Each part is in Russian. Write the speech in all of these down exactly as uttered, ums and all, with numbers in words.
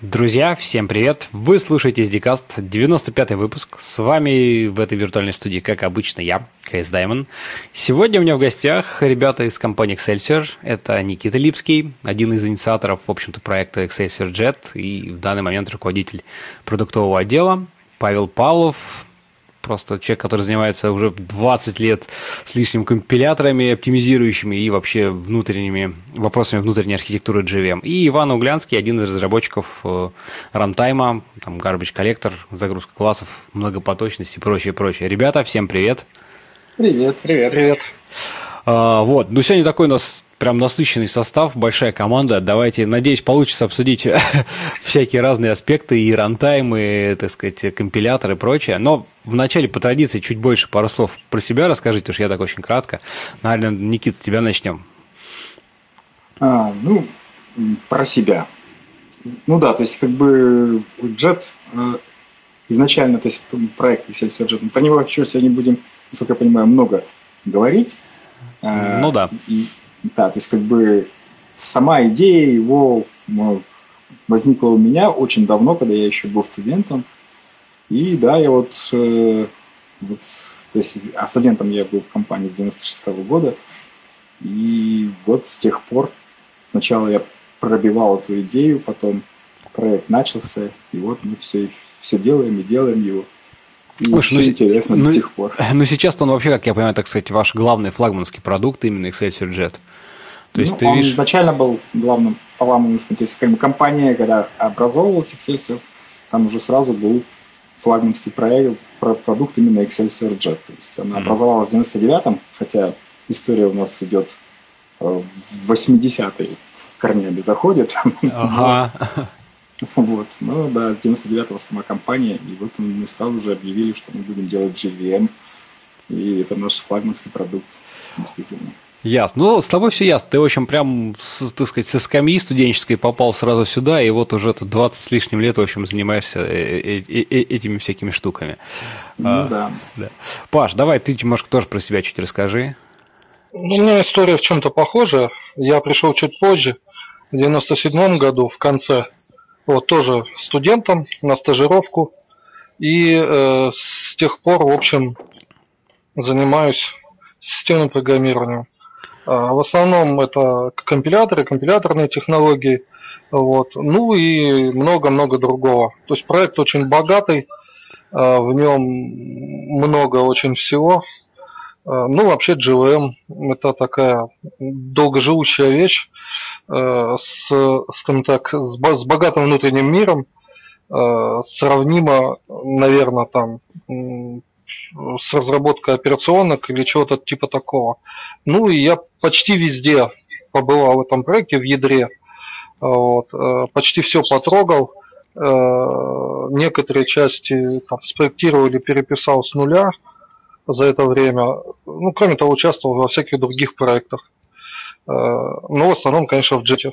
Друзья, всем привет! Вы слушаете эс ди каст, девяносто пятый выпуск. С вами в этой виртуальной студии, как обычно, я, кей эс Diamond. Сегодня у меня в гостях ребята из компании Excelsior. Это Никита Липский, один из инициаторов, в общем-то, проекта Excelsior Jet и в данный момент руководитель продуктового отдела. Павел Павлов, просто человек, который занимается уже двадцать лет с лишним компиляторами, оптимизирующими и вообще внутренними вопросами внутренней архитектуры джей ви эм. И Иван Углянский, один из разработчиков э, рантайма, там garbage collector, загрузка классов, многопоточность и прочее, прочее. Ребята, всем привет. Привет, привет. Привет. А, вот, ну сегодня такой у нас прям насыщенный состав, большая команда. Давайте, надеюсь, получится обсудить всякие разные аспекты и рантайм, и, так сказать, компилятор и прочее. Но вначале, по традиции, чуть больше пару слов про себя расскажите, потому что я так очень кратко. Наверное, Никит, с тебя начнем. А, ну, про себя. Ну да, то есть как бы Jet изначально, то есть проект Excelsior Jet, про него еще сегодня будем, насколько я понимаю, много говорить. Ну да. И, да, то есть как бы сама идея его возникла у меня очень давно, когда я еще был студентом. И да, я вот, э, вот то есть, а студентом я был в компании с девяносто шестого года. И вот с тех пор сначала я пробивал эту идею, потом проект начался, и вот мы все, все делаем и делаем его. И Слушай, все ну, интересно ну, до сих пор. Ну, сейчас-то он вообще, как я понимаю, так сказать, ваш главный флагманский продукт, именно Excelsior Jet. То есть ну, ты он видишь... изначально был главным флагманским, то есть как бы компания, когда образовывалась Excelsior, там уже сразу был флагманский проект, продукт именно Excelsior Jet. То есть она mm-hmm. образовалась в девяносто девятом, хотя история у нас идет в восьмидесятые корнями заходит. Ага. Вот. Ну да, с девяносто девятого сама компания, и вот мы сразу же объявили, что мы будем делать джей ви эм, и это наш флагманский продукт, действительно. Ясно. Ну, с тобой все ясно. Ты, в общем, прям, с, так сказать, со скамьи студенческой попал сразу сюда, и вот уже тут двадцать с лишним лет, в общем, занимаешься этими всякими штуками. Ну а, да. да. Паш, давай ты, может, тоже про себя чуть расскажи. Ну, у меня история в чем-то похожа. Я пришел чуть позже, в девяносто седьмом году, в конце, вот, тоже студентом на стажировку, и э, с тех пор, в общем, занимаюсь системным программированием. В основном это компиляторы, компиляторные технологии, вот. Ну и много-много другого. То есть проект очень богатый, в нем много очень всего. Ну, вообще джей ви эм это такая долгоживущая вещь с, скажем так, с богатым внутренним миром, сравнимо, наверное, там с разработкой операционок или чего-то типа такого. Ну и я почти везде побывал в этом проекте, в ядре. Вот, почти все потрогал. Некоторые части там, спроектировал или переписал с нуля за это время. Ну, кроме того, участвовал во всяких других проектах. Но в основном, конечно, в Jet.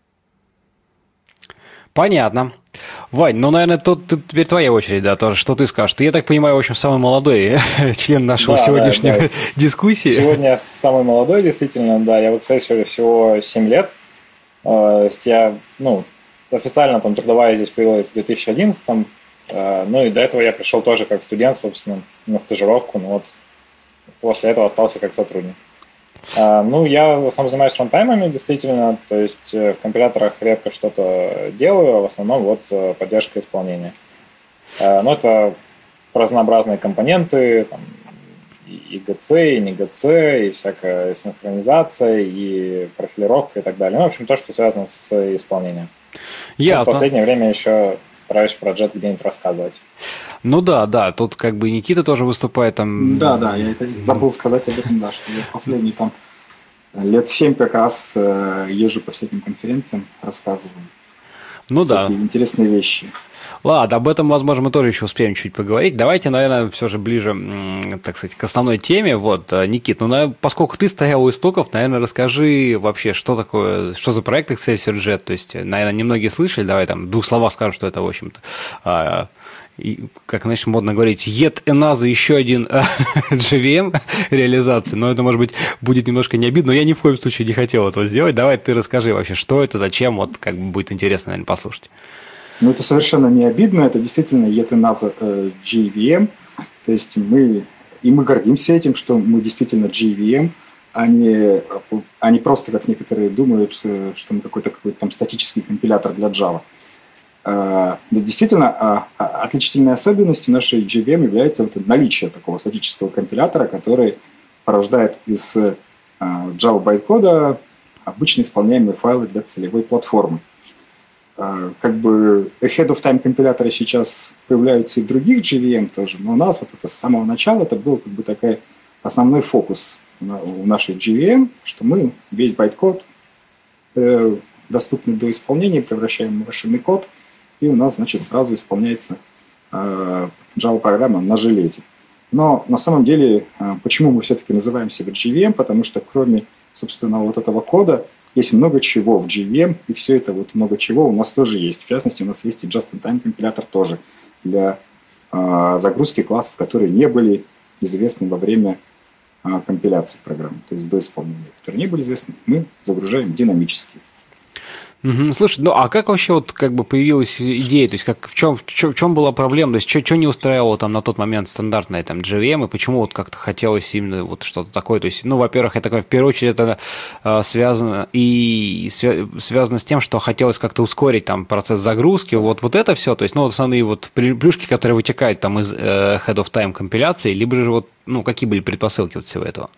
Понятно. Вань, ну, наверное, тут, тут теперь твоя очередь, да, тоже. Что ты скажешь? Ты, я так понимаю, в общем, самый молодой член нашего да, сегодняшней да, да. дискуссии. Сегодня я самый молодой, действительно, да. Я в Excelsior всего семь лет. То есть я, ну, официально там трудовая здесь появилась в две тысячи одиннадцатом. Ну, и до этого я пришел тоже как студент, собственно, на стажировку. Но вот после этого остался как сотрудник. Ну, я в основном занимаюсь рантаймами, действительно, то есть в компиляторах редко что-то делаю, а в основном вот поддержка исполнения. Но это разнообразные компоненты, там, и джи си, и не джи си, и всякая синхронизация, и профилировка и так далее. Ну, в общем, то, что связано с исполнением. Ясно. В последнее время еще стараюсь про Jet где-нибудь рассказывать. Ну да, да, тут как бы Никита тоже выступает там. Да, да, я это забыл сказать об этом, да, что я последние там лет семь как раз э, езжу по всяким конференциям, рассказываю. Ну да. Интересные вещи. Ладно, об этом, возможно, мы тоже еще успеем чуть поговорить. Давайте, наверное, все же ближе, так сказать, к основной теме. Вот, Никит, ну, наверное, поскольку ты стоял у истоков, наверное, расскажи вообще, что такое, что за проект Excelsior Jet. То есть, наверное, немногие слышали. Давай там в двух словах скажем, что это, в общем-то, и, как, значит, модно говорить, yet another, еще один джей ви эм реализации. Но это, может быть, будет немножко не обидно, но я ни в коем случае не хотел этого сделать. Давай ты расскажи вообще, что это, зачем, вот как бы будет интересно, наверное, послушать. Ну, это совершенно не обидно, это действительно и это назва э, джей ви эм, то есть мы, и мы гордимся этим, что мы действительно джей ви эм, а не, а не просто, как некоторые думают, что мы какой-то, какой-то там статический компилятор для Java. Э, действительно, э, отличительной особенностью нашей джей ви эм является вот наличие такого статического компилятора, который порождает из э, Java байткода обычно исполняемые файлы для целевой платформы. Как бы ahead of time компиляторы сейчас появляются и в других джей ви эм тоже, но у нас вот это с самого начала это был как бы такой основной фокус у нашей джей ви эм, что мы весь байткод э, доступный до исполнения превращаем в машинный код, и у нас, значит, сразу исполняется э, Java-программа на железе. Но на самом деле, э, почему мы все-таки называем себя джей ви эм? Потому что кроме, собственно, вот этого кода есть много чего в джей ви эм, и все это вот много чего у нас тоже есть. В частности, у нас есть и just-in-time компилятор тоже для э, загрузки классов, которые не были известны во время э, компиляции программы, то есть до исполнения, которые не были известны, мы загружаем динамически. Угу. Слушай, ну а как вообще вот как бы появилась идея, то есть как, в, чем, в, чем, в чем была проблема, то есть что, что не устраивало там на тот момент стандартное там джей ви эм, и почему вот как-то хотелось именно вот что-то такое, то есть, ну, во-первых, это в первую очередь это э, связано и свя- связано с тем, что хотелось как-то ускорить там процесс загрузки, вот, вот это все, то есть, ну, вот основные вот плюшки, которые вытекают там из э, head of time компиляции, либо же вот, ну, какие были предпосылки вот всего этого?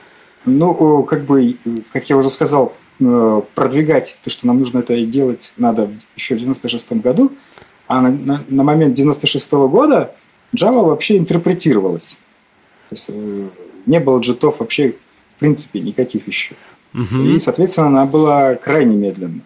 Ну, как бы, как я уже сказал, продвигать то, что нам нужно это делать, надо еще в девяносто шестом году, а на, на, на момент девяносто шестого года Java вообще интерпретировалась. То есть, э, не было джитов вообще в принципе никаких еще. Uh-huh. И, соответственно, она была крайне медленна.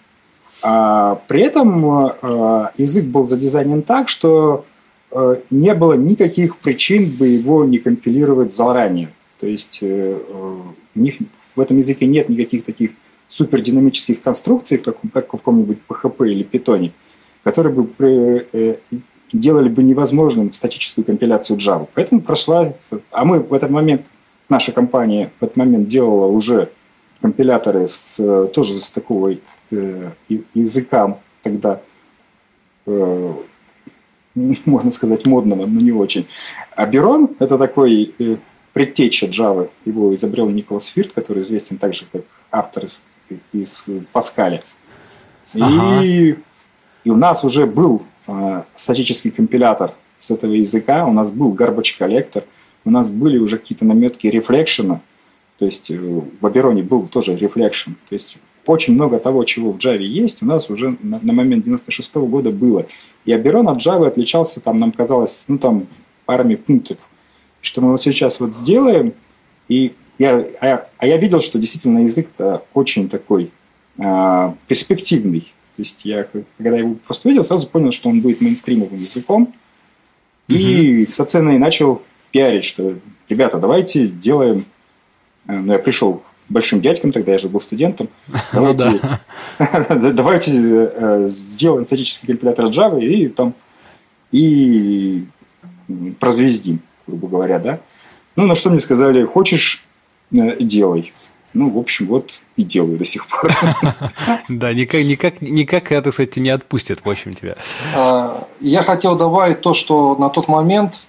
А при этом э, язык был задизайнен так, что э, не было никаких причин бы его не компилировать заранее. То есть э, в, них, в этом языке нет никаких таких супердинамических конструкций, как, как в каком-нибудь пи эйч пи или Python, которые бы при, э, делали бы невозможным статическую компиляцию Java. Поэтому прошла... А мы в этот момент, наша компания в этот момент делала уже компиляторы с, тоже с такого э, языка тогда, э, можно сказать, модного, но не очень. А Biron — это такой э, предтеча Java. Его изобрел Николас Фирт, который известен также как автор из из Паскаля. Ага. И, и у нас уже был э, статический компилятор с этого языка, у нас был garbage collector, у нас были уже какие-то наметки рефлекшена, то есть э, в Абероне был тоже reflection. То есть очень много того, чего в Java есть, у нас уже на, на момент девяносто шестого года было. И Аберон от Java отличался, там, нам казалось, ну там парами пунктов. Что мы вот сейчас вот сделаем, и Я, а, а я видел, что действительно язык-то очень такой а, перспективный. То есть я, когда его просто видел, сразу понял, что он будет мейнстримовым языком. И uh-huh. с оценой начал пиарить, что, ребята, давайте делаем... Ну, я пришел большим дядькам, тогда я же был студентом. Давайте, давайте сделаем статический компилятор Java и, там, и прозвездим, грубо говоря. Да? Ну, на что мне сказали, хочешь... делай. Ну, в общем, вот и делаю до сих пор. Да, никак, никак, никак это, кстати, не отпустит, в общем, тебя. Я хотел добавить то, что на тот момент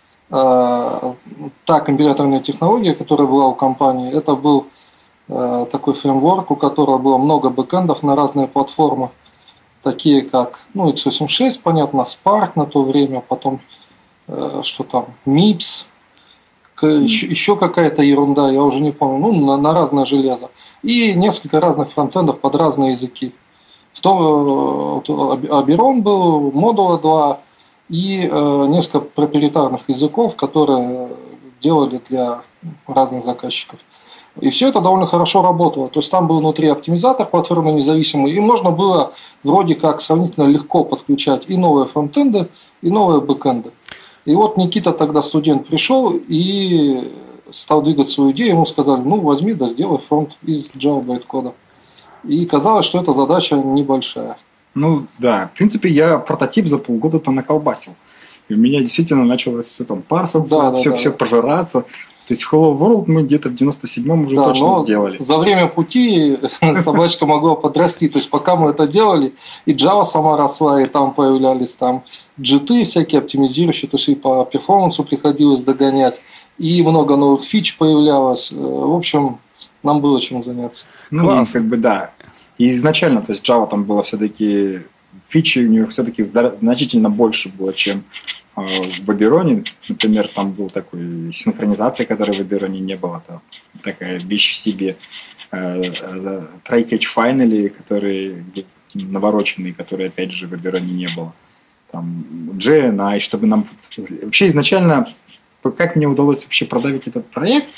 та компиляторная технология, которая была у компании, это был такой фреймворк, у которого было много бэкэндов на разные платформы, такие как, ну, икс восемьдесят шесть, понятно, Spark на то время, потом что там, мипс, Еще, еще какая-то ерунда, я уже не помню, ну, на, на разное железо. И несколько разных фронтендов под разные языки. В то, Аберон был, Модула два и э, несколько проприетарных языков, которые делали для разных заказчиков. И все это довольно хорошо работало. То есть там был внутри оптимизатор платформы независимый, и можно было вроде как сравнительно легко подключать и новые фронтенды, и новые бэкенды. И вот Никита тогда, студент, пришел и стал двигать свою идею. Ему сказали, ну возьми, да сделай фронт из Java байткода. И казалось, что эта задача небольшая. Ну да, в принципе, я прототип за полгода-то наколбасил. И у меня действительно началось все там парситься, да, все, да, все да. пожираться. То есть Hello World мы где-то в девяносто седьмом уже да, точно сделали. За время пути собачка могла подрасти. То есть пока мы это делали, и Java сама росла, и там появлялись там джи ти всякие оптимизирующие, то есть и по перформансу приходилось догонять, и много новых фич появлялось. В общем, нам было чем заняться. Ну, Класс. Как бы да. И изначально, то есть Java там было все-таки, фичи у нее все-таки значительно больше было, чем в Абероне. Например, там был такой синхронизация, которой в Абероне не было. Там такая вещь в себе. Try-catch finally, которые навороченные, которые, опять же, в Абероне не было. Там джей эн ай, чтобы нам... Вообще изначально, как мне удалось вообще продавить этот проект,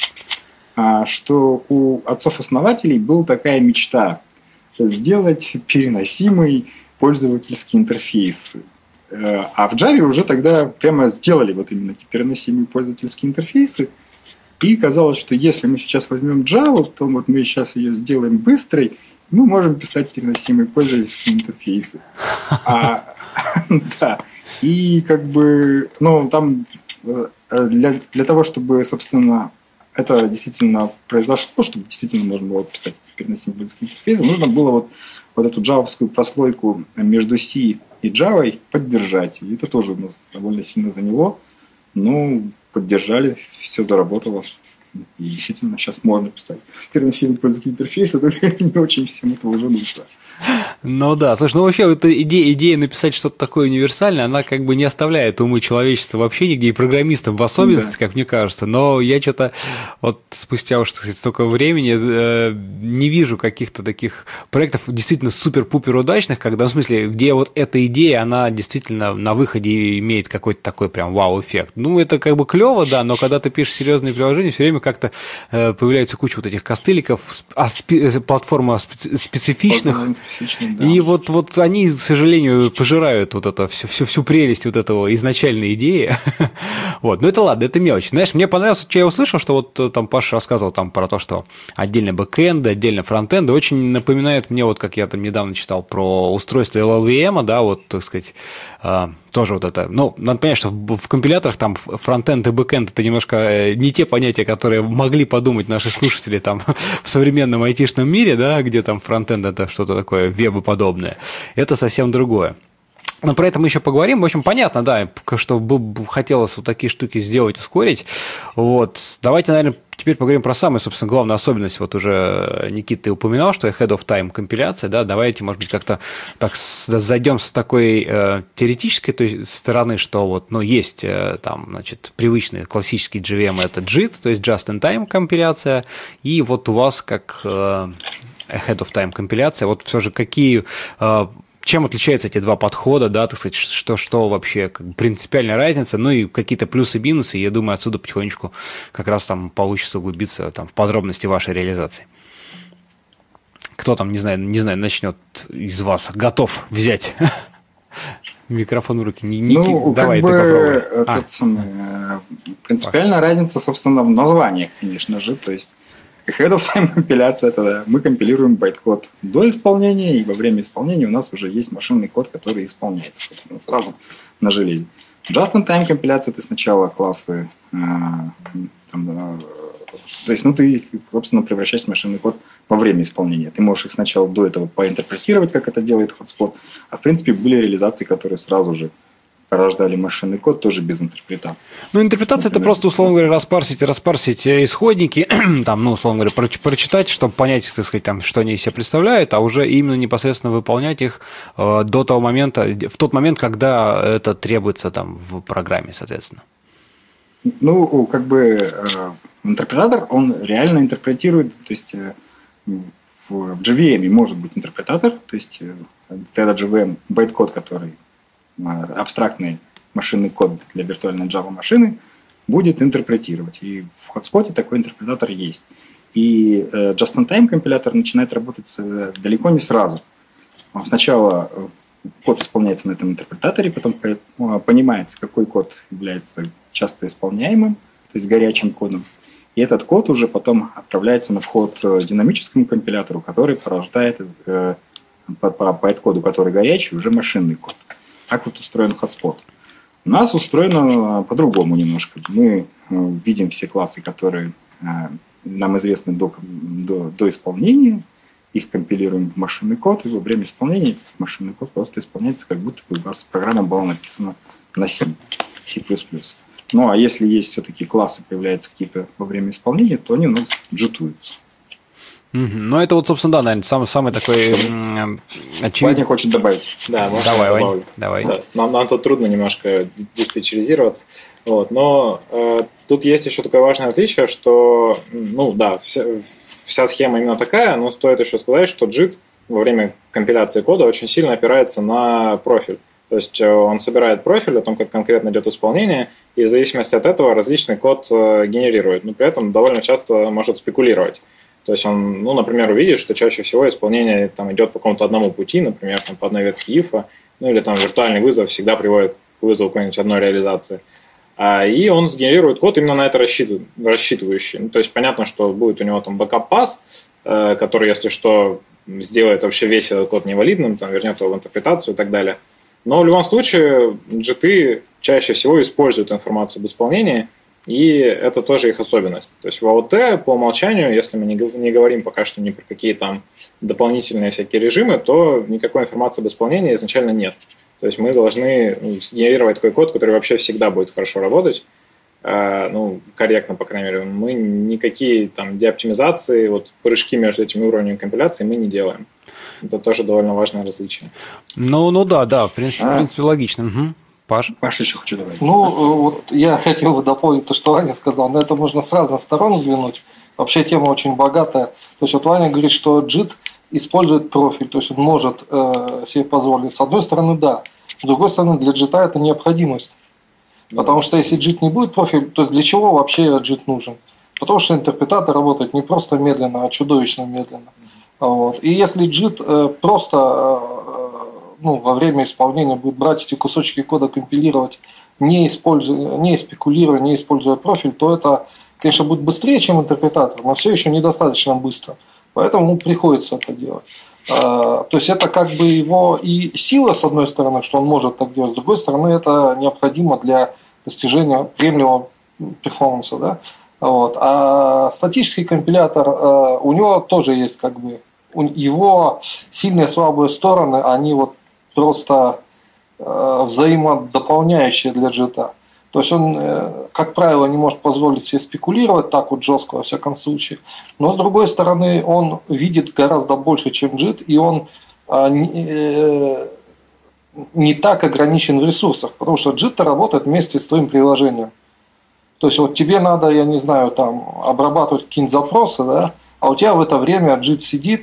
что у отцов-основателей была такая мечта сделать переносимый пользовательский интерфейс. А в Java уже тогда прямо сделали вот именно эти переносимые пользовательские интерфейсы. И казалось, что если мы сейчас возьмем Java, то вот мы сейчас ее сделаем быстрой, мы можем писать переносимые пользовательские интерфейсы. А, да. И как бы, ну, там для, для того, чтобы, собственно, это действительно произошло, чтобы действительно можно было писать переносимые пользовательские интерфейсы, нужно было вот, вот эту джавовскую прослойку между C и Java поддержать. И это тоже у нас довольно сильно заняло. Ну, поддержали, все заработало. И действительно, сейчас можно писать переносимые пользовательские интерфейсы, только не очень всем это уже нужно. Ну да, слушай, ну вообще эта идея, идея написать что-то такое универсальное, она как бы не оставляет умы человечества вообще нигде, и программистов в особенности, да. Как мне кажется, но я что-то вот спустя уж, так сказать, столько времени э, не вижу каких-то таких проектов действительно супер-пупер удачных, когда, в смысле, где вот эта идея, она действительно на выходе имеет какой-то такой прям вау-эффект. Ну, это как бы клево, да, но когда ты пишешь серьезные приложения, все время как-то э, появляется куча вот этих костыликов, а спи- платформа специ- специфичных. Да. И вот, вот они, к сожалению, пожирают вот это, всю, всю, всю прелесть вот этого изначальной идеи. Вот. Но это ладно, это мелочь. Знаешь, мне понравилось, что я услышал, что вот там Паша рассказывал там про то, что отдельно бэкэнды, отдельно фронтенды. Очень напоминает мне, вот как я там недавно читал про устройство эл эл ви эм, да, вот, так сказать, тоже вот это. Ну, надо понять, что в, в компиляторах там фронтенд и бэкэнд — это немножко не те понятия, которые могли подумать наши слушатели там в современном айтишном мире, да, где там фронтенд — это что-то такое вебоподобное. Это совсем другое. Но про это мы еще поговорим. В общем, понятно, да, что бы хотелось вот такие штуки сделать, ускорить. Вот. Давайте, наверное, теперь поговорим про самую, собственно, главную особенность. Вот уже Никита, ты упоминал, что ahead of time компиляция, да, давайте, может быть, как-то так зайдем с такой э, теоретической то есть, стороны, что вот, ну, есть э, там, значит, привычный классический джей ви эм, это джит, то есть just-in-time компиляция, и вот у вас как э, ahead of time компиляция, вот все же какие... Э, Чем отличаются эти два подхода, да, так сказать, что, что вообще как бы принципиальная разница, ну и какие-то плюсы и минусы, я думаю, отсюда потихонечку как раз там получится углубиться там, в подробности вашей реализации. Кто там, не знаю, не знаю, начнет из вас, готов взять микрофон в руки? Ники, ну, давай, как ты бы, попробуй. А. Самый, принципиальная разница, собственно, в названиях, конечно же, то есть ahead of time компиляция, это мы компилируем байт-код до исполнения, и во время исполнения у нас уже есть машинный код, который исполняется, собственно, сразу на железе. Just-in-time компиляция, ты сначала классы, э, там, э, то есть, ну, ты, собственно, превращаешь машинный код во время исполнения. Ты можешь их сначала до этого поинтерпретировать, как это делает Hotspot, а, в принципе, были реализации, которые сразу же порождали машинный код, тоже без интерпретации. Ну, интерпретация — это просто, условно говоря, распарсить, распарсить исходники, там, ну, условно говоря, прочитать, чтобы понять, так сказать, там, что они из себя представляют, а уже именно непосредственно выполнять их э, до того момента, в тот момент, когда это требуется там в программе, соответственно. Ну, как бы э, интерпретатор, он реально интерпретирует, то есть э, в джей ви эм может быть интерпретатор, то есть э, это джей ви эм байт-код, который абстрактный машинный код для виртуальной Java машины будет интерпретировать. И в Hotspot такой интерпретатор есть. И э, just-in-time компилятор начинает работать э, далеко не сразу. Сначала код исполняется на этом интерпретаторе, потом э, понимается, какой код является часто исполняемым, то есть горячим кодом. И этот код уже потом отправляется на вход динамическому компилятору, который порождает э, по, по байт-коду, который горячий, уже машинный код. Так вот устроен Hotspot. У нас устроено по-другому немножко. Мы видим все классы, которые нам известны до, до, до исполнения, их компилируем в машинный код, и во время исполнения машинный код просто исполняется, как будто бы у вас программа была написана на C, C++. Ну, а если есть все-таки классы, появляются какие-то во время исполнения, то они у нас джитуются. Mm-hmm. Ну, это вот, собственно, да, наверное, самый, самый такой очевидный. Ваня хочет добавить. Да, давай, Вань, давай. Да. Нам, нам тут трудно немножко диспетчеризироваться. Вот. Но э, тут есть еще такое важное отличие, что, ну да, вся, вся схема именно такая, но стоит еще сказать, что джит во время компиляции кода очень сильно опирается на профиль. То есть он собирает профиль о том, как конкретно идет исполнение, и в зависимости от этого различный код генерирует, но при этом довольно часто может спекулировать. То есть он, ну, например, увидит, что чаще всего исполнение там, идет по какому-то одному пути, например, там, по одной ветке ифа, ну или там виртуальный вызов всегда приводит к вызову какой-нибудь одной реализации. И он сгенерирует код именно на это рассчитывающий. Ну, то есть понятно, что будет у него там бэкап-пас, который, если что, сделает вообще весь этот код невалидным, там, вернет его в интерпретацию и так далее. Но в любом случае джиты чаще всего используют информацию об исполнении, и это тоже их особенность. То есть в АОТ по умолчанию, если мы не говорим пока что ни про какие там дополнительные всякие режимы, то никакой информации об исполнении изначально нет. То есть мы должны сгенерировать такой код, который вообще всегда будет хорошо работать, ну, корректно, по крайней мере. Мы никакие там деоптимизации, вот прыжки между этими уровнями компиляции мы не делаем. Это тоже довольно важное различие. Ну, ну да, да, в принципе, а? в принципе логично. Угу. Паш? Паша еще хочет добавить. Ну, вот я хотел бы дополнить то, что Ваня сказал. На это можно с разных сторон взглянуть. Вообще тема очень богатая. То есть вот Ваня говорит, что джит использует профиль, то есть он может э, себе позволить. С одной стороны, да. С другой стороны, для джита это необходимость. Потому что если джит не будет профиль, то для чего вообще джит нужен? Потому что интерпретатор работает не просто медленно, а чудовищно медленно. Вот. И если джит э, просто э, ну, во время исполнения будет брать эти кусочки кода, компилировать, не, используя, не спекулируя, не используя профиль, то это, конечно, будет быстрее, чем интерпретатор, но все еще недостаточно быстро. Поэтому ему приходится это делать. Э, то есть это как бы его и сила, с одной стороны, что он может так делать, с другой стороны, это необходимо для достижения приемлемого перформанса. Да? Вот. А статический компилятор, э, у него тоже есть как бы его сильные и слабые стороны, они вот просто э, взаимодополняющие для джита. То есть он, э, как правило, не может позволить себе спекулировать так вот жестко, во всяком случае. Но с другой стороны, он видит гораздо больше, чем джит, и он э, не, э, не так ограничен в ресурсах, потому что джит работает вместе с твоим приложением. То есть вот тебе надо, я не знаю, там обрабатывать какие-нибудь запросы, да, а у тебя в это время джит сидит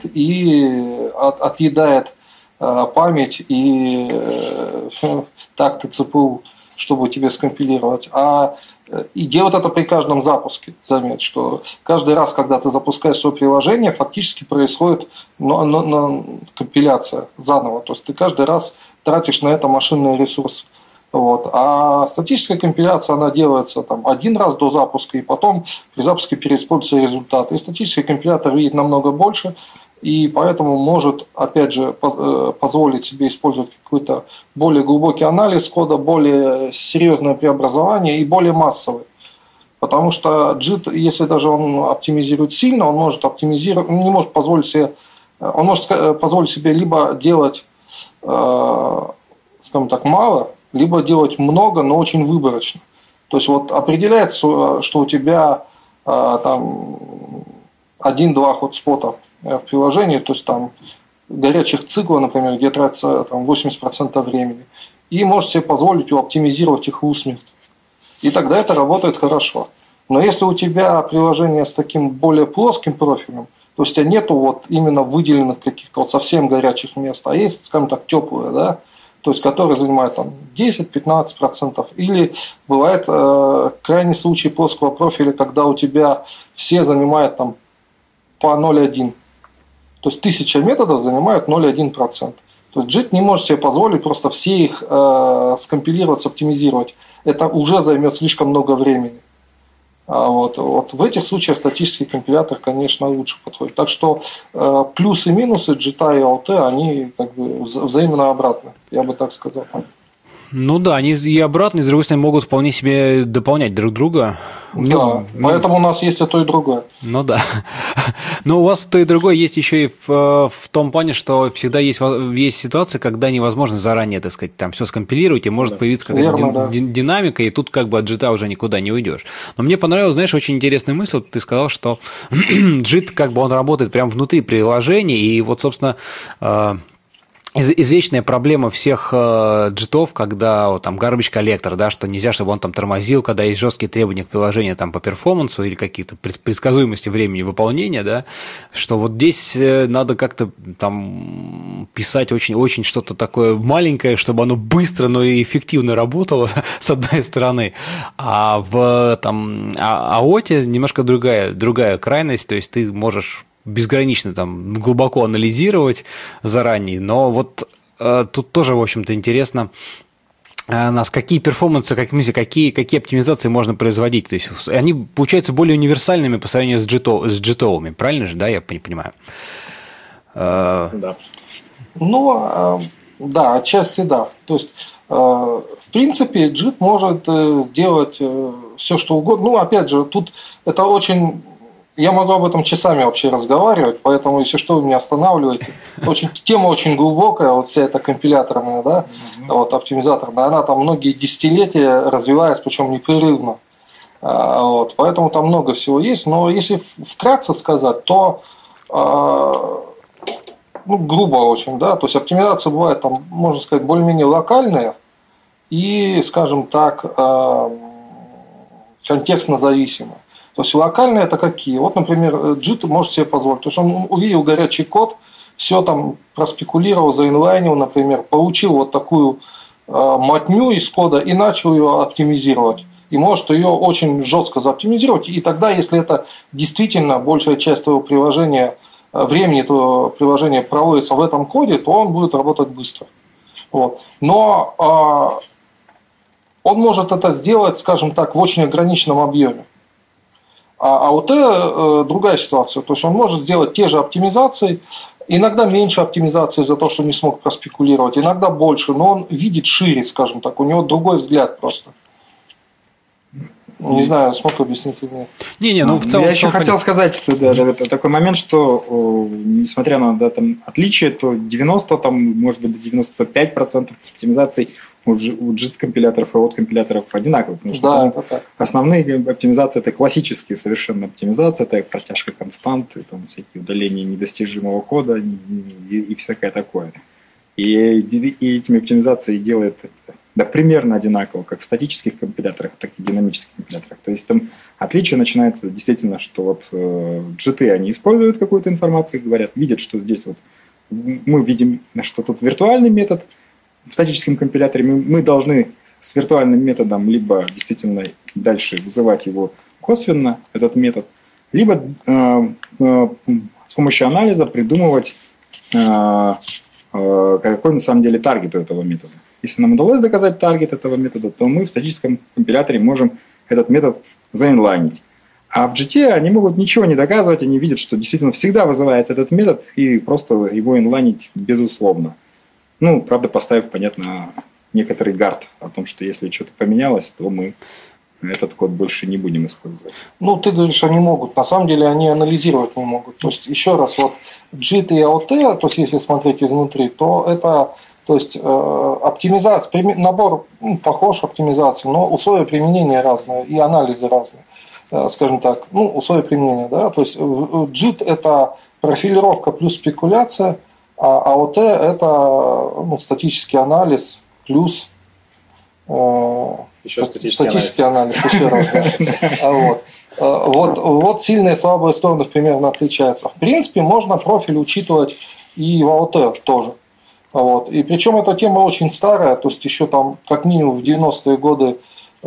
и от, отъедает э, память и э, такты ЦПУ, чтобы тебе скомпилировать. А, и делает это при каждом запуске. Заметь, что каждый раз, когда ты запускаешь свое приложение, фактически происходит но, но, но, компиляция заново. То есть ты каждый раз тратишь на это машинные ресурсы. Вот. А статическая компиляция, она делается там, один раз до запуска, и потом при запуске переиспользуются результаты. И статический компилятор видит намного больше, и поэтому может, опять же, позволить себе использовать какой-то более глубокий анализ кода, более серьезное преобразование и более массовый. Потому что джит, если даже он оптимизирует сильно, он может оптимизировать, не может позволить себе, он может позволить себе либо делать, скажем так, мало, либо делать много, но очень выборочно. То есть вот определяется, что у тебя э, там один-два хотспота в приложении, то есть там горячих циклов, например, где тратится там, восемьдесят процентов времени, и можете себе позволить оптимизировать их в усмерть. И тогда это работает хорошо. Но если у тебя приложение с таким более плоским профилем, то есть у тебя нету вот именно выделенных каких-то вот совсем горячих мест, а есть, скажем так, теплые, да, то есть которые занимают там десять-пятнадцать процентов. Или бывает э, крайний случай плоского профиля, когда у тебя все занимают там по ноль целых одна десятая. То есть тысяча методов занимают ноль целых одна десятая процента. То есть джит не может себе позволить просто все их э, скомпилировать, оптимизировать. Это уже займет слишком много времени. А вот, вот в этих случаях статический компилятор, конечно, лучше подходит. Так что э, плюсы и минусы джита и эй эл ти, они как бы вза- взаимно обратны, я бы так сказал. Ну да, они и обратно, и с другой стороны могут вполне себе дополнять друг друга. Да, ну, поэтому у нас есть и то, и другое. Ну да. Но у вас то и другое есть еще и в, в том плане, что всегда есть, есть ситуация, когда невозможно заранее, так сказать, там все скомпилировать, и может да. появиться какая-то Верно, дин, да. динамика, и тут как бы от джита уже никуда не уйдешь. Но мне понравилась, знаешь, очень интересная мысль. Вот ты сказал, что джит как бы он работает прямо внутри приложения, и вот, собственно, извечная проблема всех э, джитов, когда вот, там garbage коллектор, да, что нельзя, чтобы он там тормозил, когда есть жесткие требования к приложению там, по перформансу или какие-то предсказуемости времени выполнения, да, что вот здесь надо как-то там писать очень, очень что-то такое маленькое, чтобы оно быстро, но и эффективно работало, с одной стороны, а в там, а, АОТе немножко другая, другая крайность, то есть ты можешь безгранично там глубоко анализировать заранее, но вот э, тут тоже, в общем-то, интересно, э, нас какие перформансы, как, какие, какие оптимизации можно производить, то есть они получаются более универсальными по сравнению с джитов, с джитовыми, правильно же, да, я понимаю? Э... Да. Ну, э, да, отчасти да, то есть э, в принципе джит может э, сделать э, все, что угодно, ну, опять же, тут это очень... Я могу об этом часами вообще разговаривать, поэтому, если что, вы меня останавливаете. Очень, тема очень глубокая, вот вся эта компиляторная, да, mm-hmm. вот, оптимизаторная, она там многие десятилетия развивается, причем непрерывно. А, вот, поэтому там много всего есть. Но если вкратце сказать, то, а, ну, грубо очень, да, то есть оптимизация бывает, там, можно сказать, более-менее локальная и, скажем так, а, контекстно зависимая. То есть локальные это какие? Вот, например, джит может себе позволить. То есть он увидел горячий код, все там проспекулировал, заинлайнил, например, получил вот такую э, мотню из кода и начал ее оптимизировать. И может ее очень жестко заоптимизировать. И тогда, если это действительно большая часть твоего приложения, времени твоего приложения проводится в этом коде, то он будет работать быстро. Вот. Но э, он может это сделать, скажем так, в очень ограниченном объеме. А АОТ э, другая ситуация. То есть он может сделать те же оптимизации, иногда меньше оптимизации за то, что не смог проспекулировать, иногда больше, но он видит шире, скажем так, у него другой взгляд просто. Не знаю, смог объяснить или нет. Не-не, ну в целом... Я еще хотел сказать, что да, да, это такой момент, что несмотря на да, там, отличия, то девяносто, там, может быть, девяносто пять процентов оптимизаций у джит-компиляторов и от-компиляторов одинаковые. Потому что да, это так. Основные оптимизации – это классические совершенно оптимизации, это протяжка константы, там, всякие удаления недостижимого кода и, и всякое такое. И, и этими оптимизацией делает... Да, примерно одинаково, как в статических компиляторах, так и динамических компиляторах. То есть там отличие начинается действительно, что вот э, джиты, они используют какую-то информацию, говорят, видят, что здесь вот мы видим, что тут виртуальный метод. В статическом компиляторе мы, мы должны с виртуальным методом либо действительно дальше вызывать его косвенно, этот метод, либо э, э, с помощью анализа придумывать, э, э, какой на самом деле таргет у этого метода. Если нам удалось доказать таргет этого метода, то мы в статическом компиляторе можем этот метод заинлайнить. А в джите они могут ничего не доказывать, они видят, что действительно всегда вызывается этот метод, и просто его инлайнить безусловно. Ну, правда, поставив, понятно, некоторый гард о том, что если что-то поменялось, то мы этот код больше не будем использовать. Ну, ты говоришь, они могут. На самом деле они анализировать не могут. То есть, еще раз, вот джит и АОТ, то есть, если смотреть изнутри, то это... То есть э, оптимизация, набор ну, похож оптимизации, но условия применения разные и анализы разные, э, скажем так, ну, условия применения, да, то есть джит это профилировка плюс спекуляция, а АОТ это ну, статический анализ плюс э, еще статический, статический анализ. анализ еще раз, да. Вот. Вот, вот сильные и слабые стороны примерно отличаются. В принципе, можно профиль учитывать и в АОТ тоже. Вот. И причем эта тема очень старая, то есть еще там как минимум в девяностые годы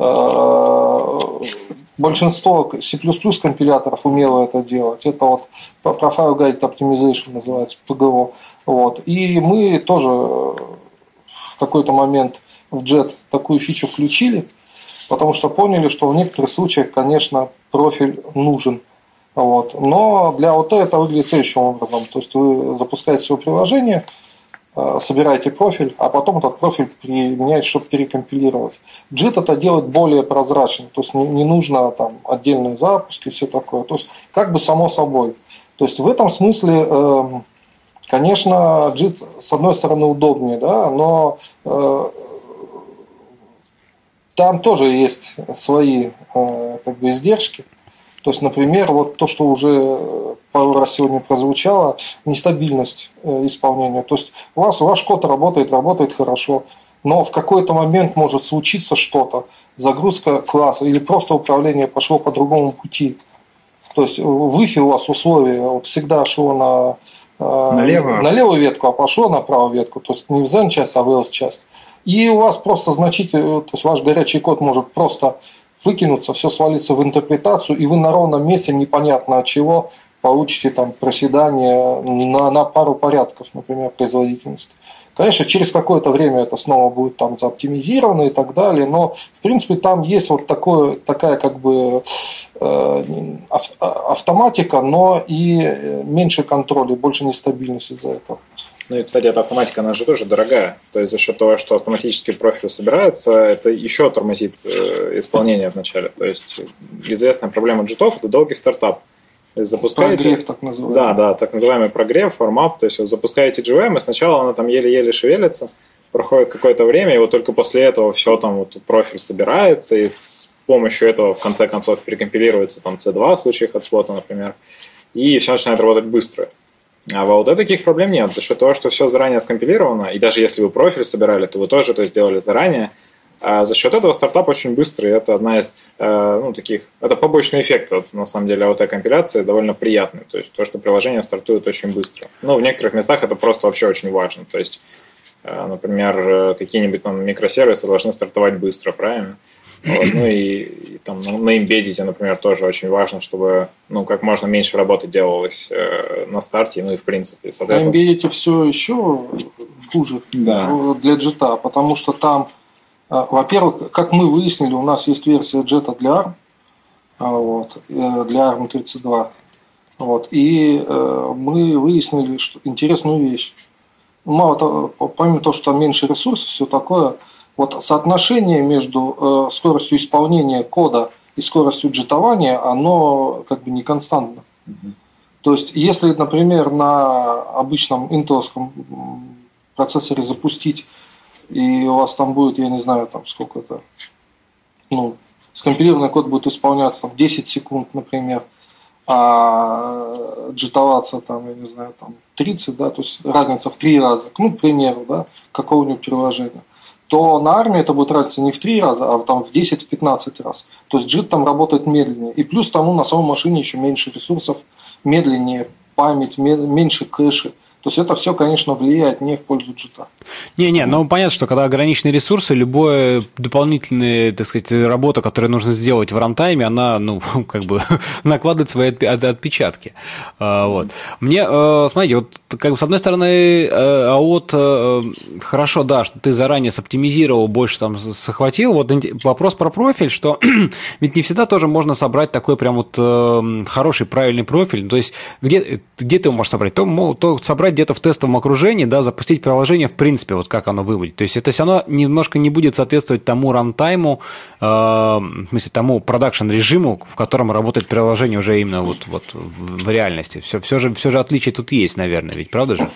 э, большинство C++ компиляторов умело это делать. Это вот Profile Guided Optimization называется, пэ гэ о. Вот. И мы тоже в какой-то момент в джет такую фичу включили, потому что поняли, что в некоторых случаях, конечно, профиль нужен. Вот. Но для АОТ это выглядит следующим образом. То есть вы запускаете свое приложение, собираете профиль, а потом этот профиль применяете, чтобы перекомпилировать. джит это делает более прозрачно, то есть не, не нужно там отдельные запуски и все такое. То есть как бы само собой. То есть в этом смысле, конечно, джит с одной стороны удобнее, да, но там тоже есть свои как бы издержки. То есть, например, вот то, что уже пару раз сегодня прозвучало, нестабильность исполнения. То есть у вас ваш код работает, работает хорошо, но в какой-то момент может случиться что-то, загрузка класса или просто управление пошло по другому пути. То есть в ифе у вас условие вот всегда шло на, на, левую. на левую ветку, а пошло на правую ветку. То есть не в Zen часть, а в else часть. И у вас просто значительно, то есть ваш горячий код может просто выкинуться, все свалится в интерпретацию, и вы на ровном месте непонятно от чего получите там проседание на, на пару порядков, например, производительности. Конечно, через какое-то время это снова будет там заоптимизировано и так далее, но в принципе там есть вот такое, такая как бы э, автоматика, но и меньше контроля, больше нестабильности из-за этого. Ну и, кстати, эта автоматика, она же тоже дорогая. То есть за счет того, что автоматически профиль собирается, это еще тормозит исполнение вначале. То есть известная проблема джитов – это долгий стартап. То есть запускаете... Прогрев, так называемый. Да, да, так называемый прогрев, формап. То есть вы запускаете джи ви эм, и сначала она там еле-еле шевелится, проходит какое-то время, и вот только после этого все там вот профиль собирается, и с помощью этого в конце концов перекомпилируется там си два в случае хотспота, например, и все начинает работать быстро. А в эй эл ти таких проблем нет. За счет того, что все заранее скомпилировано, и даже если вы профиль собирали, то вы тоже это сделали заранее. А за счет этого стартап очень быстрый. Это одна из ну, таких... Это побочный эффект, от, на самом деле, эй эл ти-компиляции довольно приятный. То есть то, что приложение стартует очень быстро. Ну, в некоторых местах это просто вообще очень важно. То есть, например, какие-нибудь там микросервисы должны стартовать быстро, правильно? Вот. Ну и, и там на эмбеддите, например, тоже очень важно, чтобы ну, как можно меньше работы делалось э, на старте, ну и в принципе. Соответственно... На эмбеддите все еще хуже да. для джета, потому что там, э, во-первых, как мы выяснили, у нас есть версия джета для арм, вот, э, для арм тридцать два, вот, и э, мы выяснили что, интересную вещь. Мало того, помимо того, что там меньше ресурсов, все такое. Вот соотношение между э, скоростью исполнения кода и скоростью джетования, оно как бы не константно. Mm-hmm. То есть, если, например, на обычном интеловском процессоре запустить, и у вас там будет, я не знаю, там сколько-то, ну, скомпилированный код будет исполняться там, десять секунд, например, а джетоваться там, я не знаю, там тридцать, да, то есть разница в три раза, ну, к примеру, да, какого-нибудь приложения, то на армии это будет разница не в три раза, а там в десять-пятнадцать раз. То есть джит там работает медленнее. И плюс тому на самой машине еще меньше ресурсов, медленнее память, меньше кэши. То есть это все, конечно, влияет не в пользу джита. Не-не, ну понятно, что когда ограниченные ресурсы, любая дополнительная, так сказать, работа, которую нужно сделать в рантайме, она, ну, как бы накладывает свои отпечатки. Вот. Мне, смотрите, вот как бы с одной стороны, а вот хорошо, да, что ты заранее соптимизировал, больше там захватил. Вот вопрос про профиль, что ведь не всегда тоже можно собрать такой прям вот хороший, правильный профиль. То есть где, где ты его можешь собрать? То, то собрать где-то в тестовом окружении, да, запустить приложение, в принципе, вот как оно выглядит. То есть это все равно немножко не будет соответствовать тому рантайму, э, в смысле, тому продакшн-режиму, в котором работает приложение уже именно вот, вот в, в реальности. Все, все, же, все же отличие тут есть, наверное, ведь правда же?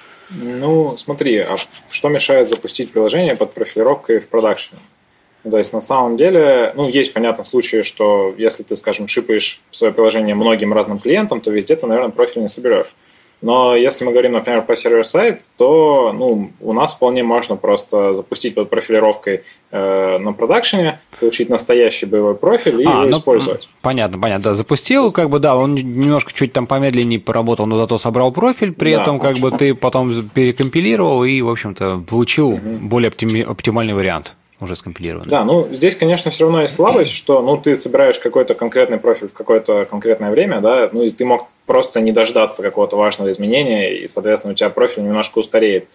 Ну, смотри, а что мешает запустить приложение под профилировкой в продакшене? То есть, на самом деле, ну, есть, понятно, случаи, что если ты, скажем, шипаешь свое приложение многим разным клиентам, то везде ты, наверное, профиль не соберешь. Но если мы говорим, например, про сервер-сайт, то ну, у нас вполне можно просто запустить под профилировкой э, на продакшене, получить настоящий боевой профиль и а, его ну, использовать. Понятно, понятно. Да, запустил, как бы, да, он немножко чуть там помедленнее поработал, но зато собрал профиль, при да, этом как бы ты потом перекомпилировал и, в общем-то, получил угу. более оптими- оптимальный вариант. Уже скомпилировано. Да, ну здесь, конечно, все равно есть слабость, что ну ты собираешь какой-то конкретный профиль в какое-то конкретное время, да, ну и ты мог просто не дождаться какого-то важного изменения, и, соответственно, у тебя профиль немножко устареет.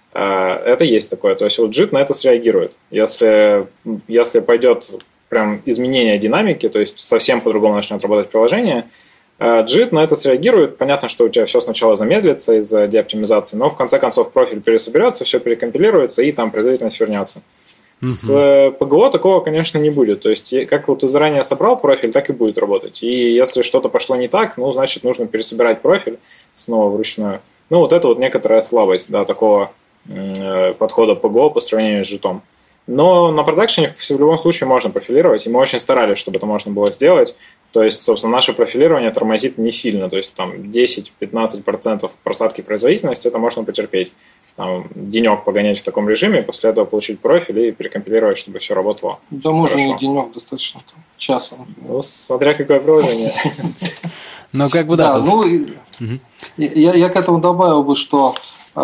Это есть такое. То есть вот джит на это среагирует. Если, если пойдет прям изменение динамики, то есть совсем по-другому начнет работать приложение, джит на это среагирует. Понятно, что у тебя все сначала замедлится из-за деоптимизации, но в конце концов профиль пересоберется, все перекомпилируется и там производительность вернется. Mm-hmm. С пи джи о такого, конечно, не будет. То есть, как вот ты заранее собрал профиль, так и будет работать. И если что-то пошло не так, ну, значит, нужно пересобирать профиль снова вручную. Ну, вот это вот некоторая слабость, да, такого э, подхода пи джи о по сравнению с джитом. Но на продакшене в любом случае можно профилировать, и мы очень старались, чтобы это можно было сделать. То есть, собственно, наше профилирование тормозит не сильно, то есть там десять-пятнадцать процентов просадки производительности, это можно потерпеть. Там, денек погонять в таком режиме, после этого получить профиль и перекомпилировать, чтобы все работало. Да можно не денек, достаточно там, часа. Ну, смотря какое приложение. Ну, как бы да. Ну, я к этому добавил бы, что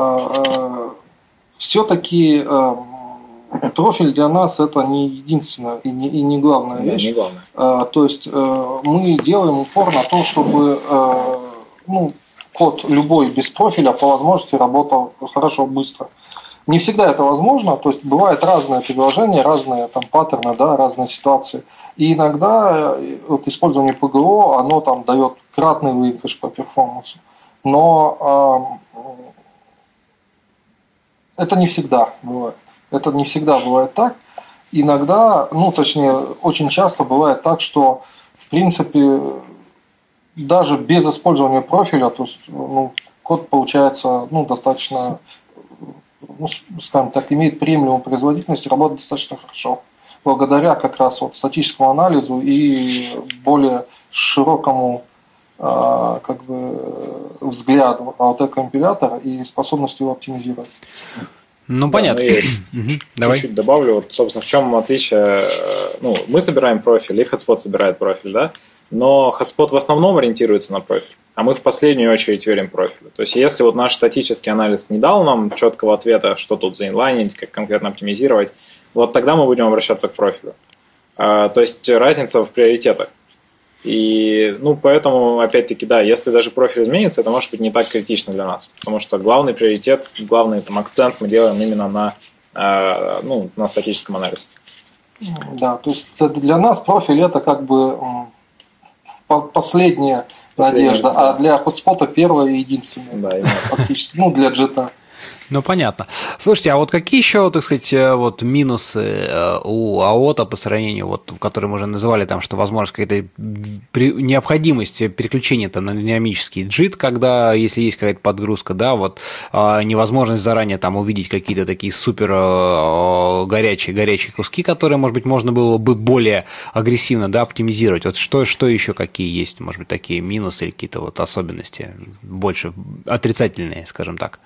все-таки профиль для нас это не единственная и не, и не главная вещь. Да, не главное. А, то есть а, мы делаем упор на то, чтобы а, ну, код любой без профиля по возможности работал хорошо, быстро. Не всегда это возможно, то есть бывают разные предложения, разные там паттерны, да, разные ситуации. И иногда вот, использование пи джи о, оно там дает кратный выигрыш по перформансу. Но а, это не всегда бывает. Это не всегда бывает так. Иногда, ну, точнее, очень часто бывает так, что, в принципе, даже без использования профиля, то есть, ну, код получается, ну, достаточно, ну, скажем так, имеет премиум производительность, работает достаточно хорошо. Благодаря как раз вот статическому анализу и более широкому э, как бы, взгляду эй ти-компилятора и способности его оптимизировать. Ну, понятно. Да, ну, чуть-чуть добавлю. Вот, собственно, в чем отличие. Ну, мы собираем профиль, и Hotspot собирает профиль, да? Но Hotspot в основном ориентируется на профиль, а мы в последнюю очередь верим профилю. То есть, если вот наш статический анализ не дал нам четкого ответа, что тут заинлайнить, как конкретно оптимизировать, вот тогда мы будем обращаться к профилю. А, то есть, разница в приоритетах. И, ну, поэтому, опять-таки, да, если даже профиль изменится, это может быть не так критично для нас, потому что главный приоритет, главный там акцент мы делаем именно на, э, ну, на статическом анализе. Да, то есть для нас профиль это как бы последняя, последняя надежда, да. А для хотспота первая и единственная. Да, именно. Фактически, ну, для джета. Ну, понятно. Слушайте, а вот какие еще, так сказать, вот минусы у АОТа по сравнению, вот, которые мы уже называли, там, что, возможно, какая-то необходимость переключения там, на динамический джит, когда, если есть какая-то подгрузка, да, вот, невозможность заранее там увидеть какие-то такие супер горячие, горячие куски, которые, может быть, можно было бы более агрессивно, да, оптимизировать. Вот что, что еще какие есть, может быть, такие минусы или какие-то вот особенности, больше отрицательные, скажем так?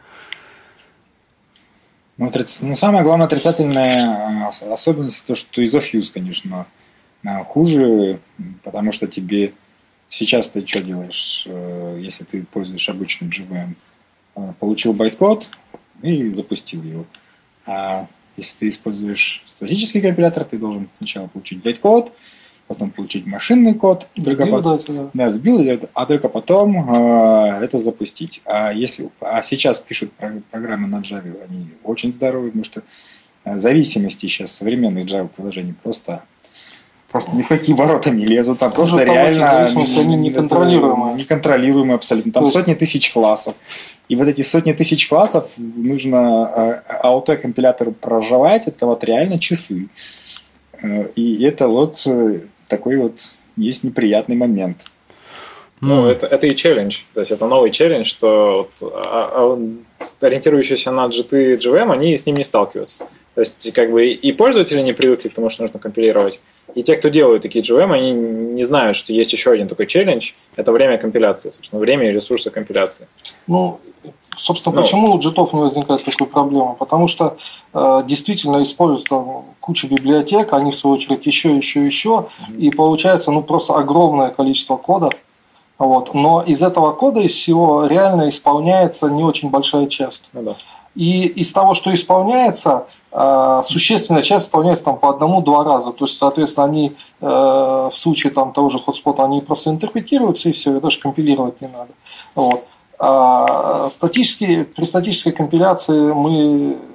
Ну, самая главная отрицательная особенность то, что ease of use, конечно, хуже, потому что тебе сейчас ты что делаешь, если ты пользуешь обычный джи ви эм, получил байткод и запустил его. А если ты используешь статический компилятор, ты должен сначала получить байткод, потом получить машинный код, только сбил, потом, да, да, сбил, а только потом э, это запустить. А, если, а сейчас пишут программы на Java, они очень здоровые, потому что зависимости сейчас современных Java-приложений просто, просто ни в какие ворота не лезут. Там Тоже просто реально они неконтролируемые. Неконтролируемые абсолютно. Там есть... сотни тысяч классов. И вот эти сотни тысяч классов нужно эй ти-компилятору проживать, это вот реально часы. И это вот такой вот есть неприятный момент. Ну, это, это и челлендж. То есть это новый челлендж, что вот, а, а, ориентирующиеся на джиты и джи ви эм, они с ним не сталкиваются. То есть как бы и пользователи не привыкли к тому, что нужно компилировать, и те, кто делают такие джи ви эм, они не знают, что есть еще один такой челлендж. Это время компиляции, собственно, время и ресурсы компиляции. Ну, собственно, ну, почему у джитов не возникает такой проблемы? Потому что э, действительно используют там, кучу библиотек, они в свою очередь еще, еще, еще, mm-hmm. и получается ну, просто огромное количество кода. Вот. Но из этого кода, из всего, реально исполняется не очень большая часть. Ну, да. И из того, что исполняется, э, существенная часть исполняется там, по одному-два раза. То есть, соответственно, они э, в случае там, того же хотспота, они просто интерпретируются, и все, и даже компилировать не надо. Вот. А статически, при статической компиляции мы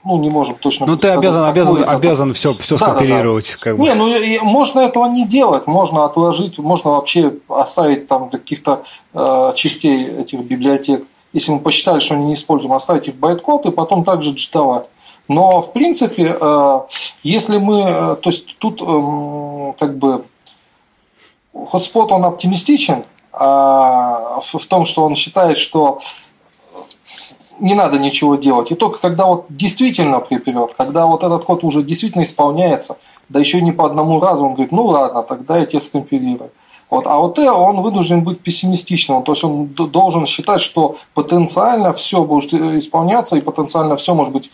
ну, не можем точно Ну, ты сказать, обязан, обязан, из-за обязан все, все да, скомпилировать. Да, да. Как бы. Не, ну и можно этого не делать, можно отложить, можно вообще оставить там каких-то э, частей этих библиотек, если мы посчитали, что они не используем, оставить их байткод и потом также джитовать. Но в принципе, э, если мы, э, то есть тут э, как бы Hotspot он оптимистичен а в, в том, что он считает, что не надо ничего делать. И только когда вот действительно приперет, когда вот этот код уже действительно исполняется, да еще не по одному разу, он говорит, ну ладно, тогда я тебе скомпилирую. Вот. А вот он вынужден быть пессимистичным, то есть он должен считать, что потенциально все будет исполняться, и потенциально все может быть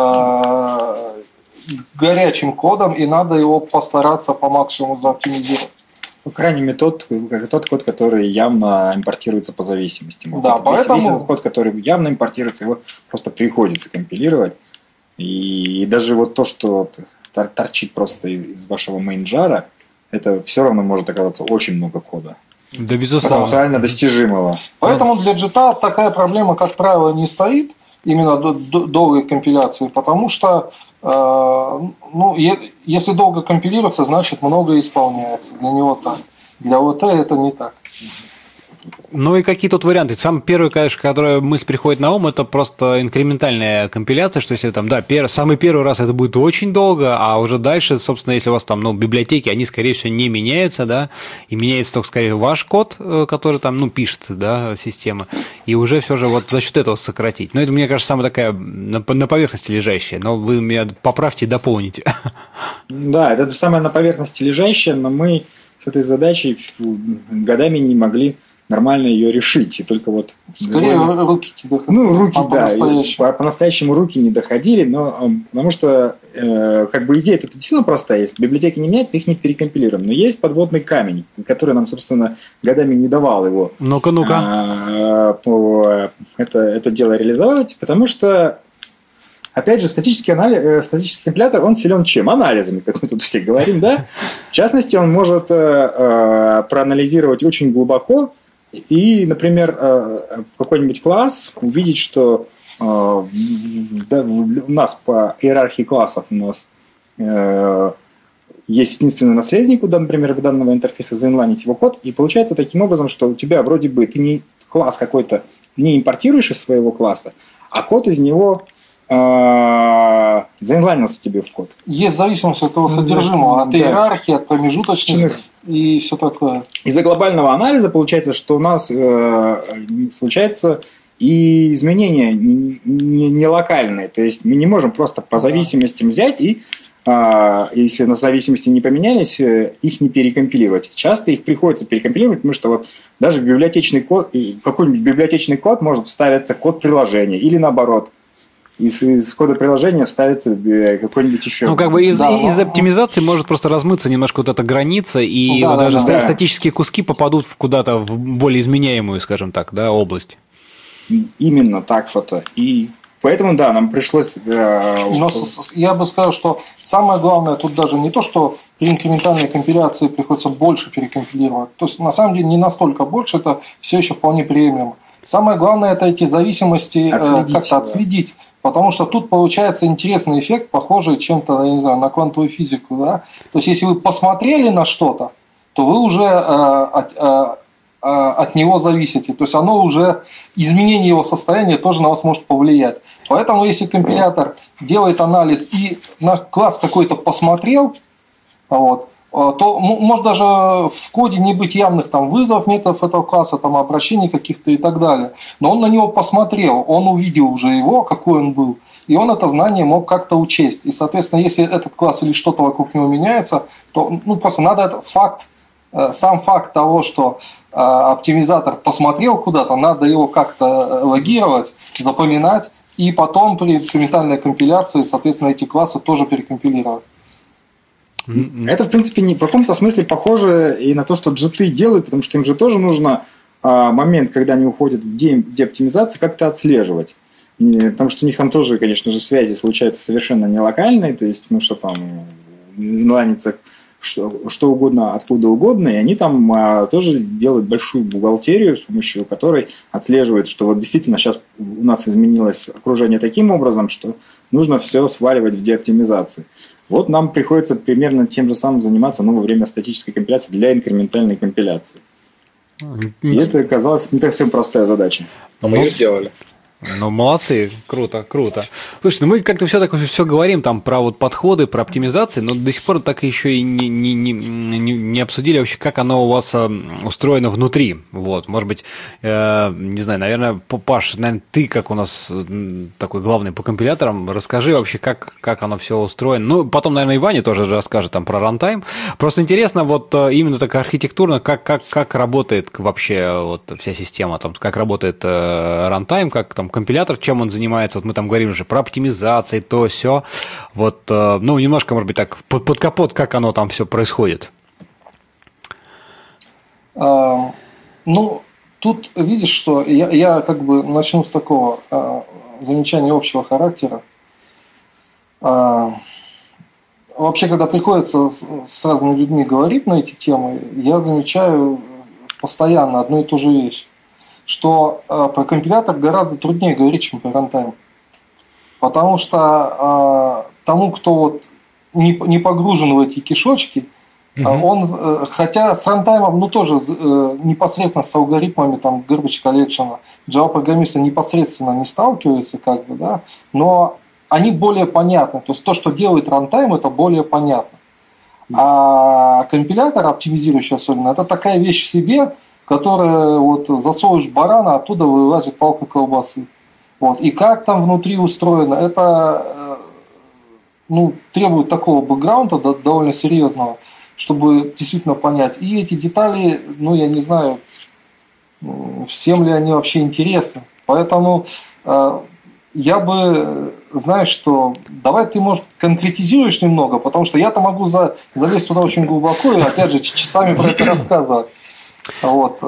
э, горячим кодом, и надо его постараться по максимуму заоптимизировать. Ну, крайний метод, тот код, который явно импортируется по зависимости. Да, поэтому... Если есть код, который явно импортируется, его просто приходится компилировать. И даже вот то, что торчит просто из вашего мейнджара, это все равно может оказаться очень много кода. Да, безусловно. Потенциально достижимого. Поэтому для джита такая проблема, как правило, не стоит, именно до, до долгой компиляции, потому что э, ну, е, если долго компилируется, значит много исполняется. Для него так. Для ОТ это не так. Ну и какие тут варианты? Самый первый, конечно, который мысль приходит на ум, это просто инкрементальная компиляция, что если там, да, пер, самый первый раз это будет очень долго, а уже дальше, собственно, если у вас там, ну, библиотеки, они, скорее всего, не меняются, да, и меняется только, скорее, ваш код, который там, ну, пишется, да, система, и уже все же вот за счет этого сократить. Но это, мне кажется, самая такая на, на поверхности лежащая, но вы меня поправьте и дополните. Да, это самое на поверхности лежащее, но мы с этой задачей годами не могли нормально ее решить. И только вот... Скорее довольно... руки не доходили. Ну, руки, а да. По-настоящему. по-настоящему руки не доходили, но потому что э, как бы идея-то действительно простая. Если библиотеки не меняются, их не перекомпилируем. Но есть подводный камень, который нам, собственно, годами не давал его. Ну-ка, ну-ка. А, это, это дело реализовать, потому что опять же, статический, анализ, статический компилятор, он силен чем? Анализами, как мы тут все говорим, да? В частности, он может э, проанализировать очень глубоко и, например, э, в какой-нибудь класс увидеть, что э, да, у нас по иерархии классов у нас э, есть единственный наследник, например, данного интерфейса, заинлайнить его код, и получается таким образом, что у тебя вроде бы ты не класс какой-то не импортируешь из своего класса, а код из него заинлайнился тебе в код. Есть зависимость от того содержимого, от да. иерархии, от промежуточных и все такое. Из-за глобального анализа получается, что у нас э, случается и изменения не, не, не локальные. То есть мы не можем просто по зависимостям взять и, э, если на зависимости не поменялись, их не перекомпилировать. Часто их приходится перекомпилировать, потому что вот даже библиотечный код, какой-нибудь библиотечный код может вставиться код приложения или наоборот. Из, из кода приложения вставится какой-нибудь еще... Ну, как бы из, да, из оптимизации может просто размыться немножко вот эта граница, и да, вот да, даже да, статические да. куски попадут в куда-то в более изменяемую, скажем так, да, область. Именно так вот. И поэтому, да, нам пришлось... Э, Но я бы сказал, что самое главное тут даже не то, что при инкрементальной компиляции приходится больше перекомпилировать. То есть, на самом деле, не настолько больше, это все еще вполне приемлемо. Самое главное, это эти зависимости отследить, как-то да. отследить. Потому что тут получается интересный эффект, похожий чем-то, я не знаю, на квантовую физику. Да? То есть, если вы посмотрели на что-то, то вы уже э, от, э, от него зависите. То есть, оно уже, изменение его состояния тоже на вас может повлиять. Поэтому, если компилятор делает анализ и на класс какой-то посмотрел, вот, то может даже в коде не быть явных там вызовов методов этого класса, там обращений каких-то и так далее. Но он на него посмотрел, он увидел уже его, какой он был, и он это знание мог как-то учесть. И, соответственно, если этот класс или что-то вокруг него меняется, то ну, просто надо этот факт, сам факт того, что оптимизатор посмотрел куда-то, надо его как-то логировать, запоминать, и потом при инкрементальной компиляции, соответственно, эти классы тоже перекомпилировать. Это, в принципе, не, в каком-то смысле похоже и на то, что джиты делают, потому что им же тоже нужно а, момент, когда они уходят в де, деоптимизацию, как-то отслеживать. И, потому что у них там тоже, конечно же, связи случаются совершенно не локальные, то есть, ну что там, инлайнится что, что угодно, откуда угодно, и они там а, тоже делают большую бухгалтерию, с помощью которой отслеживают, что вот действительно сейчас у нас изменилось окружение таким образом, что нужно все сваливать в деоптимизации. Вот нам приходится примерно тем же самым заниматься, но во время статической компиляции для инкрементальной компиляции. И это оказалось не совсем простая задача. Но мы ее сделали. Ну, молодцы, круто, круто. Слушай, ну мы как-то все так все говорим там про вот подходы, про оптимизации, но до сих пор так еще и не, не, не, не, не обсудили вообще, как оно у вас устроено внутри. Вот, может быть, э, не знаю, наверное, Паш, наверное, ты как у нас такой главный по компиляторам, расскажи вообще, как, как оно все устроено. Ну, потом, наверное, и Ваня тоже расскажет там про рантайм. Просто интересно вот именно так архитектурно, как, как, как работает вообще вот вся система, там, как работает э, рантайм, как там компилятор, чем он занимается, вот мы там говорим уже про оптимизации, то, все, вот, ну, немножко, может быть, так, под, под капот, как оно там все происходит. А, ну, тут видишь, что я, я как бы начну с такого а, замечания общего характера. А, вообще, когда приходится с, с разными людьми говорить на эти темы, я замечаю постоянно одну и ту же вещь, что э, про компилятор гораздо труднее говорить, чем про рантайм. Потому что э, тому, кто вот не, не погружен в эти кишочки, uh-huh. э, он, э, хотя с рантаймом, ну тоже э, непосредственно с алгоритмами там garbage collection, Java-программисты непосредственно не сталкиваются, как бы, да, но они более понятны. То есть то, что делает рантайм, это более понятно. А компилятор, оптимизирующий особенно, это такая вещь в себе, которая вот засовываешь барана, оттуда вылазит палка колбасы. Вот. И как там внутри устроено, это ну, требует такого бэкграунда довольно серьезного, чтобы действительно понять. И эти детали, ну я не знаю, всем ли они вообще интересны. Поэтому э, я бы, знаешь, что давай ты, может, конкретизируешь немного, потому что я-то могу за, залезть туда очень глубоко и опять же часами про это рассказывать. Вот.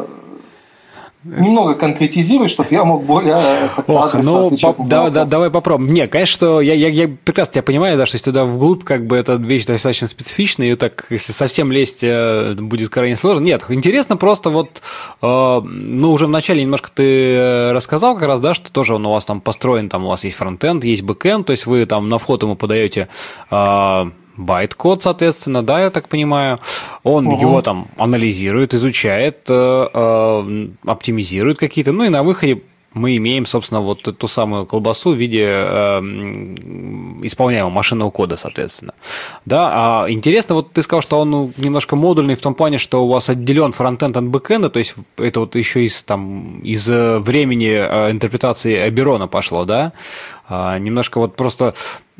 Немного конкретизируй, чтобы я мог более Ох, ну, по, да, да, давай попробуем. Не, конечно, я, я, я прекрасно тебя понимаю, да, что если туда вглубь, как бы эта вещь достаточно специфичная, и так, если совсем лезть, будет крайне сложно. Нет, интересно просто вот, э, ну, уже вначале немножко ты рассказал как раз, да, что тоже он у вас там построен, там у вас есть фронтенд, есть бэкенд, то есть вы там на вход ему подаете э, байт-код, соответственно, да, я так понимаю, он угу. его там анализирует, изучает, э, э, оптимизирует какие-то, ну и на выходе мы имеем, собственно, вот ту самую колбасу в виде э, исполняемого машинного кода, соответственно. Да, а интересно, вот ты сказал, что он ну, немножко модульный в том плане, что у вас отделен фронтенд от бэкенда, то есть это вот еще из, там, из времени э, интерпретации Аберона пошло, да? А, немножко вот просто...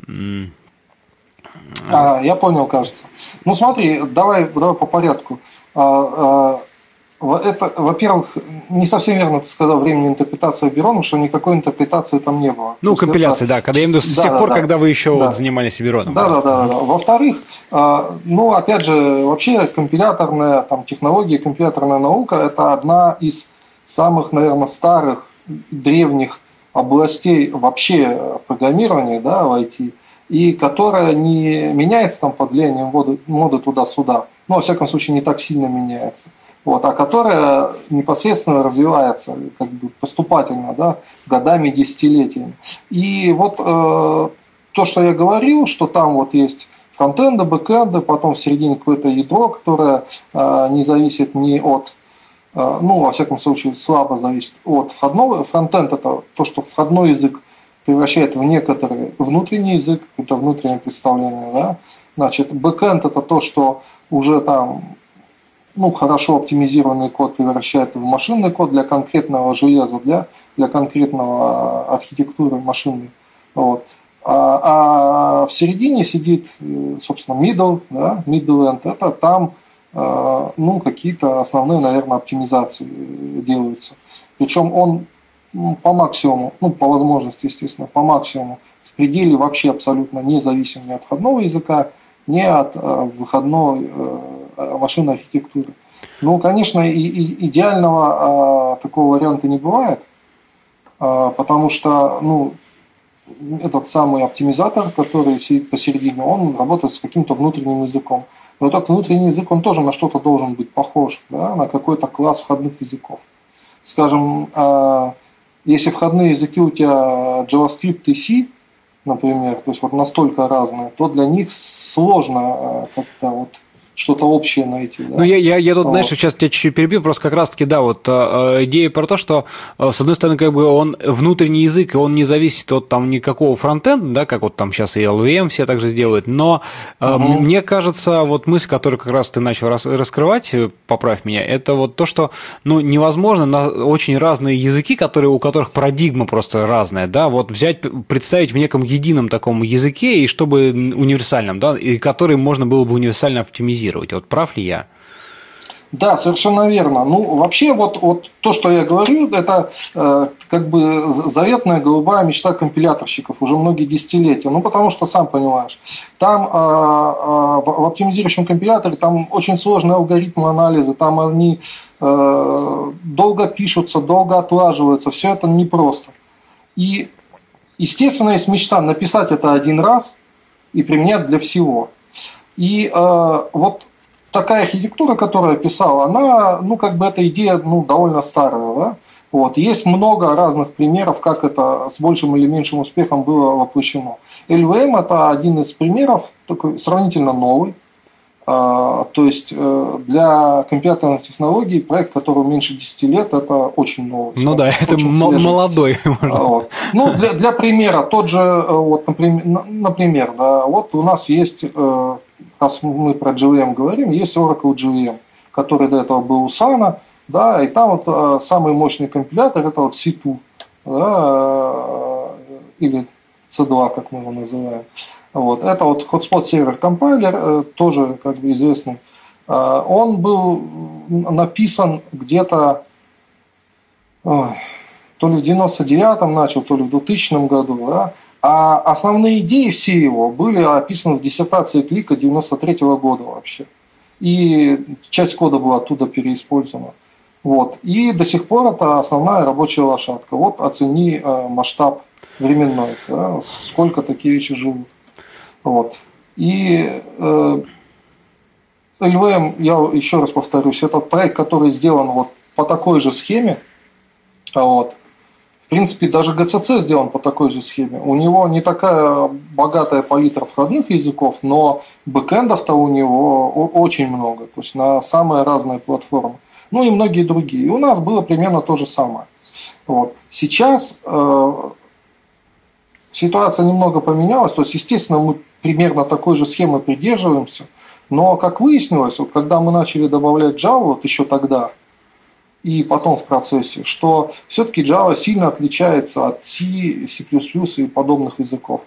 А, я понял, кажется. Ну смотри, давай, давай по порядку. А, а, это, во-первых, не совсем верно ты сказал времени интерпретации Абероном, что никакой интерпретации там не было. Ну, компиляции, это... да, когда я имею в виду с да, тех да, пор, да, когда вы еще да. вот занимались Абероном. Да, да, да, да. Во-вторых, а, ну, опять же, вообще компиляторная там, технология, компиляторная наука – это одна из самых, наверное, старых, древних областей вообще в программировании, да, в ай ти, и которая не меняется там под влиянием моды, моды туда-сюда, ну, во всяком случае, не так сильно меняется, вот, а которая непосредственно развивается как бы поступательно, да, годами, десятилетиями. И вот э, то, что я говорил, что там вот есть фронтенды, бэкенды, потом в середине какое-то ядро, которое э, не зависит ни от, э, ну, во всяком случае, слабо зависит от входного. Фронтенд – это то, что входной язык превращает в некоторый внутренний язык, какое-то внутреннее представление, да. Значит, бэкэнд – это то, что уже там, ну, хорошо оптимизированный код превращает в машинный код для конкретного железа, для, для конкретного архитектуры машины. Вот. А, а в середине сидит, собственно, middle, да, middle end – это там, ну, какие-то основные, наверное, оптимизации делаются. Причем он по максимуму, ну, по возможности, естественно, по максимуму, в пределе вообще абсолютно независим ни от входного языка, ни от э, выходной э, машинной архитектуры. Ну, конечно, и, и идеального э, такого варианта не бывает, э, потому что, ну, этот самый оптимизатор, который сидит посередине, он работает с каким-то внутренним языком. Но этот внутренний язык, он тоже на что-то должен быть похож, да, на какой-то класс входных языков. Скажем, если входные языки у тебя JavaScript и C, например, то есть вот настолько разные, то для них сложно как-то вот что-то общее найти. Да? Ну, я, я, я тут, вот. знаешь, сейчас тебя чуть-чуть перебью, просто как раз-таки, да, вот э, идея про то, что, э, с одной стороны, как бы он внутренний язык, и он не зависит от там никакого фронтенда, да, как вот там сейчас и эл ви эм все так же делают, но э, угу. мне кажется, вот мысль, которую как раз ты начал рас, раскрывать, поправь меня, это вот то, что, ну, невозможно на очень разные языки, которые, у которых парадигма просто разная, да, вот взять, представить в неком едином таком языке, и чтобы универсальном, да, и который можно было бы универсально оптимизировать. Вот прав ли я? Да, совершенно верно. Ну, вообще, вот, вот то, что я говорю, это э, как бы заветная голубая мечта компиляторщиков уже многие десятилетия. Ну, потому что, сам понимаешь, там э, э, в, в оптимизирующем компиляторе там очень сложные алгоритмы анализа, там они э, долго пишутся, долго отлаживаются, все это непросто. И, естественно, есть мечта написать это один раз и применять для всего. И э, вот такая архитектура, которую я писал, она, ну, как бы эта идея, ну, довольно старая, да? Вот. Есть много разных примеров, как это с большим или меньшим успехом было воплощено. эл ви эм – это один из примеров, такой сравнительно новый. Э, то есть э, для компьютерных технологий проект, который меньше десяти лет, это очень новый. Ну да, это м- молодой. Вот. Ну, для, для примера, тот же, вот, например, например да, вот у нас есть... Э, раз мы про джей ви эм говорим, есть Oracle джей ви эм, который до этого был у Sun, да, и там вот э, самый мощный компилятор это вот си два, да, э, или си два, как мы его называем. Вот. Это вот Hotspot Server Compiler, э, тоже как бы известный. Э, он был написан где-то э, то ли в девяносто девятом начал, то ли в двухтысячном году, да. А основные идеи все его были описаны в диссертации Клика девяносто третьего года вообще. И часть кода была оттуда переиспользована. Вот. И до сих пор это основная рабочая лошадка. Вот оцени э, масштаб временной, да, сколько такие вещи живут. Вот. И э, эл ви эм, я еще раз повторюсь, это проект, который сделан вот по такой же схеме. Вот. В принципе, даже джи си си сделан по такой же схеме. У него не такая богатая палитра входных языков, но бэкэндов-то у него очень много. То есть на самые разные платформы. Ну и многие другие. И у нас было примерно то же самое. Вот. Сейчас э, ситуация немного поменялась. То есть, естественно, мы примерно такой же схемы придерживаемся. Но, как выяснилось, вот, когда мы начали добавлять Java, вот еще тогда, и потом в процессе, что все-таки Java сильно отличается от C, C++ и подобных языков.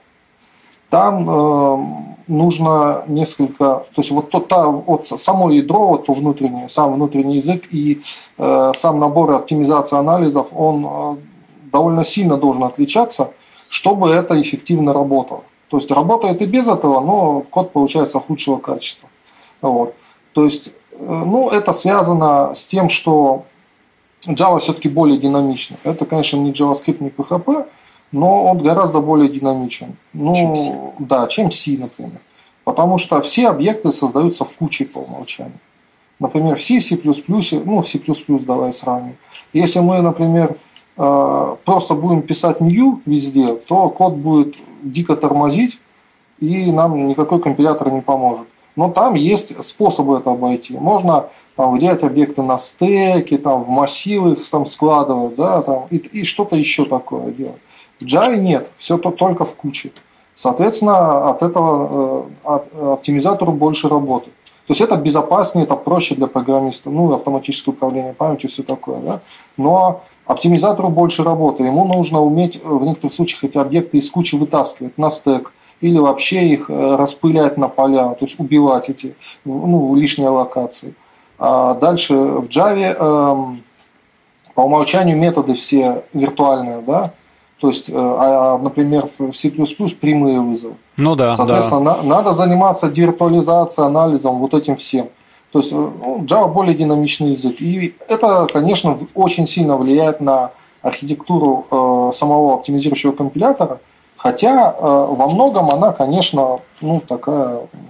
Там э, нужно несколько, то есть вот, то, та, вот само ядро, вот то внутреннее, сам внутренний язык и э, сам набор оптимизации анализов, он э, довольно сильно должен отличаться, чтобы это эффективно работало. То есть работает и без этого, но код получается худшего качества. Вот. То есть, э, ну, это связано с тем, что Java все-таки более динамичный. Это, конечно, не JavaScript, не пи эйч пи, но он гораздо более динамичен. Ну, чем C. Да, чем C, например. Потому что все объекты создаются в куче по умолчанию. Например, в C, в C++, ну, в C++ давай сравним. Если мы, например, просто будем писать new везде, то код будет дико тормозить, и нам никакой компилятор не поможет. Но там есть способы это обойти. Можно там выделять объекты на стеки, там, в массивы их там складывать, да, там, и, и что-то еще такое делать. В Java нет, все то только в куче. Соответственно, от этого э, оптимизатору больше работы. То есть это безопаснее, это проще для программиста, ну, автоматическое управление памятью, все такое, да. Но оптимизатору больше работы. Ему нужно уметь в некоторых случаях эти объекты из кучи вытаскивать на стек или вообще их распылять на поля, то есть убивать эти, ну, лишние аллокации. А дальше в Java э, по умолчанию методы все виртуальные, да, то есть, э, например, в C++ прямые вызовы. Ну да. Соответственно, да. На, надо заниматься девиртуализацией, анализом, вот этим всем. То есть, ну, Java более динамичный язык. И это, конечно, очень сильно влияет на архитектуру э, самого оптимизирующего компилятора, хотя э, во многом она, конечно, ну, такая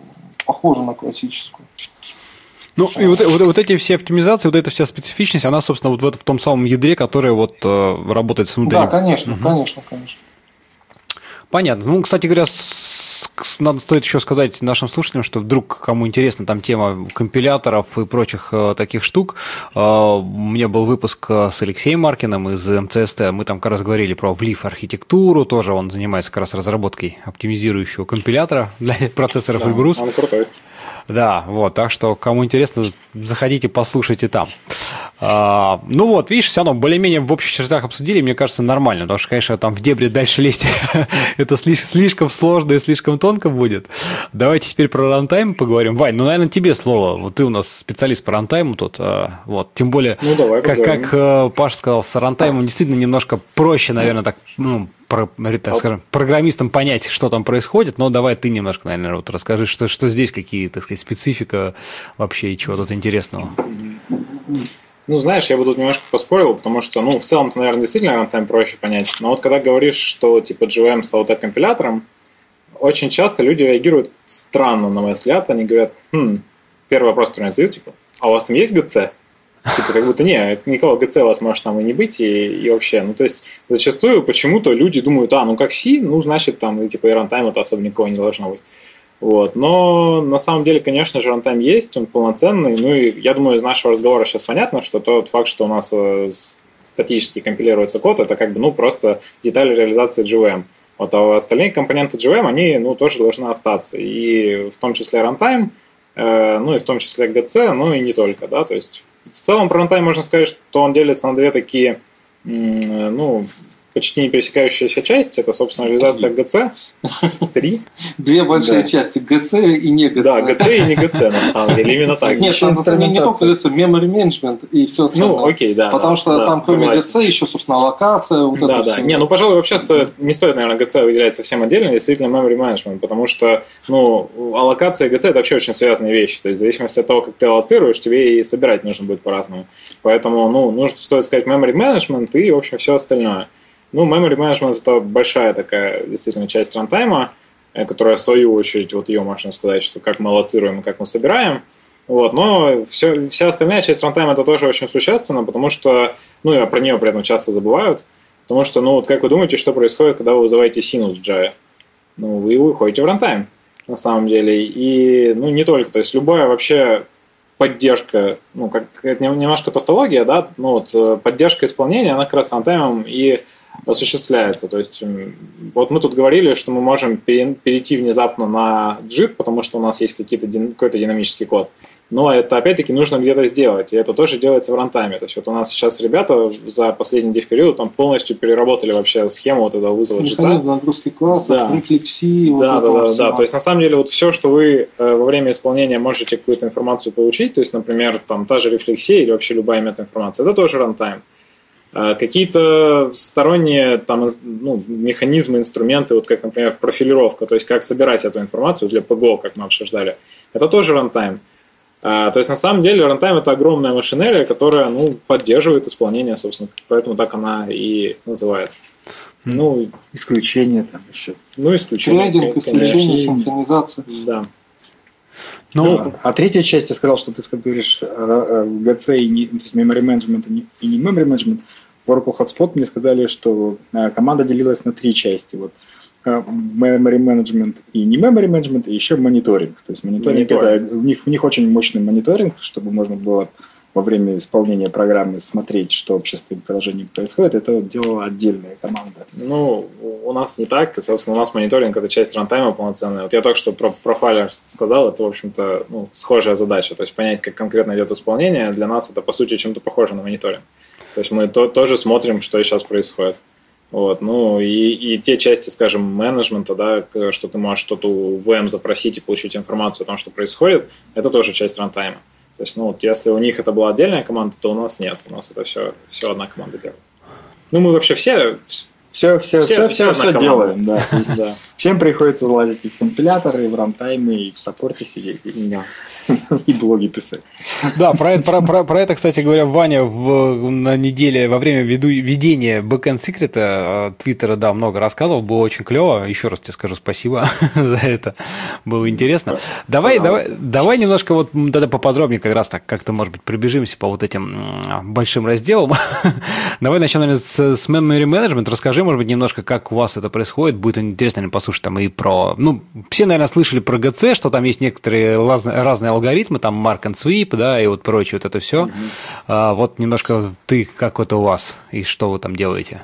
похожа на классическую. Ну, и вот, вот, вот эти все оптимизации, вот эта вся специфичность, она, собственно, вот в, в том самом ядре, которое вот э, работает с внутренним. Да, конечно, угу. конечно, конечно. Понятно. Ну, кстати говоря, с, с, надо стоит еще сказать нашим слушателям, что вдруг кому интересна там тема компиляторов и прочих э, таких штук, э, у меня был выпуск с Алексеем Маркиным из эм цэ эс тэ, мы там как раз говорили про влив архитектуру, тоже он занимается как раз разработкой оптимизирующего компилятора для процессоров да, Эльбрус. Он крутой. Да, вот, так что, кому интересно, заходите, послушайте там. А, ну вот, видишь, все равно более-менее в общих чертах обсудили, мне кажется, нормально, потому что, конечно, там в дебри дальше лезть это слишком сложно и слишком тонко будет. Давайте теперь про рантайм поговорим. Вань, ну, наверное, тебе слово, вот ты у нас специалист по рантайму тут, вот, тем более, ну, давай, как, как Паша сказал, с рантаймом действительно немножко проще, наверное, так, ну, Про, так скажем, программистам понять, что там происходит, но давай ты немножко, наверное, вот расскажи, что, что здесь, какие, так сказать, специфика вообще и чего тут интересного. Ну, знаешь, я бы тут немножко поспорил, потому что, ну, в целом-то, наверное, действительно рантайм проще понять, но вот когда говоришь, что, типа, джи ви эм стал так компилятором, очень часто люди реагируют странно, на мой взгляд, они говорят, хм, первый вопрос, который мне задают, типа, а у вас там есть джи си? Типа, как будто не, никакого джи си у вас может там и не быть, и, и вообще. Ну, то есть, зачастую почему-то люди думают, а, ну, как C, ну, значит, там, типа, и рантайма-то особо никого не должно быть. Вот. Но, на самом деле, конечно же, рантайм есть, он полноценный. Ну, и я думаю, из нашего разговора сейчас понятно, что тот факт, что у нас статически компилируется код, это как бы, ну, просто детали реализации джи ви эм. Вот, а остальные компоненты джи ви эм, они, ну, тоже должны остаться. И в том числе рантайм, э, ну, и в том числе джи си, ну, и не только, да, то есть в целом про рантайм можно сказать, что он делится на две такие, ну, почти не пересекающиеся части. Это, собственно, реализация джи си. Три. Две большие да. части. джи си и не джи си. Да, джи си и не джи си, на самом деле. Именно так. Нет, там на самом деле не только джи си, memory management и все остальное. Ну, окей, да. Потому да, что да, там, кроме джи си, еще, собственно, аллокация. Вот да, это да. все. Не, ну, пожалуй, вообще стоит, не стоит, наверное, джи си выделять совсем отдельно, действительно, memory management, потому что, ну, аллокация и джи си – это вообще очень связанные вещи. То есть, в зависимости от того, как ты аллоцируешь, тебе и собирать нужно будет по-разному. Поэтому, ну, нужно, стоит сказать, memory management и, в общем, все остальное. Ну, memory management – это большая такая, действительно, часть рантайма, которая, в свою очередь, вот ее можно сказать, что как мы аллоцируем и как мы собираем. Вот, но все, вся остальная часть рантайма – это тоже очень существенно, потому что, ну, и про нее при этом часто забывают, потому что, ну, вот как вы думаете, что происходит, когда вы вызываете синус в Java? Ну, вы уходите в рантайм, на самом деле, и, ну, не только, то есть любая вообще поддержка, ну, как, это немножко тавтология, да, ну, вот поддержка исполнения, она как раз рантаймом и осуществляется. То есть вот мы тут говорили, что мы можем перейти внезапно на джит, потому что у нас есть какие-то, какой-то динамический код. Но это опять-таки нужно где-то сделать, и это тоже делается в рантайме. То есть вот у нас сейчас ребята за последний див-период там полностью переработали вообще схему вот этого вызова джита. Механизм нагрузки классов, да. рефлексии. Да, вот да, да, да. То есть на самом деле вот все, что вы э, во время исполнения можете какую-то информацию получить, то есть, например, там та же рефлексия или вообще любая метаинформация, это тоже рантайм. Э, какие-то сторонние там, ну, механизмы, инструменты, вот как, например, профилировка, то есть как собирать эту информацию для пи джи о, как мы обсуждали, это тоже рантайм. То есть, на самом деле, рантайм – это огромная машинерия, которая, ну, поддерживает исполнение, собственно, поэтому так она и называется. Ну, исключение там еще. Ну, исключение. Трейдинг, исключение, синхронизация. Да. Ну, ну, а третья часть, ты сказал, что ты говоришь джи си и не, то есть memory management и не memory management. В Oracle Hotspot мне сказали, что команда делилась на три части. Вот. Memory management и не memory management, и еще мониторинг. То есть мониторинг, мониторинг. Это, у, них, у них очень мощный мониторинг, чтобы можно было во время исполнения программы смотреть, что вообще с твоим приложением происходит. Это делала отдельная команда. Ну, у нас не так. Собственно, у нас мониторинг – это часть рантайма полноценная. Вот я только что про профайлер сказал, это, в общем-то, ну, схожая задача. То есть понять, как конкретно идет исполнение, для нас это, по сути, чем-то похоже на мониторинг. То есть мы то, тоже смотрим, что сейчас происходит. Вот, ну и, и те части, скажем, менеджмента, да, что ты можешь что-то у ви эм запросить и получить информацию о том, что происходит, это тоже часть рантайма. То есть, ну вот, если у них это была отдельная команда, то у нас нет, у нас это все, все одна команда делает. Ну, мы вообще все, все, все, все, все, все делаем, да. да. Всем приходится лазить и в компиляторы, и в рантаймы, и в саппорте сидеть, и, и блоги писать. Да, про это, про, про, про это, кстати говоря, Ваня в, на неделе во время веду, ведения Backend Secret Твиттера, да, много рассказывал, было очень клево. Еще раз тебе скажу спасибо за это, было интересно. Давай, давай, давай немножко вот тогда поподробнее как раз так как-то, может быть, пробежимся по вот этим большим разделам. Давай начнем, наверное, с, с Memory Management. Расскажи, может быть, немножко, как у вас это происходит. Будет интересно, наверное, послушать там и про... Ну, все, наверное, слышали про джи си, что там есть некоторые разные, разные алгоритмы, там Mark and Sweep, да, и вот прочее, вот это все. Mm-hmm. А, вот немножко ты, как это у вас, и что вы там делаете?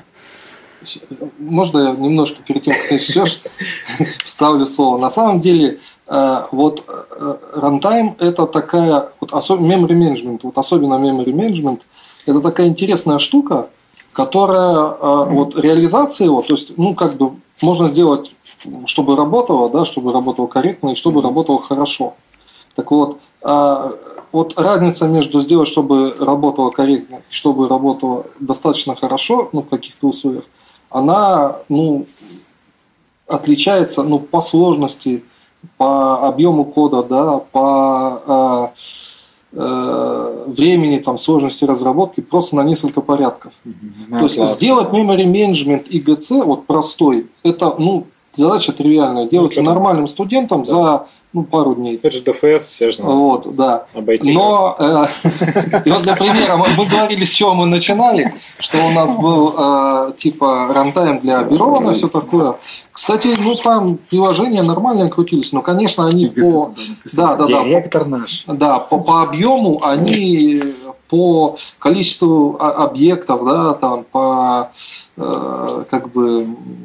Можно я немножко перед тем, как ты начнешь, вставлю слово? На самом деле, вот runtime – это такая... Вот memory management, вот особенно memory management, это такая интересная штука, которая mm-hmm. вот реализация его, то есть, ну, как бы можно сделать, чтобы работало, да, чтобы работало корректно и чтобы работало хорошо. Так вот, вот разница между сделать, чтобы работало корректно и чтобы работало достаточно хорошо, ну, в каких-то условиях, она, ну, отличается, ну, по сложности, по объему кода, да, по э, времени, там, сложности разработки просто на несколько порядков. Mm-hmm. То есть классно. Сделать memory management и джи си вот простой, это, ну, задача тривиальная, делается ну, нормальным студентом да. за ну, пару дней. Это же ди эф эс, все же знают. Вот, да. Обойти. Но, э, и вот для примера, мы, мы говорили, с чего мы начинали, что у нас был э, типа рантайм для бюро, и все такое. Кстати, ну там приложения нормально крутились, но, конечно, они по... Да, да, да. Директор наш. Да, по, по объему они по количеству объектов, да, там, по э, как бы...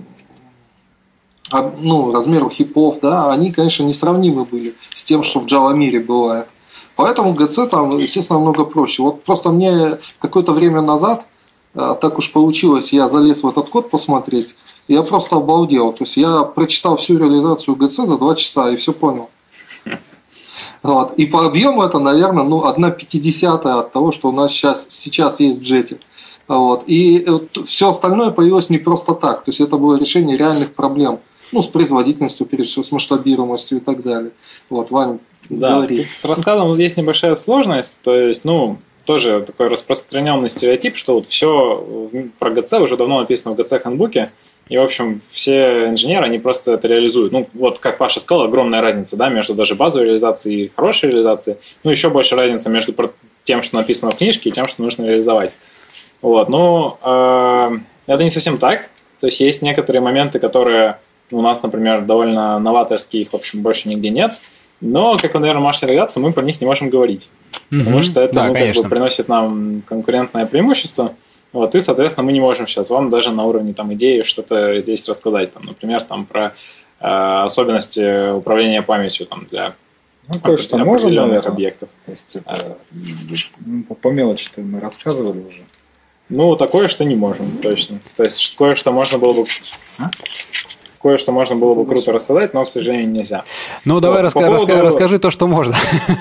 ну, размеру хипов, да, они, конечно, несравнимы были с тем, что в Java мире бывает. Поэтому джи си там, естественно, много проще. Вот просто мне какое-то время назад, так уж получилось, я залез в этот код посмотреть, и я просто обалдел. То есть я прочитал всю реализацию джи си за два часа и все понял. Вот. И по объему это, наверное, ну, одна пятидесятая от того, что у нас сейчас, сейчас есть в джете. Вот. И все остальное появилось не просто так. То есть это было решение реальных проблем. Ну, с производительностью, прежде всего, с масштабируемостью и так далее. Вот, Ваня, да, говори. С раскладом вот есть небольшая сложность, то есть, ну, тоже такой распространенный стереотип, что вот все про джи си уже давно написано в джи си-хендбуке, и, в общем, все инженеры, они просто это реализуют. Ну, вот, как Паша сказал, огромная разница, да, между даже базовой реализацией и хорошей реализацией, ну, еще больше разница между тем, что написано в книжке, и тем, что нужно реализовать. Вот, ну, э, это не совсем так, то есть, есть некоторые моменты, которые... У нас, например, довольно новаторские, их, в общем, больше нигде нет. Но, как вы, наверное, можете догадаться, мы про них не можем говорить. Mm-hmm. Потому что это да, ну, как бы приносит нам конкурентное преимущество. Вот, и, соответственно, мы не можем сейчас вам даже на уровне там, идеи что-то здесь рассказать. Там, например, там, про э, особенности управления памятью там, для ну, кое-что можем, определенных объектов. То есть, это, по мелочи-то мы рассказывали уже. Ну, такое, что не можем, точно. То есть, кое-что можно было бы... А? Кое-что можно было бы круто рассказать, но, к сожалению, нельзя. Ну, давай раска- по поводу... расскажи то, что можно.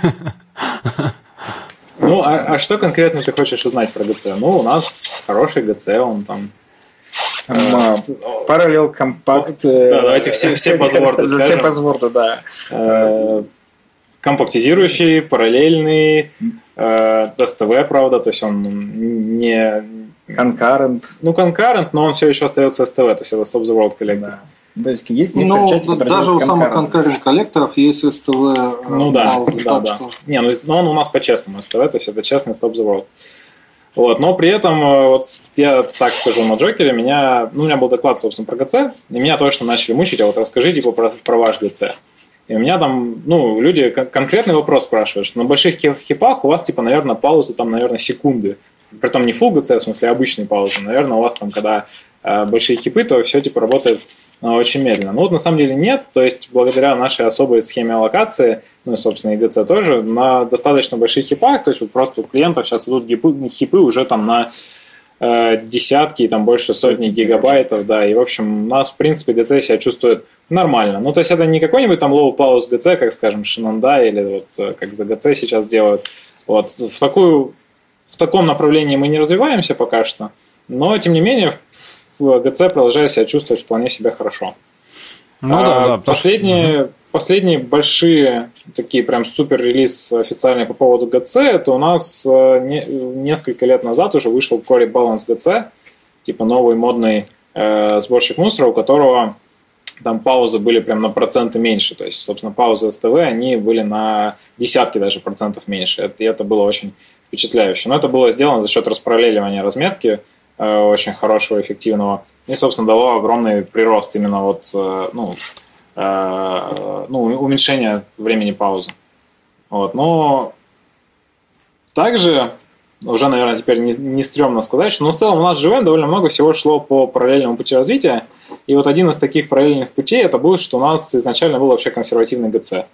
Ну, а, а что конкретно ты хочешь узнать про джи си? Ну, у нас хороший джи си, он там... Параллел компакт. Да, давайте все, все базворды скажем. Все базворды, да. Компактизирующий, параллельный, эс ти ви, правда, то есть он не... Concurrent. Ну, concurrent, но он все еще остается эс ти ви, то есть это Stop the World коллектор. То есть есть ну, часть, даже у самых concurrent коллекторов есть эс ти ви. Ну да, да, да. Что... Не, ну, но он у нас по-честному эс ти ви, то есть это честный Stop the World. Вот, но при этом, вот я так скажу, на Джокере меня, ну, у меня был доклад, собственно, про джи си, и меня точно начали мучить, а вот расскажи, типа, про, про ваш джи си. И у меня там, ну, люди конкретный вопрос спрашивают, что на больших хипах у вас, типа, наверное, паузы там, наверное, секунды. Притом не full джи си, в смысле обычные паузы. Наверное, у вас там, когда э, большие хипы, то все типа работает э, очень медленно. Но вот на самом деле нет. То есть благодаря нашей особой схеме аллокации, ну и, собственно, и джи си тоже, на достаточно больших хипах, то есть вот просто у клиентов сейчас идут хипы, хипы уже там на э, десятки и там больше сотни гигабайтов, да, и, в общем, у нас, в принципе, джи си себя чувствует нормально. Ну, то есть это не какой-нибудь там low pause джи си, как, скажем, Shenandoah, или вот как за джи си сейчас делают. Вот в такую... В таком направлении мы не развиваемся пока что, но, тем не менее, в ГЦ продолжает себя чувствовать вполне себе хорошо. Ну, а, да, да, последние, что... последние большие такие прям супер релиз официальные по поводу ГЦ, это у нас не, несколько лет назад уже вышел Core Balance джи си, типа новый модный э, сборщик мусора, у которого там паузы были прям на проценты меньше. То есть, собственно, паузы эс тэ вэ, они были на десятки даже процентов меньше. И это было очень впечатляюще. Но это было сделано за счет распараллеливания разметки, э, очень хорошего, эффективного. И, собственно, дало огромный прирост именно вот, э, ну, э, ну, уменьшение времени паузы. Вот. Но также, уже, наверное, теперь не, не стрёмно сказать, что ну, в целом у нас в джи ви эм довольно много всего шло по параллельному пути развития. И вот один из таких параллельных путей это был, что у нас изначально был вообще консервативный ГЦ.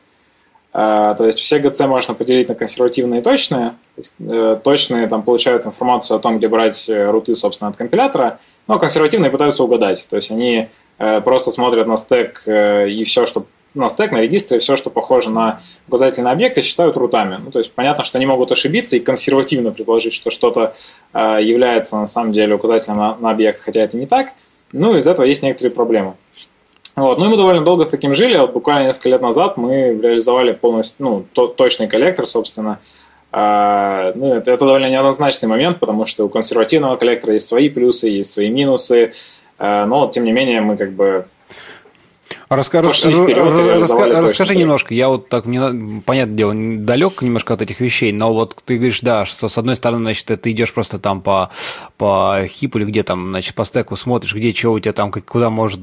То есть все ГЦ можно поделить на консервативные и точные. Точные там получают информацию о том, где брать руты, собственно, от компилятора, но консервативные пытаются угадать. То есть они просто смотрят на стек и все, что на стек, на регистры, и все, что похоже на указательные объекты, считают рутами. Ну, то есть понятно, что они могут ошибиться и консервативно предположить, что что-то является на самом деле указателем на, на объект, хотя это не так. Ну, из этого есть некоторые проблемы. Вот. Ну, и мы довольно долго с таким жили. Вот буквально несколько лет назад мы реализовали полностью, ну, то, точный коллектор, собственно. А, ну, это, это довольно неоднозначный момент, потому что у консервативного коллектора есть свои плюсы, есть свои минусы. А, но, тем не менее, мы как бы... Раска... Раска... Раска... Расскажи немножко, я вот так, не... понятное дело, далек немножко от этих вещей, но вот ты говоришь, да, что с одной стороны, значит, ты идешь просто там по, по хипу или где там, значит, по стеку смотришь, где что у тебя там, куда может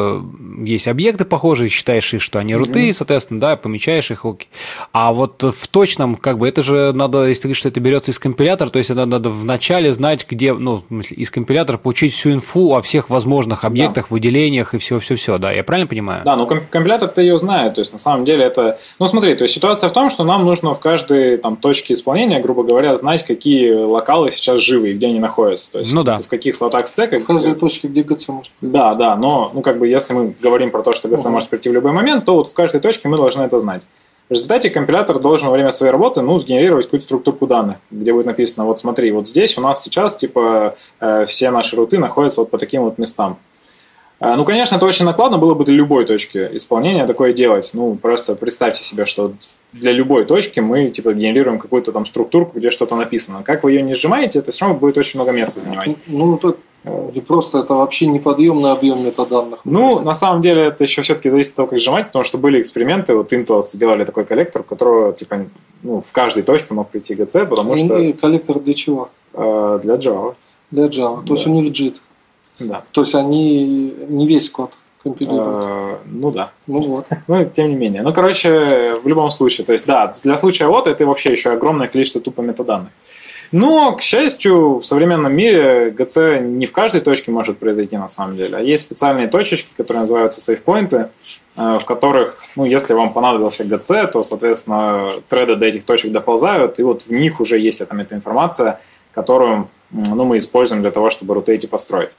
есть объекты похожие, считаешь их, что они руты, mm-hmm. соответственно, да, помечаешь их, окей. А вот в точном, как бы, это же надо, если ты говоришь, что это берется из компилятора, то есть это надо вначале знать, где, ну, из компилятора получить всю инфу о всех возможных объектах, да. выделениях и все-все-все, да, я правильно понимаю? Да, ну компилятор-то ее знает, то есть на самом деле это... Ну смотри, то есть ситуация в том, что нам нужно в каждой там точке исполнения, грубо говоря, знать, какие локалы сейчас живы и где они находятся, то есть ну, да. в каких слотах стека. В каждой точке, где ГЦ может прийти. Да, да, но ну как бы если мы говорим про то, что ГЦ угу. может прийти в любой момент, то вот в каждой точке мы должны это знать. В результате компилятор должен во время своей работы, ну, сгенерировать какую-то структуру данных, где будет написано, вот смотри, вот здесь у нас сейчас типа э, все наши руты находятся вот по таким вот местам. Ну, конечно, это очень накладно было бы для любой точки исполнения такое делать. Ну, просто представьте себе, что для любой точки мы типа генерируем какую-то там структурку, где что-то написано. Как вы ее не сжимаете, это все равно будет очень много места занимать. Ну, это не просто, это вообще неподъемный объем метаданных. Ну, на самом деле, это еще все-таки зависит от того, как сжимать, потому что были эксперименты, вот Intel делали такой коллектор, у которого типа, ну, в каждой точке мог прийти ГЦ, потому и что... Коллектор для чего? Для Java. Для Java, то да. есть у них джит. Да. То есть они не весь код компилируют. А, ну да. Ну вот. Ну, тем не менее. Ну, короче, в любом случае, то есть, да, для случая вот это вообще еще огромное количество тупо метаданных. Но, к счастью, в современном мире ГЦ не в каждой точке может произойти на самом деле. А есть специальные точечки, которые называются сейфпоинты, в которых, ну, если вам понадобился ГЦ, то, соответственно, треды до этих точек доползают, и вот в них уже есть эта метаинформация, которую, ну, мы используем для того, чтобы руты эти построить.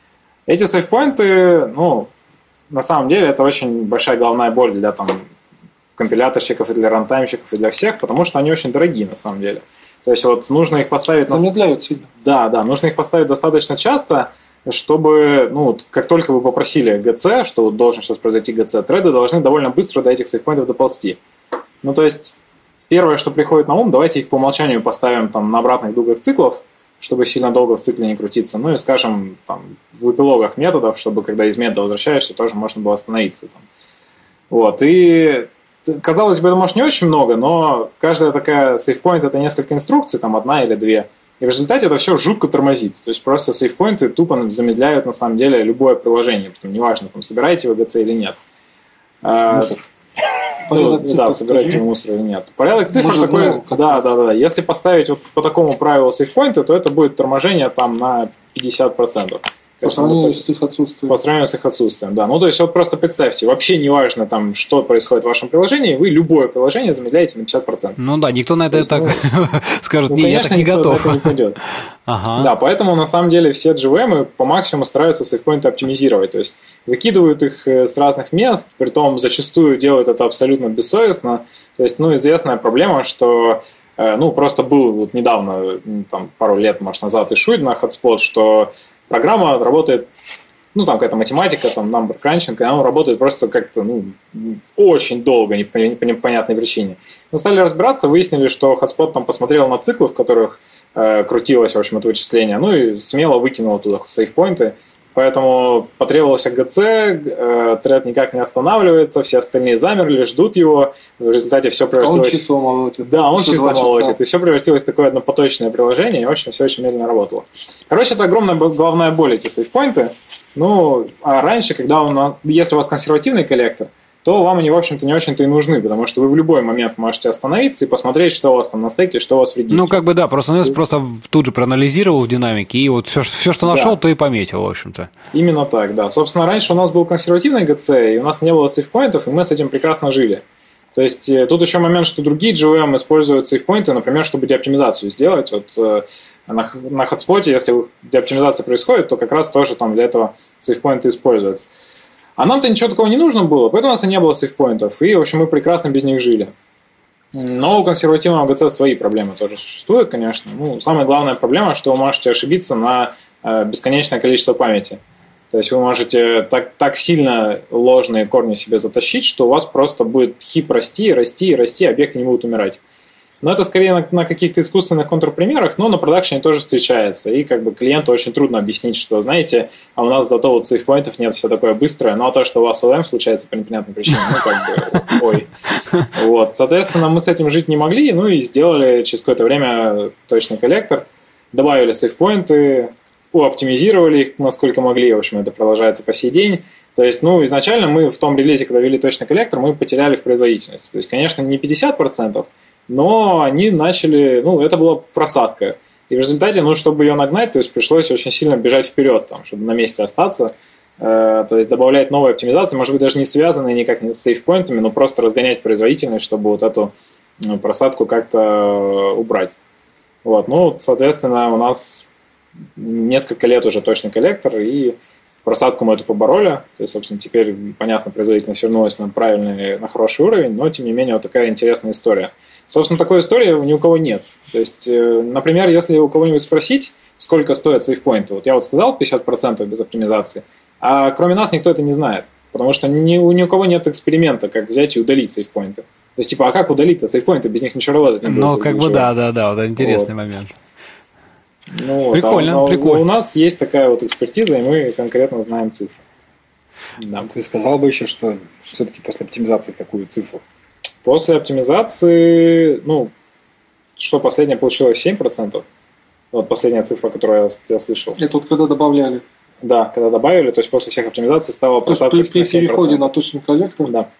Эти сейфпоинты, ну, на самом деле, это очень большая головная боль для там, компиляторщиков, и для рантаймщиков, и для всех, потому что они очень дорогие на самом деле. То есть вот нужно их поставить... Замедляют сильно. Да, да, нужно их поставить достаточно часто, чтобы, ну, вот, как только вы попросили ГЦ, что вот должен сейчас произойти ГЦ, треды должны довольно быстро до этих сейфпоинтов доползти. Ну, то есть, первое, что приходит на ум, давайте их по умолчанию поставим там, на обратных дугах циклов, чтобы сильно долго в цикле не крутиться. Ну и, скажем, там, в эпилогах методов, чтобы когда из метода возвращаешься, тоже можно было остановиться. Там. Вот. И, казалось бы, это, может, не очень много, но каждая такая сейфпоинт – это несколько инструкций, там, одна или две. И в результате это все жутко тормозит. То есть просто сейфпоинты тупо замедляют, на самом деле, любое приложение. Потому, неважно, там, собираете вы ГЦ или нет. Ну, да, собирайте мусор или нет. Порядок цифр такой, знаем, да, да, да. Если поставить вот по такому правилу сейфпоинты, то это будет торможение там на пятьдесят процентов. По сравнению с их отсутствием. По сравнению с их отсутствием, да. Ну, то есть, вот просто представьте, вообще не важно, там, что происходит в вашем приложении, вы любое приложение замедляете на пятьдесят процентов. Ну да, никто на это есть, так ну, скажет, ну, не, конечно, я так не готов. На это не пойдет. Ага. Да, поэтому на самом деле все джи ви эм по максимуму стараются сейфпоинты оптимизировать, то есть выкидывают их с разных мест, притом зачастую делают это абсолютно бессовестно. То есть, ну, известная проблема, что, ну, просто был вот недавно, там, пару лет, может, назад ишуй на Hotspot, что программа работает, ну, там какая-то математика, там, number crunching, и она работает просто как-то, ну, очень долго, не по непонятной причине. Мы стали разбираться, выяснили, что Hotspot там посмотрел на циклы, в которых э, крутилось, в общем, это вычисление, ну, и смело выкинул оттуда сейфпоинты. Поэтому потребовался ГЦ, э, тред никак не останавливается, все остальные замерли, ждут его. В результате все превратилось... Он число молотит. Да, он число молотит. И все превратилось в такое однопоточное приложение, и, в общем, все очень медленно работало. Короче, это огромная головная боль, эти сейфпоинты. Ну, а раньше, когда он, если у вас консервативный коллектор, то вам они, в общем-то, не очень-то и нужны, потому что вы в любой момент можете остановиться и посмотреть, что у вас там на стейке, что у вас в регистре. Ну, как бы да, просто я просто тут же проанализировал в динамике, и вот все, все что нашел, да. то и пометил, в общем-то. Именно так, да. Собственно, раньше у нас был консервативный ГЦ, и у нас не было сейфпоинтов, и мы с этим прекрасно жили. То есть тут еще момент, что другие джи ви эм используют сейфпоинты, например, чтобы деоптимизацию сделать. Вот на, на хотспоте, если деоптимизация происходит, то как раз тоже там для этого сейфпоинты используются. А нам-то ничего такого не нужно было, поэтому у нас и не было сейфпоинтов. И, в общем, мы прекрасно без них жили. Но у консервативного ГЦ свои проблемы тоже существуют, конечно. Ну, самая главная проблема, что вы можете ошибиться на бесконечное количество памяти. То есть вы можете так, так сильно ложные корни себе затащить, что у вас просто будет хип расти, расти, расти, объекты не будут умирать. Но это скорее на, на каких-то искусственных контрпримерах, но на продакшене тоже встречается. И как бы клиенту очень трудно объяснить, что, знаете, а у нас зато вот сейфпоинтов нет, все такое быстрое, ну а то, что у вас о эм случается по непонятным причинам, ну как бы, ой. Вот, соответственно, мы с этим жить не могли, ну и сделали через какое-то время точный коллектор, добавили сейфпоинты, оптимизировали их насколько могли, в общем, это продолжается по сей день. То есть, ну, изначально мы в том релизе, когда ввели точный коллектор, мы потеряли в производительности. То есть, конечно, не пятьдесят процентов, но они начали, ну, это была просадка. И в результате, ну, чтобы ее нагнать, то есть пришлось очень сильно бежать вперед, там, чтобы на месте остаться. Э, то есть добавлять новые оптимизации, может быть, даже не связанные никак не с сейфпоинтами, но просто разгонять производительность, чтобы вот эту ну, просадку как-то убрать. Вот, ну, соответственно, у нас несколько лет уже точный коллектор, и просадку мы эту побороли. То есть, собственно, теперь, понятно, производительность вернулась на правильный, на хороший уровень, но, тем не менее, вот такая интересная история. Собственно, такой истории ни у кого нет. То есть, например, если у кого-нибудь спросить, сколько стоит сейфпоинты, вот я вот сказал пятьдесят процентов без оптимизации, а кроме нас никто это не знает, потому что ни, ни у кого нет эксперимента, как взять и удалить сейфпоинты. То есть, типа, а как удалить-то сейфпоинты, без них ничего работать не будет. Ну, как бы да-да-да, вот интересный вот. момент. Ну, прикольно, вот, а, прикольно. У нас есть такая вот экспертиза, и мы конкретно знаем цифры. Да. Ты сказал бы еще, что все-таки после оптимизации какую цифру? После оптимизации, ну, что последнее получилось семь процентов. Вот последняя цифра, которую я, я слышал. И тут когда добавляли? Да, когда добавили, то есть после всех оптимизаций стало просадка на семь процентов. При переходе на точный коллектор? Да.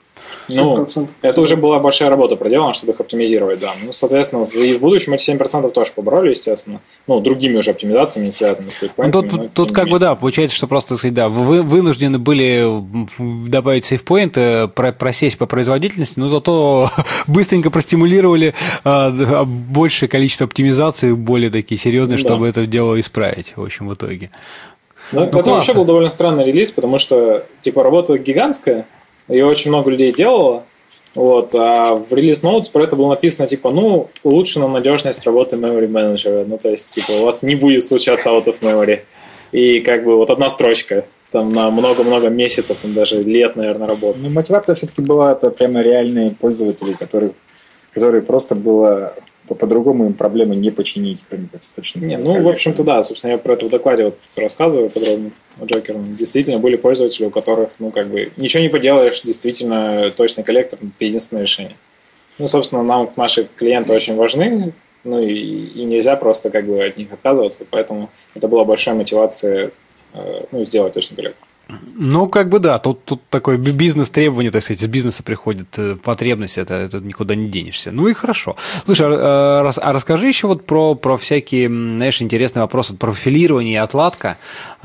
Ну, это уже была большая работа проделана, чтобы их оптимизировать, да. Ну, соответственно, и в будущем эти семь процентов тоже побороли, естественно. Ну, другими уже оптимизациями, не связанными с сейфпоинтами. Ну, тут тут как бы, да, получается, что просто, сказать, да, вы вынуждены были добавить сейфпоинты, просесть по производительности, но зато быстренько простимулировали а, большее количество оптимизаций, более такие серьезные, да. чтобы это дело исправить, в общем, в итоге. Ну, ну, это классно. Вообще был довольно странный релиз, потому что, типа, работа гигантская, ее очень много людей делало, вот, а в релиз notes про это было написано, типа, ну, улучшена надежность работы memory manager, ну, то есть, типа, у вас не будет случаться out of memory, и как бы вот одна строчка, там, на много-много месяцев, там, даже лет, наверное, работы. Ну, мотивация все-таки была, это прямо реальные пользователи, которые, которые просто было... По-другому им проблемы не починить, кроме как с точным. Не, ну, в общем-то, да. Собственно, я про это в докладе вот рассказываю подробно о Джокере. Действительно, были пользователи, у которых, ну, как бы, ничего не поделаешь, действительно, точный коллектор – это единственное решение. Ну, собственно, нам наши клиенты очень важны, ну, и, и нельзя просто, как бы, от них отказываться, поэтому это была большая мотивация, ну, сделать точный коллектор. Ну, как бы да, тут, тут такое бизнес-требование, так сказать, из бизнеса приходит потребность, это, это никуда не денешься. Ну и хорошо. Слушай, а, а расскажи еще вот про, про всякие, знаешь, интересные вопросы, профилирование и отладка,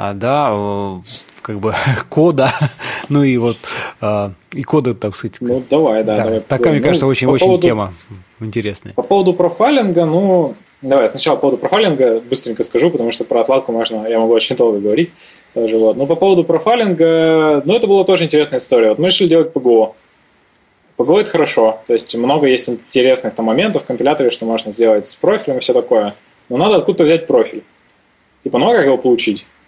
да, как бы кода, ну и вот, и кода, так сказать. Ну, давай, да. да давай. Такая, мне ну, кажется, очень-очень поводу, тема интересная. По поводу профайлинга, ну, давай, сначала по поводу профайлинга быстренько скажу, потому что про отладку можно, я могу очень долго говорить. Тоже, вот. Но по поводу профайлинга, ну, это была тоже интересная история. Вот мы решили делать пи джи о. пи джи о это хорошо, то есть много есть интересных там моментов в компиляторе, что можно сделать с профилем и все такое. Но надо откуда-то взять профиль. Типа, ну а как его получить?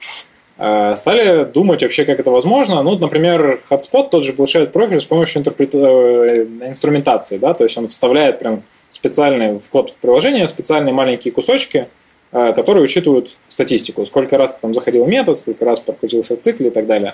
стали думать вообще, как это возможно. Ну, например, Hotspot тот же получает профиль с помощью интерпрет... инструментации, да, то есть он вставляет прям специальные в код приложения специальные маленькие кусочки, которые учитывают статистику, сколько раз ты там заходил в метод, сколько раз прокрутился цикл и так далее.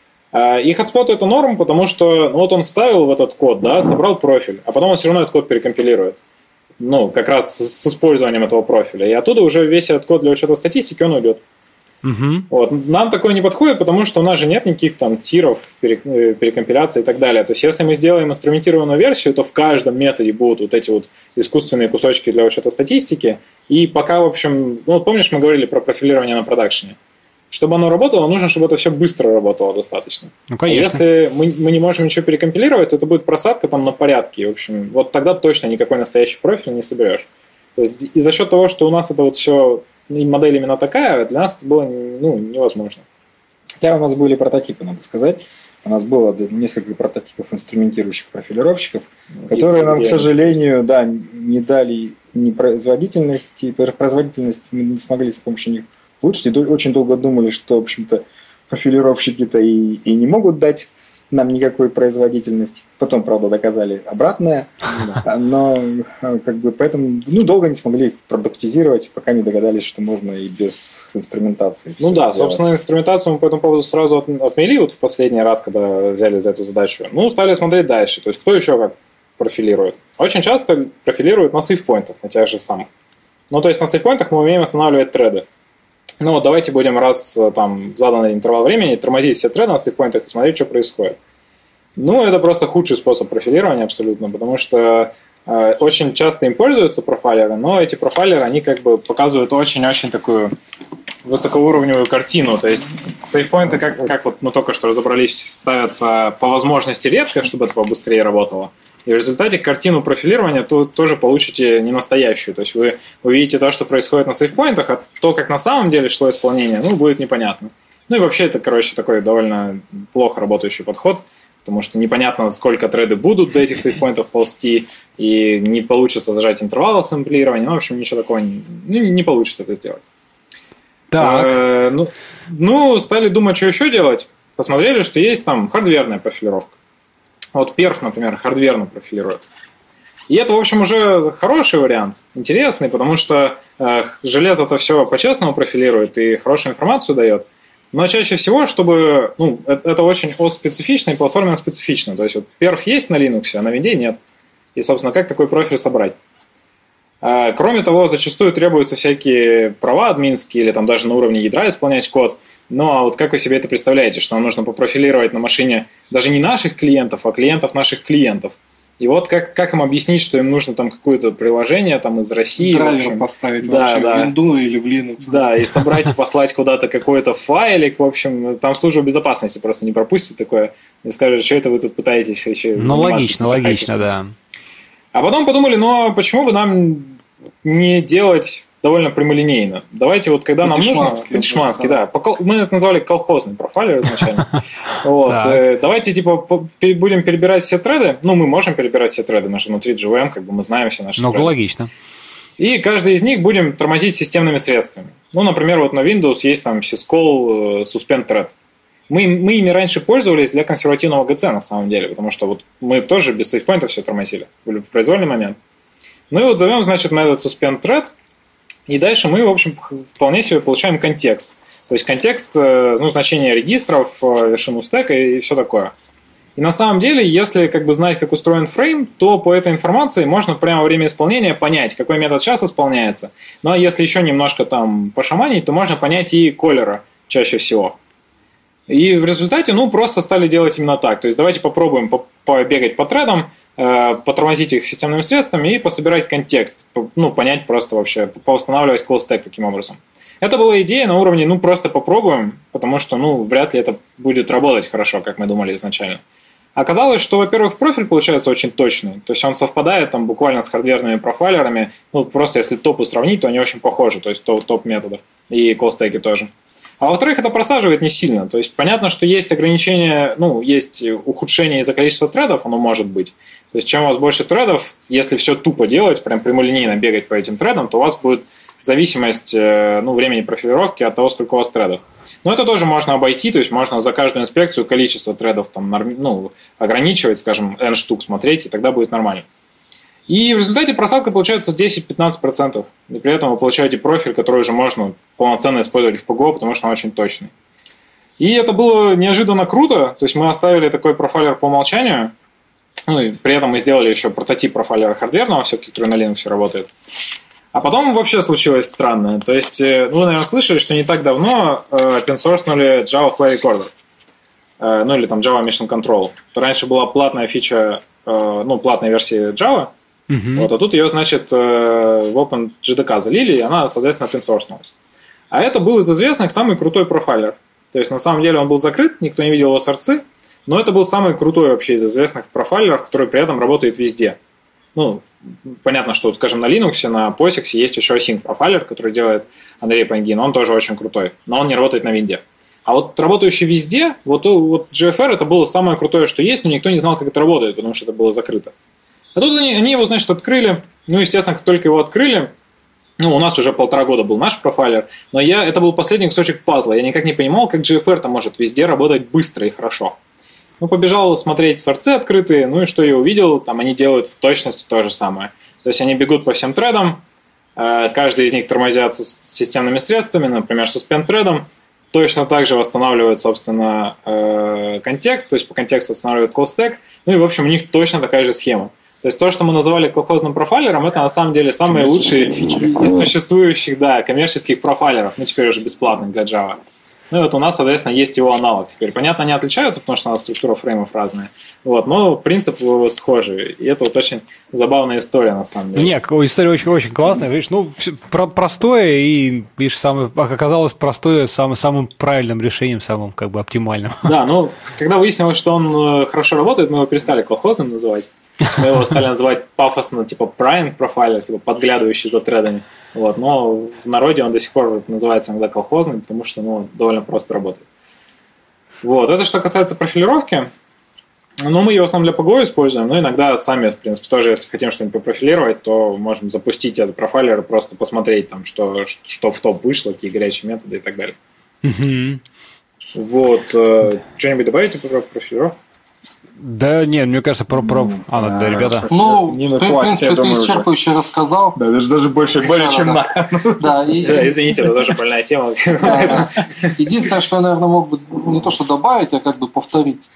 И Hotspot это норм, потому что ну, вот он вставил в этот код, да, собрал профиль, а потом он все равно этот код перекомпилирует. Ну, как раз с, с использованием этого профиля. И оттуда уже весь этот код для учета статистики, он уйдет. Uh-huh. Вот. Нам такое не подходит, потому что у нас же нет никаких там тиров, перекомпиляций и так далее. То есть, если мы сделаем инструментированную версию, то в каждом методе будут вот эти вот искусственные кусочки для учета статистики. И пока, в общем, ну, помнишь, мы говорили про профилирование на продакшене? Чтобы оно работало, нужно, чтобы это все быстро работало достаточно. Ну, конечно. Если мы, мы не можем ничего перекомпилировать, то это будет просадка там на порядке. И, в общем, вот тогда точно никакой настоящий профиль не соберешь. То есть, и за счет того, что у нас это вот все, модель именно такая, для нас это было ну, невозможно. Хотя у нас были прототипы, надо сказать. У нас было несколько прототипов инструментирующих профилировщиков, и которые нам, к сожалению, да, не дали ни производительности, производительность мы не смогли с помощью них улучшить. И очень долго думали, что, в общем-то, профилировщики-то и, и не могут дать нам никакой производительности. Потом, правда, доказали обратное, но как бы поэтому ну, долго не смогли их продуктизировать, пока не догадались, что можно и без инструментации. Ну да, сделать. Собственно, инструментацию мы по этому поводу сразу отмели вот в последний раз, когда взяли за эту задачу. Ну, стали смотреть дальше. То есть, кто еще как профилирует? Очень часто профилируют на сейфпоинтах, на тех же самых. Ну, то есть, на сейфпоинтах мы умеем останавливать треды. Ну, вот давайте будем раз там в заданный интервал времени тормозить все треды на сейфпоинтах и смотреть, что происходит. Ну, это просто худший способ профилирования абсолютно, потому что э, очень часто им пользуются профайлеры, но эти профайлеры, они как бы показывают очень-очень такую высокоуровневую картину. То есть сейфпоинты, как, как вот мы только что разобрались, ставятся по возможности редко, чтобы это побыстрее работало. И в результате картину профилирования то, тоже получите не настоящую. То есть вы увидите то, что происходит на сейфпоинтах, а то, как на самом деле шло исполнение, ну, будет непонятно. Ну и вообще это, короче, такой довольно плохо работающий подход, потому что непонятно, сколько треды будут до этих сейфпоинтов ползти, и не получится зажать интервалы сэмплирования. Ну, в общем, ничего такого не, ну, не получится это сделать. Так. Э, ну, ну, стали думать, что еще делать. Посмотрели, что есть там хардверная профилировка. Вот перф, например, хардверно профилирует. И это, в общем, уже хороший вариант, интересный, потому что э, железо-то все по-честному профилирует и хорошую информацию дает. Но чаще всего, чтобы... Ну, это, это очень ОС-специфично и платформенно-специфично. То есть, вот перф есть на Linux, а на Винде нет. И, собственно, как такой профиль собрать? Э, кроме того, зачастую требуются всякие права админские или там даже на уровне ядра исполнять код. Ну, а вот как вы себе это представляете, что нам нужно попрофилировать на машине даже не наших клиентов, а клиентов наших клиентов? И вот как, как им объяснить, что им нужно там какое-то приложение там, из России. Драйвер поставить да, вообще да. в Windows или в Linux. Да, и собрать и послать куда-то какой-то файлик. В общем, там служба безопасности просто не пропустит такое и скажет, что это вы тут пытаетесь еще... Ну, логично, логично, да. А потом подумали, ну, почему бы нам не делать... довольно прямолинейно. Давайте вот, когда нам нужно... По-дешмански, да. Мы это назвали колхозный профайлер изначально. Вот. Давайте, типа, будем перебирать все треды. Ну, мы можем перебирать все треды. Мы же внутри джи ви эм, как бы мы знаем все наши треды. Ну, логично. И каждый из них будем тормозить системными средствами. Ну, например, вот на Windows есть там syscall suspend thread. Мы, мы ими раньше пользовались для консервативного ГЦ, на самом деле, потому что вот мы тоже без сейфпоинта все тормозили в произвольный момент. Ну и вот зовем, значит, метод suspend thread. И дальше мы, в общем, вполне себе получаем контекст. То есть контекст, ну, значение регистров, вершину стека и все такое. И на самом деле, если как бы знать, как устроен фрейм, то по этой информации можно прямо во время исполнения понять, какой метод сейчас исполняется. Ну, а если еще немножко там пошаманить, то можно понять и колера чаще всего. И в результате, ну, просто стали делать именно так. То есть давайте попробуем побегать по тредам, потормозить их системными средствами и пособирать контекст, ну, понять просто вообще, поустанавливать call stack таким образом. Это была идея на уровне, ну, просто попробуем, потому что, ну, вряд ли это будет работать хорошо, как мы думали изначально. Оказалось, что, во-первых, профиль получается очень точный, то есть он совпадает там буквально с хардверными профайлерами, ну, просто если топы сравнить, то они очень похожи, то есть топ методов и call stack тоже. А во-вторых, это просаживает не сильно. То есть понятно, что есть ограничения, ну, есть ухудшение из-за количества тредов, оно может быть. То есть чем у вас больше тредов, если все тупо делать, прям прямолинейно бегать по этим тредам, то у вас будет зависимость, ну, времени профилировки от того, сколько у вас тредов. Но это тоже можно обойти, то есть можно за каждую инспекцию количество тредов там, ну, ограничивать, скажем, n штук смотреть, и тогда будет нормально. И в результате просадка получается десять-пятнадцать процентов. И при этом вы получаете профиль, который уже можно полноценно использовать в ПГО, потому что он очень точный. И это было неожиданно круто. То есть мы оставили такой профайлер по умолчанию. Ну и при этом мы сделали еще прототип профайлера хардверного, все-таки, который на Linux работает. А потом вообще случилось странное. То есть, ну, вы, наверное, слышали, что не так давно open-sourceнули Java Flag Recorder. Ну или там Java Mission Control. Это раньше была платная фича, ну, платная версия Java. Uh-huh. Вот, а тут ее, значит, в OpenJDK залили, и она, соответственно, open-sourceнулась. А это был из известных самый крутой профайлер. То есть, на самом деле, он был закрыт, никто не видел его сорцы, но это был самый крутой вообще из известных профайлеров, который при этом работает везде. Ну, понятно, что, скажем, на Linux, на POSIX есть еще async профайлер, который делает Андрей Пангин, он тоже очень крутой, но он не работает на винде. А вот работающий везде, вот, вот джи эф ар это было самое крутое, что есть, но никто не знал, как это работает, потому что это было закрыто. А тут они, они его, значит, открыли. Ну, естественно, как только его открыли, ну, у нас уже полтора года был наш профайлер, но я, это был последний кусочек пазла. Я никак не понимал, как джи эф ар-то может везде работать быстро и хорошо. Ну, побежал смотреть сорцы открытые, ну, и что я увидел, там они делают в точности то же самое. То есть они бегут по всем тредам, каждый из них тормозятся с системными средствами, например, suspend thread'ом, точно так же восстанавливают, собственно, контекст, то есть по контексту восстанавливают call stack, ну, и, в общем, у них точно такая же схема. То есть то, что мы называли колхозным профайлером, это на самом деле самые лучшие из существующих, да, коммерческих профайлеров, ну теперь уже бесплатных для Java. Ну и вот у нас, соответственно, есть его аналог теперь. Понятно, они отличаются, потому что у нас структура фреймов разная. Вот, но принцип схожий. И это вот очень забавная история, на самом деле. Нет, история очень, очень классная. Видишь, ну, про- простое, и, видишь, самое, оказалось простое самым, самым правильным решением, самым, как бы, оптимальным. Да, ну, когда выяснилось, что он хорошо работает, мы его перестали колхозным называть. Мы его стали называть пафосно, типа prying профайлер, типа подглядывающий за тредами. Вот, но в народе он до сих пор называется иногда колхозным, потому что, ну, довольно просто работает. Вот, это что касается профилировки. Ну, мы ее в основном для ПГО используем, но иногда сами, в принципе, тоже, если хотим что-нибудь попрофилировать, то можем запустить этот профайлер и просто посмотреть, там, что, что в топ вышло, какие горячие методы и так далее. Mm-hmm. Вот, э, что-нибудь добавите про профилировку? Да нет, мне кажется, про... про... А, ну, да, ребята. Ну, не в принципе, ты исчерпывающе рассказал. Да, даже, даже больше, более чем на. Да, извините, это тоже больная тема. Единственное, что я, наверное, мог бы не то что добавить, а как бы повторить,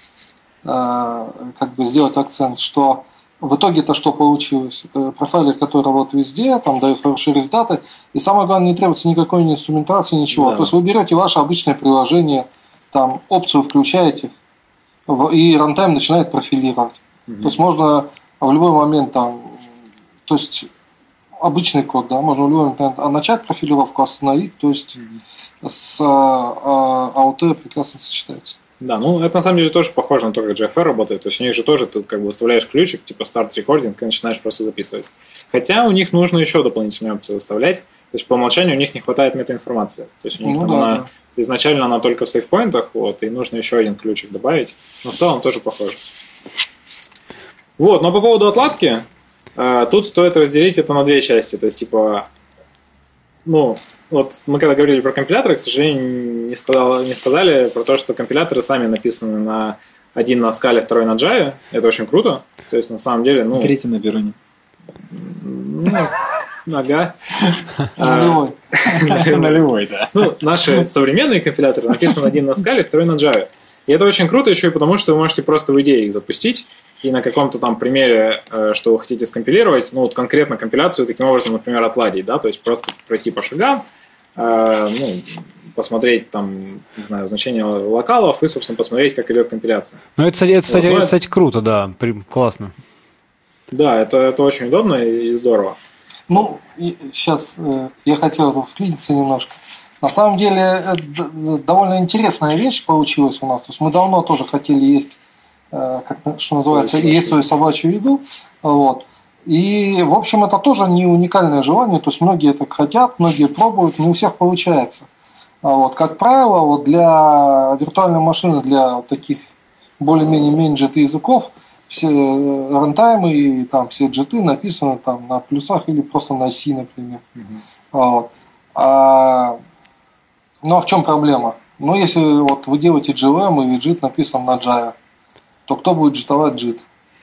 как бы сделать акцент, что в итоге-то что получилось? Профайлер, который работает везде, там дает хорошие результаты, и самое главное, не требуется никакой инструментации, ничего. То есть вы берете ваше обычное приложение, там опцию включаете, и рантайм начинает профилировать. Mm-hmm. То есть можно в любой момент там, то есть обычный код, да, можно в любой момент начать профилировку, остановить, то есть mm-hmm. с эй ю ти прекрасно сочетается. Да, ну это на самом деле тоже похоже на то, как джи эф ар работает. То есть у них же тоже ты как бы выставляешь ключик, типа старт рекординг, и начинаешь просто записывать. Хотя у них нужно еще дополнительные опции выставлять. То есть по умолчанию у них не хватает метаинформации. То есть у них ну, там да, она, да. изначально она только в сейвпоинтах, вот, и нужно еще один ключик добавить. Но в целом тоже похоже. Вот, но по поводу отладки, э, тут стоит разделить это на две части. То есть, типа, ну, вот мы когда говорили про компиляторы, к сожалению, не, сказал, не сказали про то, что компиляторы сами написаны на один на скале, второй на Java. Это очень круто. То есть, на самом деле, ну... Третий на Вероне. Ну, ага. Нулевой. Нулевой, да. Ну, наши современные компиляторы написаны один на скале, второй на Java. И это очень круто еще и потому, что вы можете просто в идее их запустить и на каком-то там примере, что вы хотите скомпилировать, ну, вот конкретно компиляцию таким образом, например, отладить, да, то есть просто пройти по шагам, ну, посмотреть там, не знаю, значение локалов и, собственно, посмотреть, как идет компиляция. Ну, это, это, кстати, вот, это, кстати, круто, да, классно. Да, это, это очень удобно и здорово. Ну, сейчас э, я хотел вклиниться немножко. На самом деле, довольно интересная вещь получилась у нас. То есть мы давно тоже хотели есть, э, как, что называется, есть свою собачью еду. Вот. И, в общем, это тоже не уникальное желание. То есть многие так хотят, многие пробуют, не у всех получается. Вот. Как правило, вот для виртуальной машины, для вот таких более-менее менеджет языков, все рантаймы и там все джеты написаны там на плюсах или просто на C, например. Mm-hmm. Вот. А, ну а в чем проблема? Но если вот вы делаете джи ви эм и джит написан на Java, то кто будет джитовать джит?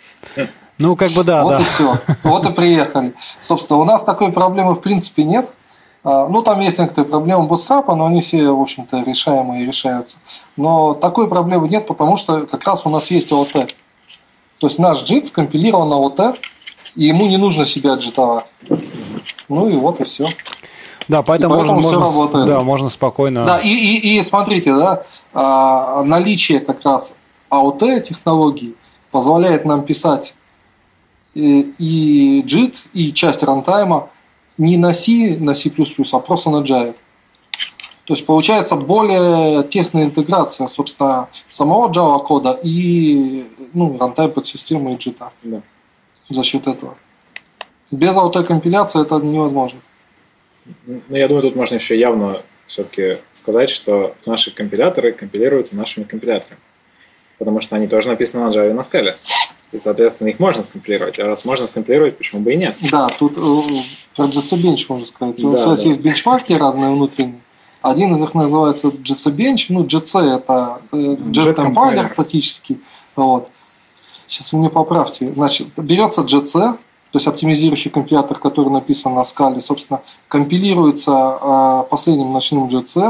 Ну, как бы да, вот да. Вот и все. Вот и приехали. Собственно, у нас такой проблемы в принципе нет. Ну, там есть некоторые проблемы бутстрапа, но они все, в общем-то, решаемые и решаются. Но такой проблемы нет, потому что как раз у нас есть ООТ. То есть наш джит скомпилирован на ООТ, и ему не нужно себя джитовать. Ну и вот и все. Да, поэтому, поэтому можно, все можно, да, можно спокойно... Да, и, и, и смотрите, да, наличие как раз АОТ технологий позволяет нам писать и, и джит, и часть рантайма не на C, на C++, а просто на Java. То есть получается более тесная интеграция, собственно, самого Java кода и ну, рантайм подсистемы и джита. Да. За счет этого. Без аутокомпиляции это невозможно. Ну, я думаю, тут можно еще явно все-таки сказать, что наши компиляторы компилируются нашими компиляторами. Потому что они тоже написаны на Java и на Scala. И, соответственно, их можно скомпилировать. А раз можно скомпилировать, почему бы и нет? Да, тут про джи си Bench можно сказать. Да, У нас да. есть бенчмарки разные внутренние. Один из них называется джи си Bench. Ну, джи си это Jet Compiler статический. Вот. Сейчас вы меня поправьте. Значит, берется джи си, то есть оптимизирующий компилятор, который написан на Scala, собственно, компилируется э, последним ночным джи си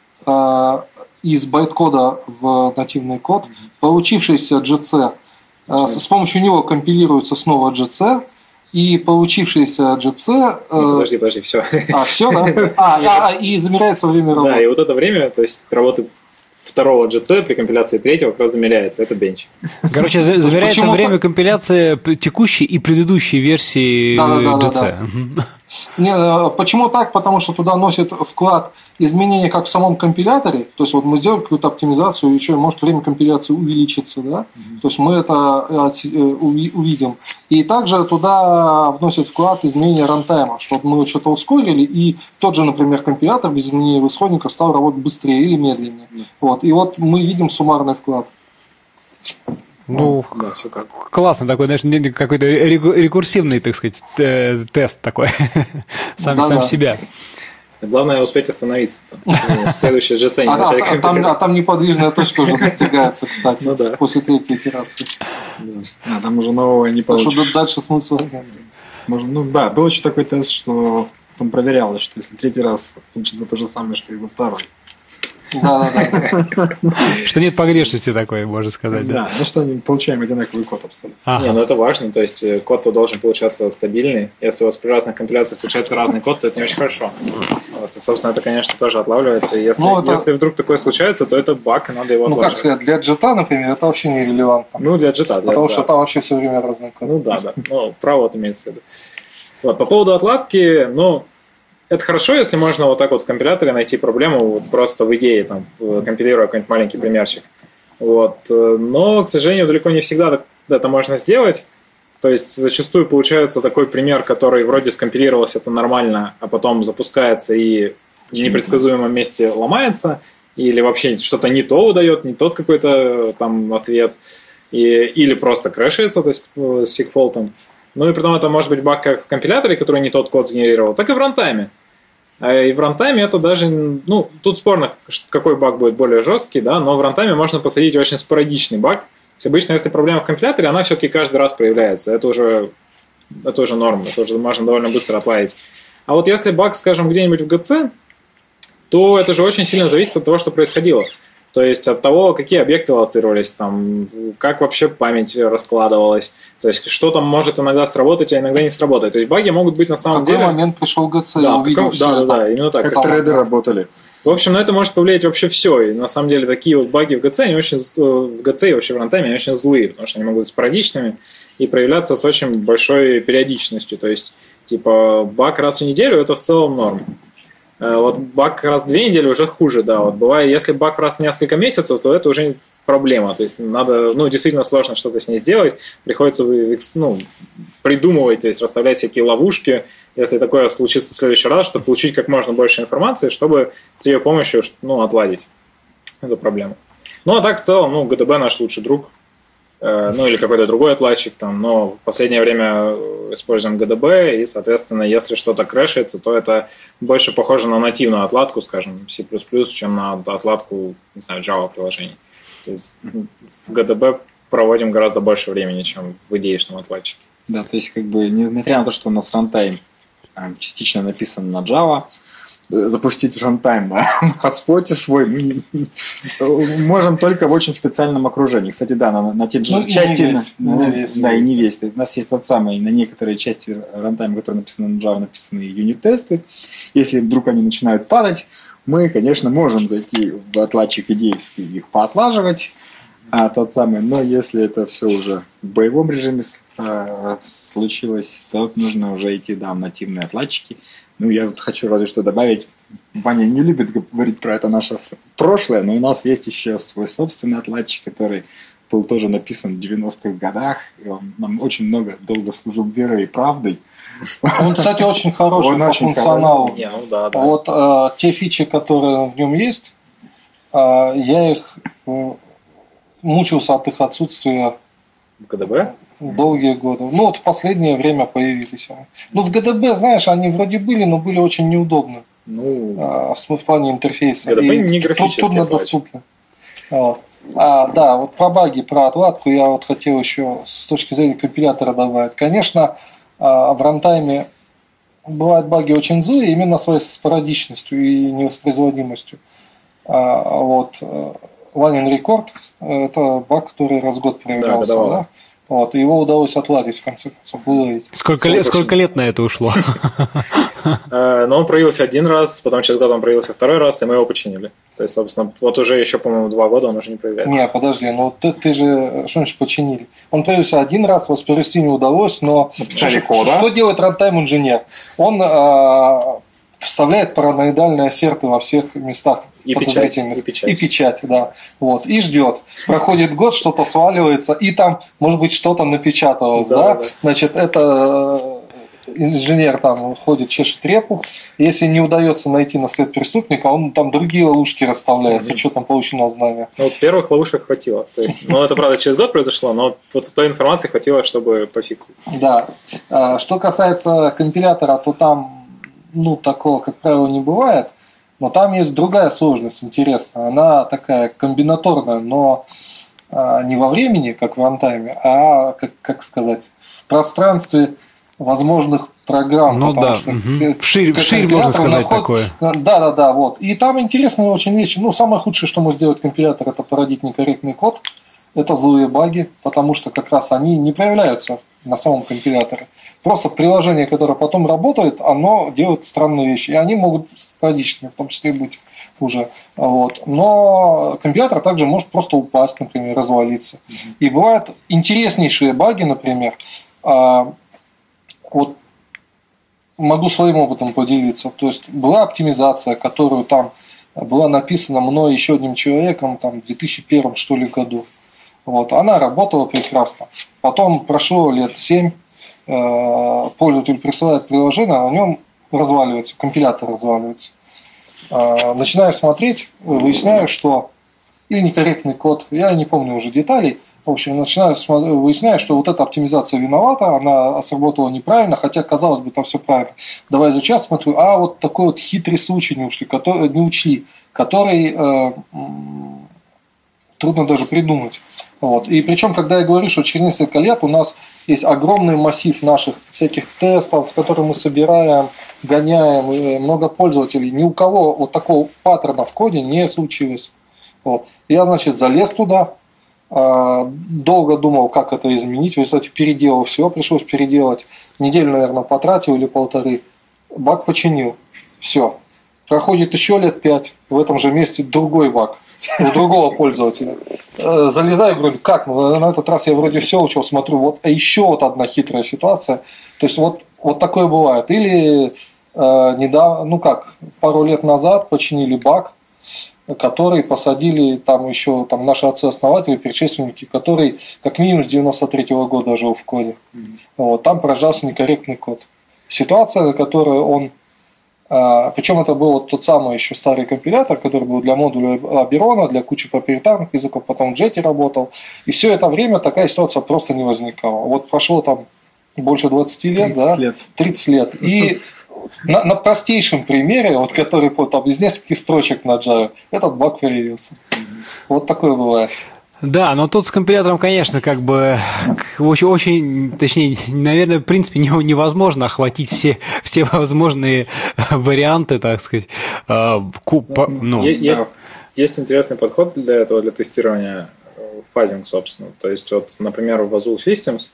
э, из байткода в нативный код. Получившийся джи си, э, с помощью него компилируется снова джи си, и получившийся джи си... Э, ну, подожди, подожди, все. А, все, да? А, а, а, и замеряется время работы. Да, и вот это время, то есть работы второго джи си при компиляции третьего как раз замеряется. Это бенч. Короче, замеряется время компиляции текущей и предыдущей версии джи си. Не, почему так? Потому что туда носит вклад изменения как в самом компиляторе. То есть вот мы сделали какую-то оптимизацию, еще может время компиляции увеличится, да? Mm-hmm. То есть мы это увидим. И также туда вносит вклад изменения рантайма, чтобы мы что-то ускорили, и тот же, например, компилятор без изменения исходников стал работать быстрее или медленнее. Mm-hmm. Вот. И вот мы видим суммарный вклад. Ну, да, все так. Классно такой, знаешь, какой-то рекурсивный, так сказать, тест такой, сам, да, сам да. себя. Главное успеть остановиться. Следующее джи си не а, начали а, там, а там неподвижная точка уже достигается, кстати, ну, да. после третьей итерации. Да. А, там уже нового не получится. Так что дальше смысла нет. Можно, ну да, был еще такой тест, что там проверялось, что если третий раз получится то же самое, что и во второй. Да, да, да. Что нет погрешности такой, можно сказать. Да, ну что получаем одинаковый код абсолютно. Не, ну это важно, то есть код-то должен получаться стабильный. Если у вас при разных компиляциях получается разный код, то это не очень хорошо. Вот, и, собственно, это, конечно, тоже отлавливается. И если, ну, это... если вдруг такое случается, то это баг, и надо его Ну, отлаживать. как сказать, для джита, например, это вообще не релевантно. Ну, для джита, для, Потому да. что там вообще все время разный код. Ну, да, да. Ну, право вот имеется в виду. Вот, по поводу отладки, ну, это хорошо, если можно вот так вот в компиляторе найти проблему вот просто в идее, там, компилируя какой-нибудь маленький примерчик. Вот. Но, к сожалению, далеко не всегда это можно сделать. То есть зачастую получается такой пример, который вроде скомпилировался, это нормально, а потом запускается и в непредсказуемом месте ломается, или вообще что-то не то выдает, не тот какой-то там ответ, и, или просто крэшится, то есть с сигфолтом. Ну и потом это может быть баг как в компиляторе, который не тот код сгенерировал, так и в рантайме. И в рантайме это даже, ну, тут спорно, какой баг будет более жесткий, да, но в рантайме можно посадить очень спорадичный баг. То есть обычно, если проблема в компиляторе, она все-таки каждый раз проявляется. Это уже, это уже норма, это уже можно довольно быстро отладить. А вот если баг, скажем, где-нибудь в джи си, то это же очень сильно зависит от того, что происходило. То есть от того, какие объекты лоцировались, там, как вообще память раскладывалась. То есть что там может иногда сработать, а иногда не сработать. То есть баги могут быть на самом в какой деле... момент пришел джи си, да, увидел каком... все да, это. да, да, именно так. Как треды работали. В общем, на это может повлиять вообще все. И на самом деле такие вот баги в джи си, они очень, в джи си и вообще в рантайме, они очень злые, потому что они могут быть спорадичными и проявляться с очень большой периодичностью. То есть, типа, баг раз в неделю – это в целом норм. Вот баг раз в две недели уже хуже, да. Вот бывает, если баг раз в несколько месяцев, то это уже проблема. То есть надо, ну, действительно сложно что-то с ней сделать. Приходится, ну, придумывать, то есть расставлять всякие ловушки, если такое случится в следующий раз, чтобы получить как можно больше информации, чтобы с ее помощью, ну, отладить эту проблему. Ну, а так в целом, ну, джи ди би наш лучший друг. ну или какой-то другой отладчик, там, но в последнее время используем джи ди би, и, соответственно, если что-то крэшится, то это больше похоже на нативную отладку, скажем, C++, чем на отладку, не знаю, Java-приложений. То есть в джи ди би проводим гораздо больше времени, чем в идеечном отладчике. Да, то есть, как бы, несмотря на то, что у нас рантайм частично написан на Java, запустить рантайм на хотспоте свой мы не, можем только в очень специальном окружении. Кстати, да, на, на те ну, части... Весь, на, на, весь, да, и не весь. У нас есть тот самый, на некоторые части рантайма, которые написаны на Java, написаны юнит-тесты. Если вдруг они начинают падать, мы, конечно, можем зайти в отладчик идеевский и их поотлаживать, а тот самый, но если это все уже в боевом режиме а, случилось, то вот нужно уже идти, да, в нативные отладчики. Ну, я вот хочу разве что добавить, Ваня не любит говорить про это наше прошлое, но у нас есть еще свой собственный отладчик, который был тоже написан в девяностых годах, и он нам очень много, долго служил верой и правдой. Он, кстати, очень хороший он по очень функционалу. Не, ну, да, да. Вот э, те фичи, которые в нем есть, э, я их э, мучился от их отсутствия в джи ди би? Долгие годы. Ну, вот в последнее время появились они. Ну, в джи ди би, знаешь, они вроде были, но были очень неудобны. Ну, а, в, в плане интерфейса. джи ди би не графически. Трудно доступны. Вот. А, да, вот про баги, про отладку я вот хотел еще с точки зрения компилятора добавить. Конечно, а, в рантайме бывают баги очень злые, именно своей спорадичностью и невоспроизводимостью. А, вот. Ванин рекорд – это баг, который раз в год проявлялся, да? да? Вот, его удалось отладить, в конце концов. Было сколько, лет, сколько лет на это ушло? Но он проявился один раз, потом через год он проявился второй раз, и мы его починили. То есть, собственно, вот уже еще, по-моему, два года он уже не проявляется. Не, подожди, ну ты, ты же что значит починили? Он проявился один раз, воспроизвести не удалось, но написали что, код, да? Что делает рантайм-инженер? Он а, вставляет параноидальные ассерты во всех местах. И печать, и печать. И печать, да. Вот. И ждет. Проходит год, что-то сваливается, и там, может быть, что-то напечаталось. Да, да? Да. Значит, это инженер там ходит, чешет репу. Если не удается найти на след преступника, он там другие ловушки расставляет, mm-hmm. с учетом полученного знания. Ну, вот первых ловушек хватило. То есть, ну, это, правда, через год произошло, но вот той информации хватило, чтобы пофиксить. Да. Что касается компилятора, то там, ну, такого, как правило, не бывает. Но там есть другая сложность интересная. Она такая комбинаторная, но а, не во времени, как в рантайме, а, как, как сказать, в пространстве возможных программ. Ну да, что, угу. вширь, вширь можно сказать наход... такое. Да, да, да, вот. И там интересные очень вещи. Ну, самое худшее, что может сделать компилятор, это породить некорректный код. Это злые баги, потому что как раз они не проявляются на самом компиляторе. Просто приложение, которое потом работает, оно делает странные вещи. И они могут спорадичными, в том числе, быть уже. Вот. Но компилятор также может просто упасть, например, развалиться. Mm-hmm. И бывают интереснейшие баги, например. А, вот могу своим опытом поделиться. То есть была оптимизация, которую там была написана мной еще одним человеком там, в две тысячи первом что ли, году. Вот. Она работала прекрасно. Потом прошло лет семь. Пользователь присылает приложение, а на нем разваливается, компилятор разваливается. Начинаю смотреть, выясняю, что или некорректный код, я не помню уже деталей. В общем, начинаю выяснять, что вот эта оптимизация виновата, она сработала неправильно, хотя, казалось бы, там все правильно. Давай изучать, смотрю, а вот такой вот хитрый случай не учли, который, не учли, который э, трудно даже придумать. Вот. И причем, когда я говорю, что через несколько лет у нас есть огромный массив наших всяких тестов, которые мы собираем, гоняем, много пользователей, ни у кого вот такого паттерна в коде не случилось. Вот. Я, значит, залез туда, долго думал, как это изменить, в результате переделал все, пришлось переделать, неделю, наверное, потратил или полторы, баг починил, все. Проходит еще лет пять, в этом же месте другой баг у другого пользователя. Залезаю, говорю, как? Ну, на этот раз я вроде все учил, смотрю, вот а еще вот одна хитрая ситуация. То есть вот, вот такое бывает. Или э, недавно, ну как, пару лет назад починили баг, который посадили там еще там, наши отцы-основатели, предшественники, который как минимум с девяносто третьего года жил в коде. Mm-hmm. Вот, там поражался некорректный код. Ситуация, которую он Причем это был вот тот самый еще старый компилятор, который был для модуля Oberon, для кучи проприетарных языков, потом в Jet работал. И все это время такая ситуация просто не возникала. Вот прошло там больше двадцати лет, да? лет. тридцать лет. И на, на простейшем примере, вот который там, из нескольких строчек на Java, этот баг появился. Вот такое бывает. Да, но тут с компилятором, конечно, как бы очень, очень, точнее, наверное, в принципе, невозможно охватить все, все возможные варианты, так сказать. Ну, есть, есть интересный подход для этого, для тестирования фазинг, собственно. То есть, вот, например, в Azul Systems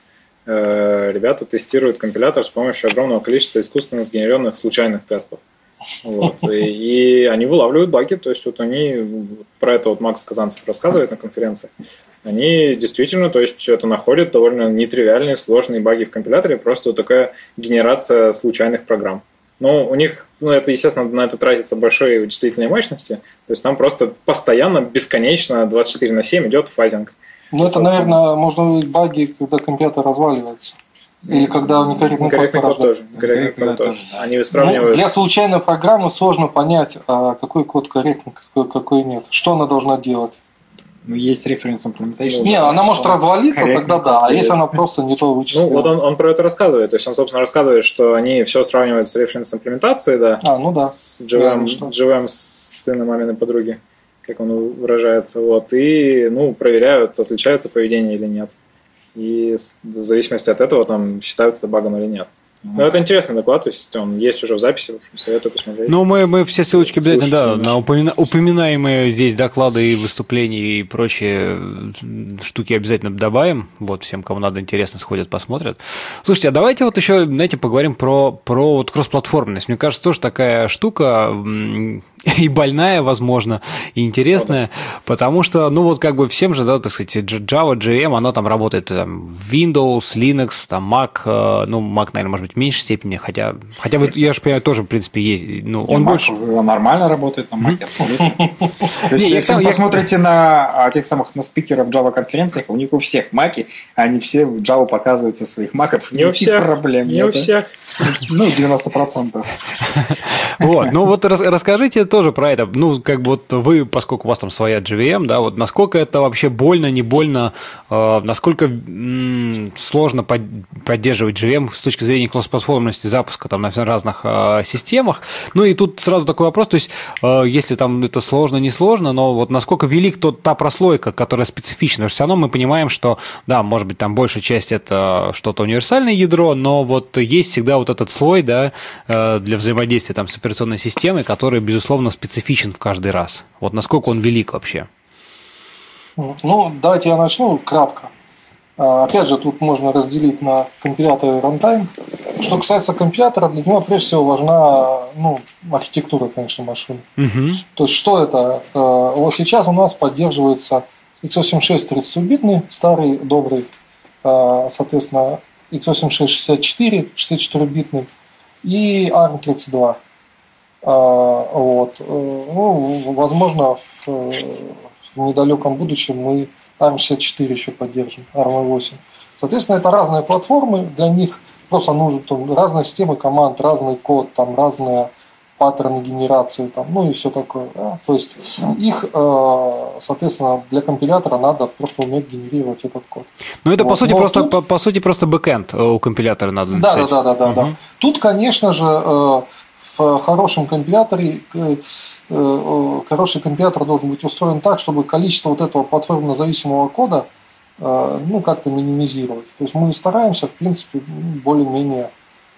ребята тестируют компилятор с помощью огромного количества искусственно сгенерированных случайных тестов. Вот. И, и они вылавливают баги, то есть вот они, про это вот Макс Казанцев рассказывает на конференции, они действительно, то есть это находят довольно нетривиальные, сложные баги в компиляторе, просто вот такая генерация случайных программ. Но у них, ну это, естественно, на это тратится большие вычислительные мощности, то есть там просто постоянно, бесконечно двадцать четыре на семь идет фазинг. Ну это, наверное, можно увидеть баги, когда компьютер разваливается. Или когда некорректный код тоже. Некорректный код тоже. Они сравнивают... Ну, для случайной программы сложно понять, какой код корректный, какой, какой нет. Что она должна делать? Ну, есть референс implementation. Не, она может развалиться, тогда да. А если она просто не то вычислила? Ну, вот он, он про это рассказывает. То есть он, собственно, рассказывает, что они все сравнивают с референс имплементацией, да. А, ну да. С джи ви эм, с сыном маминой подруги, как он выражается. Вот. И, ну, проверяют, отличается поведение или нет. И в зависимости от этого там считают это багом или нет. Ну, это интересный доклад, то есть он есть уже в записи, в общем, советую посмотреть. Ну, мы, мы все ссылочки обязательно, да, на упомина, упоминаемые здесь доклады и выступления и прочие штуки обязательно добавим. Вот, всем, кому надо, интересно, сходят, посмотрят. Слушайте, а давайте вот еще, знаете, поговорим про, про вот кросс-платформенность. Мне кажется, тоже такая штука и больная, возможно, и интересная, ну, да. Потому что, ну, вот как бы всем же, да, так сказать, Java, джей эм, оно там работает там, в Windows, Linux, там, Mac, ну, Mac, наверное, может быть, в меньшей степени, хотя, хотя вот, я же понимаю, тоже, в принципе, есть, ну, он Mac больше... нормально работает на Mac, абсолютно. То есть, если вы посмотрите на тех самых, на спикеров Java-конференциях, у них у всех Mac, они все в Java показывают со своих Mac'ов, не у всех, проблем не у всех. Ну, девяносто процентов. Вот, ну, вот расскажите тоже про это. Ну, как бы вот вы, поскольку у вас там своя джей ви эм, да, вот насколько это вообще больно, не больно, э, насколько м- сложно под- поддерживать джей ви эм с точки зрения кросс-платформенности запуска там на разных э, системах. Ну, и тут сразу такой вопрос, то есть, э, если там это сложно, не сложно, но вот насколько велик тот, та прослойка, которая специфична, потому что все равно мы понимаем, что, да, может быть, там большая часть это что-то универсальное ядро, но вот есть всегда вот этот слой, да, э, для взаимодействия там с операционной системой, который, безусловно, специфичен в каждый раз. Вот насколько он велик вообще? Ну, давайте я начну кратко. Опять же, тут можно разделить на компилятор и рантайм. Что касается компилятора, для него прежде всего важна, ну, архитектура, конечно, машины. Угу. То есть, что это? Вот сейчас у нас поддерживается икс восемьдесят шесть тридцатибитный, старый, добрый, соответственно, икс восемьдесят шесть шестьдесят четыре, шестьдесят четырёхбитный и арм тридцать два. Вот. Ну, возможно, в, в недалеком будущем мы арм шестьдесят четыре еще поддержим, арм восемь. Соответственно, это разные платформы, для них просто нужны там, разные системы команд, разный код, там, разные паттерны генерации, там, ну и все такое. Да? То есть их, соответственно, для компилятора надо просто уметь генерировать этот код. Ну это вот. по сути Но просто тут... по, по сути просто бэкэнд у компилятора надо написать. Да, да, да, да, да, угу. да. Тут, конечно же, в хорошем компиляторе хороший компилятор должен быть устроен так, чтобы количество вот этого платформенно-зависимого кода ну, как-то минимизировать. То есть мы стараемся, в принципе, более-менее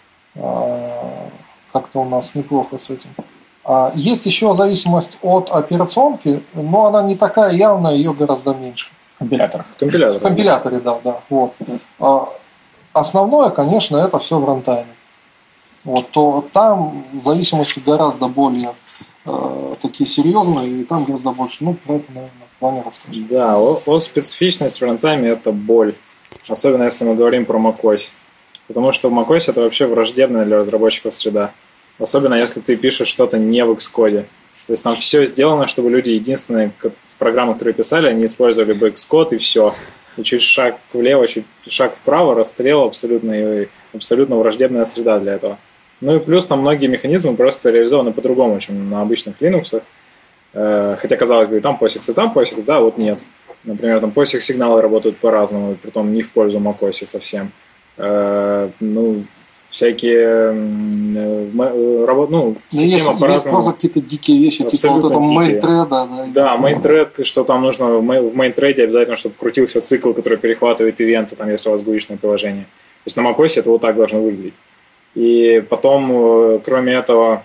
как-то у нас неплохо с этим. Есть еще зависимость от операционки, но она не такая явная, ее гораздо меньше. В компиляторах. В компиляторе. В компиляторе, да, да. Вот. Основное, конечно, это все в рантайме. Вот, то там зависимости гораздо более э, такие серьезные, и там гораздо больше. Ну, про это, наверное, Ваня расскажет. Да, о, о специфичности в рантайме это боль. Особенно если мы говорим про macOS. Потому что в macOS это вообще враждебная для разработчиков среда. Особенно если ты пишешь что-то не в Xcode. То есть там все сделано, чтобы люди единственные программы, которые писали, они использовали бы Xcode и все. И чуть шаг влево, чуть шаг вправо, расстрел абсолютно, и абсолютно враждебная среда для этого. Ну и плюс там многие механизмы просто реализованы по-другому, чем на обычных Linux. Хотя, казалось бы, и там POSIX, и там POSIX, да, вот нет. Например, там POSIX-сигналы работают по-разному, притом не в пользу macOS совсем. Ну, всякие ну, система по-разному. Есть просто какие-то дикие вещи, абсолютно типа вот это main thread. Да, да, main thread, что там нужно в main thread обязательно, чтобы крутился цикл, который перехватывает ивенты, там, если у вас гуишное приложение. То есть на macOS это вот так должно выглядеть. И потом, кроме этого,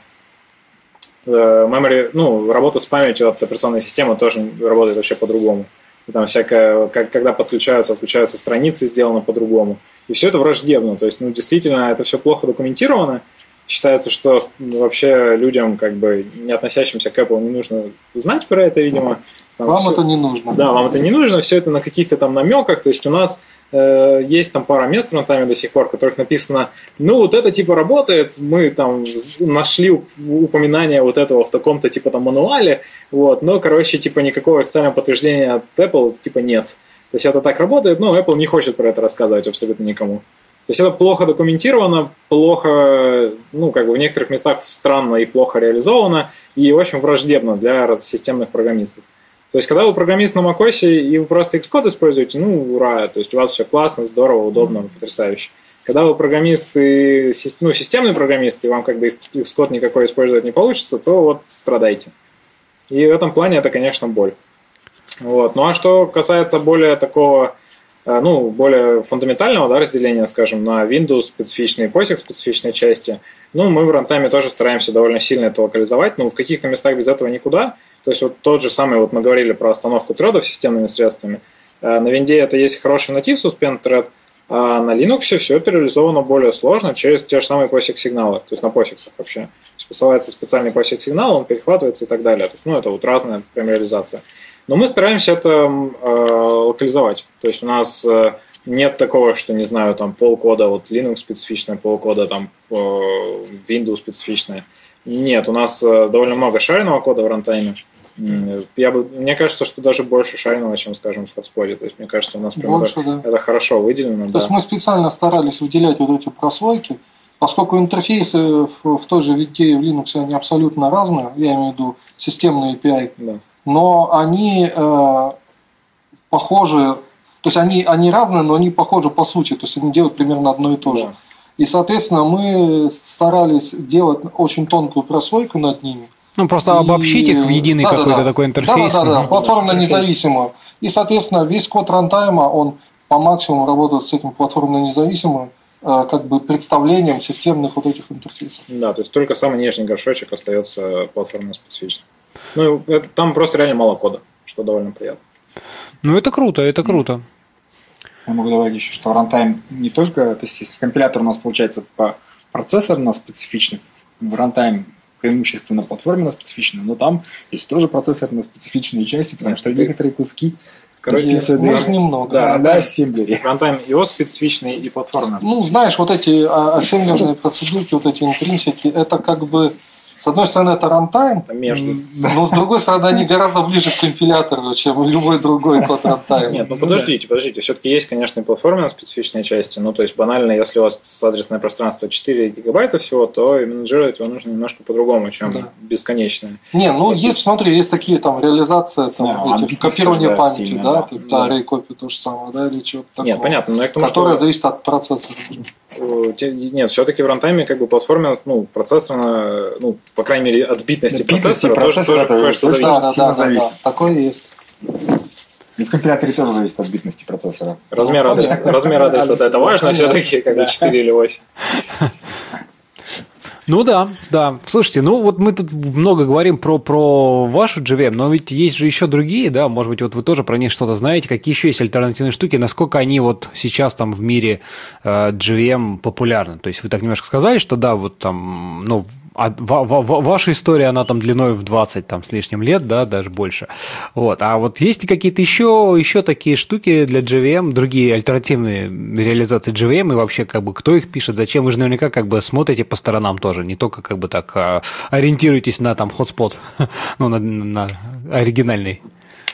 memory, ну, работа с памятью от операционной системы тоже работает вообще по-другому. Там всякое, как, когда подключаются, отключаются страницы, сделано по-другому. И все это враждебно. То есть, ну, действительно, это все плохо документировано. Считается, что вообще людям, как бы, не относящимся к Apple, не нужно знать про это, видимо. Там вам все... это не нужно. Да, вам это не нужно. Все это на каких-то там намеках. То есть, у нас э, есть там пара мест в рантайме до сих пор, в которых написано, ну, вот это типа работает, мы там нашли упоминание вот этого в таком-то типа там мануале, вот, но, короче, типа никакого официального подтверждения от Apple типа нет. То есть, это так работает, но Apple не хочет про это рассказывать абсолютно никому. То есть это плохо документировано, плохо, ну, как бы в некоторых местах странно и плохо реализовано, и очень враждебно для системных программистов. То есть, когда вы программист на macOS, и вы просто Xcode используете, ну, ура, то есть у вас все классно, здорово, удобно, потрясающе. Когда вы программист и ну, системный программист, и вам как бы Xcode никакой использовать не получится, то вот страдайте. И в этом плане это, конечно, боль. Вот. Ну, а что касается более такого... ну, более фундаментального, да, разделения, скажем, на Windows специфичные, POSIX специфичные части, ну, мы в рантайме тоже стараемся довольно сильно это локализовать, но в каких-то местах без этого никуда. То есть вот тот же самый, вот мы говорили про остановку тредов системными средствами. На Винде это есть хороший натив suspend thread, а на Linux все это реализовано более сложно через те же самые POSIX-сигналы, то есть на POSIX вообще. То есть посылается специальный POSIX-сигнал, он перехватывается и так далее. То есть, ну, это вот разная прям реализация. Но мы стараемся это э, локализовать. То есть у нас э, нет такого, что, не знаю, там полкода вот Linux специфичное, полкода там э, Windows специфичное. Нет, у нас э, довольно много шаренного кода в рантайме. Я бы, мне кажется, что даже больше шаренного, чем, скажем, в Hotspot. То есть, мне кажется, у нас прям больше, это, да. это хорошо выделено. То да. есть мы специально старались выделять вот эти прослойки, поскольку интерфейсы в, в той же Винде и в Linux они абсолютно разные, я имею в виду системные эй пи ай. Да. Но они э, похожи, то есть они, они разные, но они похожи по сути, то есть они делают примерно одно и то же. Да. И, соответственно, мы старались делать очень тонкую прослойку над ними. Ну, просто и... обобщить их в единый да, какой-то да, такой интерфейс. Да, да, да, да. Платформенно независимую. И, соответственно, весь код рантайма, он по максимуму работает с этим платформенно независимым э, как бы представлением системных вот этих интерфейсов. Да, то есть только самый нижний горшочек остается платформенно специфичным. Ну, это, там просто реально мало кода, что довольно приятно. Ну, это круто, это круто. Я могу добавить еще, что рантайм не только... То есть, если компилятор у нас получается по процессорно специфичный, в рантайм преимущественно платформенно специфичный, но там есть тоже процессорно специфичные части, потому что некоторые куски написаны немного. Да, на ассемблере. Рантайм ай о специфичный и платформенный. Ну, знаешь, вот эти ассемблерные процедурки, вот эти интринсики, это как бы... С одной стороны, это рантайм, между. Но с другой стороны, они гораздо ближе к компилятору, чем любой другой код рантайма. Нет, ну подождите, подождите. Все-таки есть, конечно, и платформенно специфичные части. Ну, то есть, банально, если у вас адресное пространство четыре гигабайта всего, то и менеджировать его нужно немножко по-другому, чем да. бесконечное. Не, ну, есть, есть, смотри, есть такие там реализации, там, да, эти, копирование да, памяти, сильно, да, да, да. array copy то же самое, да, или что-то такое. Нет, понятно, но я к тому, которое что... зависит от процессора. Нет, все-таки в рантайме как бы платформенно, ну, процессорно, ну, по крайней мере, от битности да, процессора, процессора тоже, тоже кое-что зависит. Да, да, да, зависит. Да, такое есть. И в компиляторе тоже зависит от битности процессора. Размер адреса, размер адреса это важно все-таки, как бы четыре или восемь. Ну да, да. Слушайте, ну вот мы тут много говорим про, про вашу джи ви эм, но ведь есть же еще другие, да, может быть, вот вы тоже про них что-то знаете, какие еще есть альтернативные штуки, насколько они вот сейчас там в мире э, джи ви эм популярны. То есть вы так немножко сказали, что да, вот там, ну, а ва- ва- ваша история, она там длиной в двадцать там, с лишним лет, да, даже больше. Вот. А вот есть ли какие-то еще, еще такие штуки для джи ви эм, другие альтернативные реализации джи ви эм, и вообще, как бы, кто их пишет, зачем? Вы же наверняка как бы смотрите по сторонам тоже, не только как бы так а, ориентируетесь на там Hotspot, ну, на, на оригинальный.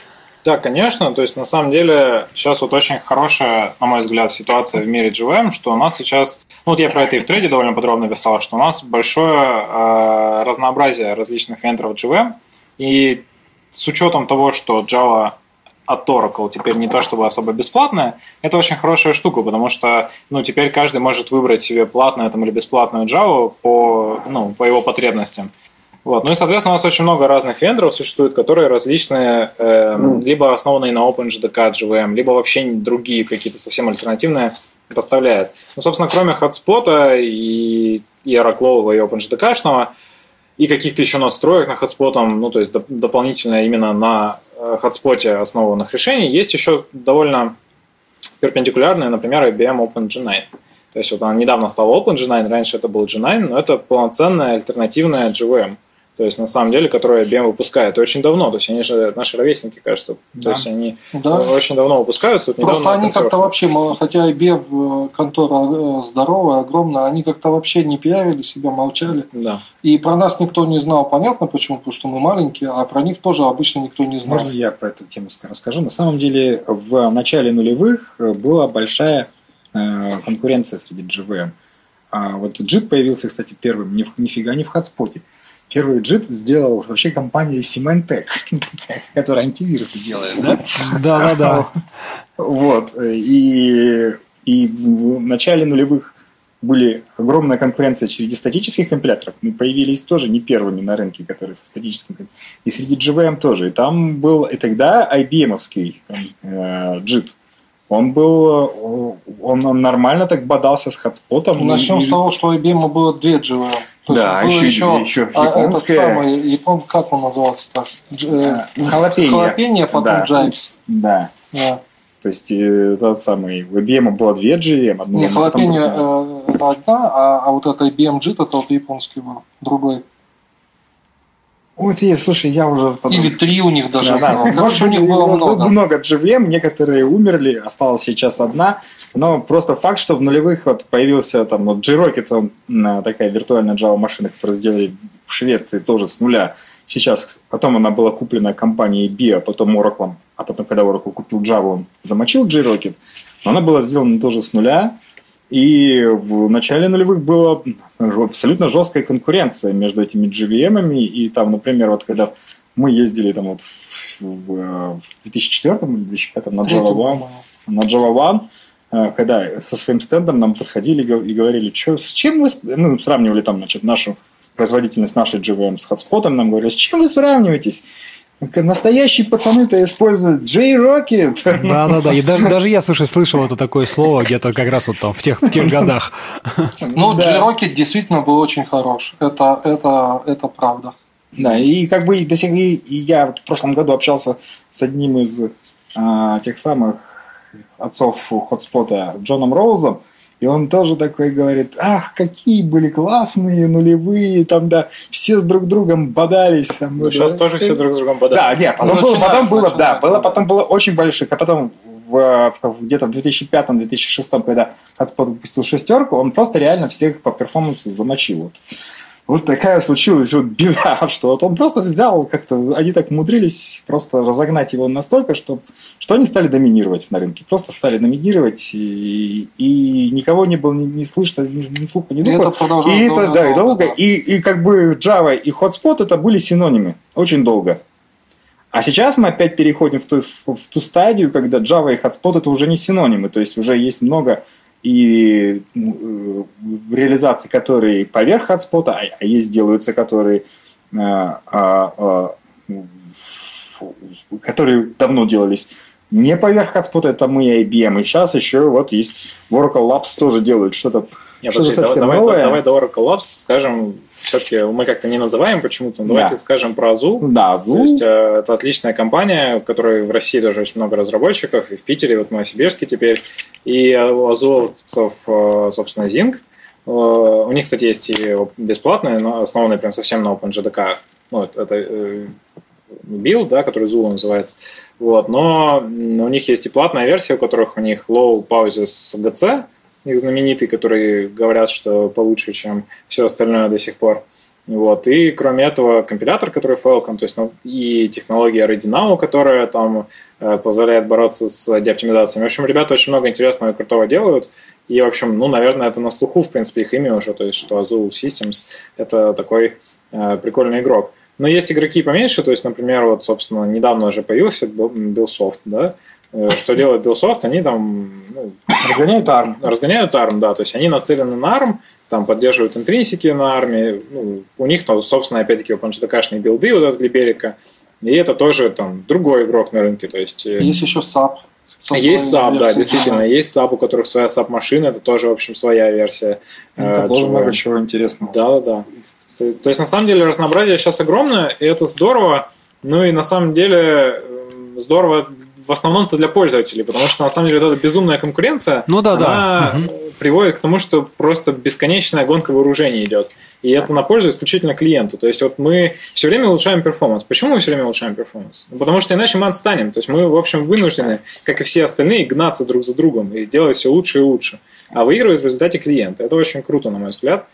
Да, конечно. То есть, на самом деле, сейчас вот очень хорошая, на мой взгляд, ситуация в мире джи ви эм, что у нас сейчас... Ну, вот я про это и в трейде довольно подробно писал, что у нас большое э, разнообразие различных вендоров джи ви эм. И с учетом того, что Java от Oracle теперь не то чтобы особо бесплатная, это очень хорошая штука, потому что ну, теперь каждый может выбрать себе платную там, или бесплатную Java по, ну, по его потребностям. Вот. Ну и, соответственно, у нас очень много разных вендоров существует, которые различные, э, mm. либо основанные на OpenJDK джи ви эм, либо вообще другие какие-то совсем альтернативные поставляют. Ну, собственно, кроме Hotspot и, и Oracle, и OpenJDK-шного, и каких-то еще настроек на Hotspot, ну, то есть доп- дополнительно именно на Hotspot основанных решений, есть еще довольно перпендикулярные, например, ай би эм Open джи найн. То есть вот она недавно стала Open джи найн, раньше это был джи найн, но это полноценная альтернативная джи ви эм. То есть, на самом деле, которую ай би эм выпускает очень давно. То есть, они же наши ровесники, кажется. Да. То есть, они да. очень давно выпускаются. Просто они как-то вообще, хотя ай би эм контора здоровая, огромная, они как-то вообще не пиарили себя, молчали. Да. И про нас никто не знал. Понятно почему? Потому что мы маленькие, а про них тоже обычно никто не знал. Можно я про эту тему расскажу? На самом деле, в начале нулевых была большая конкуренция среди джи ви эм. А вот джит появился, кстати, первым, нифига не в Hotspot. Первый джит сделал вообще компания Symantec, которая антивирусы делает, да? Да, да, да. Вот. И, и в начале нулевых были огромная конкуренция среди статических компиляторов. Мы появились тоже не первыми на рынке, которые со статическим компилятором. И среди джи ви эм тоже. И там был, и тогда ай би эм-овский э, джит. Он был, он, он нормально так бодался с Hotspot. Начнем и... с того, что ай би эм было две джи ви эм. То да, еще, еще, еще японская. А этот самый, япон, как он назывался-то? Дж... Халапенья. Халапенья, потом да. Джайпс. Да. да. То есть тот самый, у ай би эм было две джи ви эм. Не, Халапенья э, это одна, а, а вот это ай би эм джит, это вот японский был, другой. Ой, ты, слушай, я уже... Потом... Или три у них даже. Да, да. Короче, у них было много. Много джи ви эм, некоторые умерли, осталась сейчас одна. Но просто факт, что в нулевых вот появился там вот J-Rocket, такая виртуальная Java-машина, которую сделали в Швеции тоже с нуля. Сейчас, потом она была куплена компанией би ай, а потом Oracle. А потом, когда Oracle купил Java, он замочил J-Rocket. Но она была сделана тоже с нуля. И в начале нулевых была абсолютно жесткая конкуренция между этими джи ви эм-ами. И там, например, вот когда мы ездили там вот в, в, в две тысячи четвёртом или две тысячи пятом на Java One, на Java One, когда со своим стендом нам подходили и говорили, что, с чем вы... Ну, сравнивали там, значит, нашу производительность нашей джи ви эм с Hotspot, нам говорили, с чем вы сравниваетесь? Настоящие пацаны-то используют J-Rocket. Да-да-да, и даже, даже я, слушай, слышал это такое слово где-то как раз вот там в тех, в тех годах. Ну, да. J-Rocket действительно был очень хорош, это, это, это правда. Да, и как бы до сих пор, и я в прошлом году общался с одним из а, тех самых отцов Hotspot, Джоном Роузом, и он тоже такой говорит, ах, какие были классные нулевые, там, да, все с друг другом бодались. Там, ну, сейчас да, тоже все друг с другом бодались. Да, нет, потом, ну, было, потом было, да, было, потом было очень больших, а потом в, в, где-то в две тысячи пятом - две тысячи шестом, когда Hotspot выпустил шестерку, он просто реально всех по перформансу замочил. Вот. Вот такая случилась вот беда, что вот он просто взял, как-то они так умудрились просто разогнать его настолько, что, что они стали доминировать на рынке. Просто стали доминировать, и, и никого не было, не, не слышно, ни, ни слуха, ни духа. И это, и это да, и долго. Да. И, и как бы Java и Hotspot это были синонимы очень долго. А сейчас мы опять переходим в ту, в, в ту стадию, когда Java и Hotspot это уже не синонимы, то есть уже есть много и э, реализации, которые поверх Hotspot, а, а есть делаются, которые, э, э, э, которые давно делались не поверх Hotspot, это мы и ай би эм, и сейчас еще вот есть Oracle Labs тоже делают что-то, Нет, что-то совсем давай, новое. Давай, давай до Oracle Labs скажем, все-таки мы как-то не называем почему-то, давайте да. скажем про Azul. Да, Azul. То есть, э, это отличная компания, у которой в России тоже очень много разработчиков, и в Питере, вот в Новосибирске теперь, и у азуловцев, э, собственно, Zing. Э, у них, кстати, есть и бесплатные, но основанные прям совсем на OpenJDK. Ну, это э, билд, да, который Zul называется. Вот. Но у них есть и платная версия, у которых у них Low Pauses джи си, их знаменитый, которые говорят, что получше, чем все остальное до сих пор. Вот. И кроме этого компилятор, который Falcon, то есть и технология ReadyNow, которая там позволяет бороться с деоптимизацией. В общем, ребята очень много интересного и крутого делают. И, в общем, ну, наверное, это на слуху, в принципе, их имя уже, то есть, что Azul Systems – это такой э, прикольный игрок. Но есть игроки поменьше, то есть, например, вот, собственно, недавно уже появился Billsoft, да? Что делает Billsoft? Они там… Ну, разгоняют арм. Разгоняют арм, да, то есть, они нацелены на арм, там поддерживают интринсики на арме, ну, у них, там, собственно, опять-таки, OpenJDK-шные билды вот от Глиберика, и это тоже там другой игрок на рынке, то есть… Есть еще сап. Есть сап, да, действительно, есть сап, у которых своя сап-машина, это тоже, в общем, своя версия. Это тоже много чего интересного. Да, да, да. То, то есть, на самом деле, разнообразие сейчас огромное, и это здорово, ну и на самом деле здорово в основном-то для пользователей, потому что, на самом деле, вот эта безумная конкуренция, ну, да, она да. приводит к тому, что просто бесконечная гонка вооружений идет. И это на пользу исключительно клиенту. То есть вот мы все время улучшаем перформанс. Почему мы все время улучшаем перформанс? Ну, потому что иначе мы отстанем. То есть мы, в общем, вынуждены, как и все остальные, гнаться друг за другом и делать все лучше и лучше. А выигрывает в результате клиент. Это очень круто, на мой взгляд.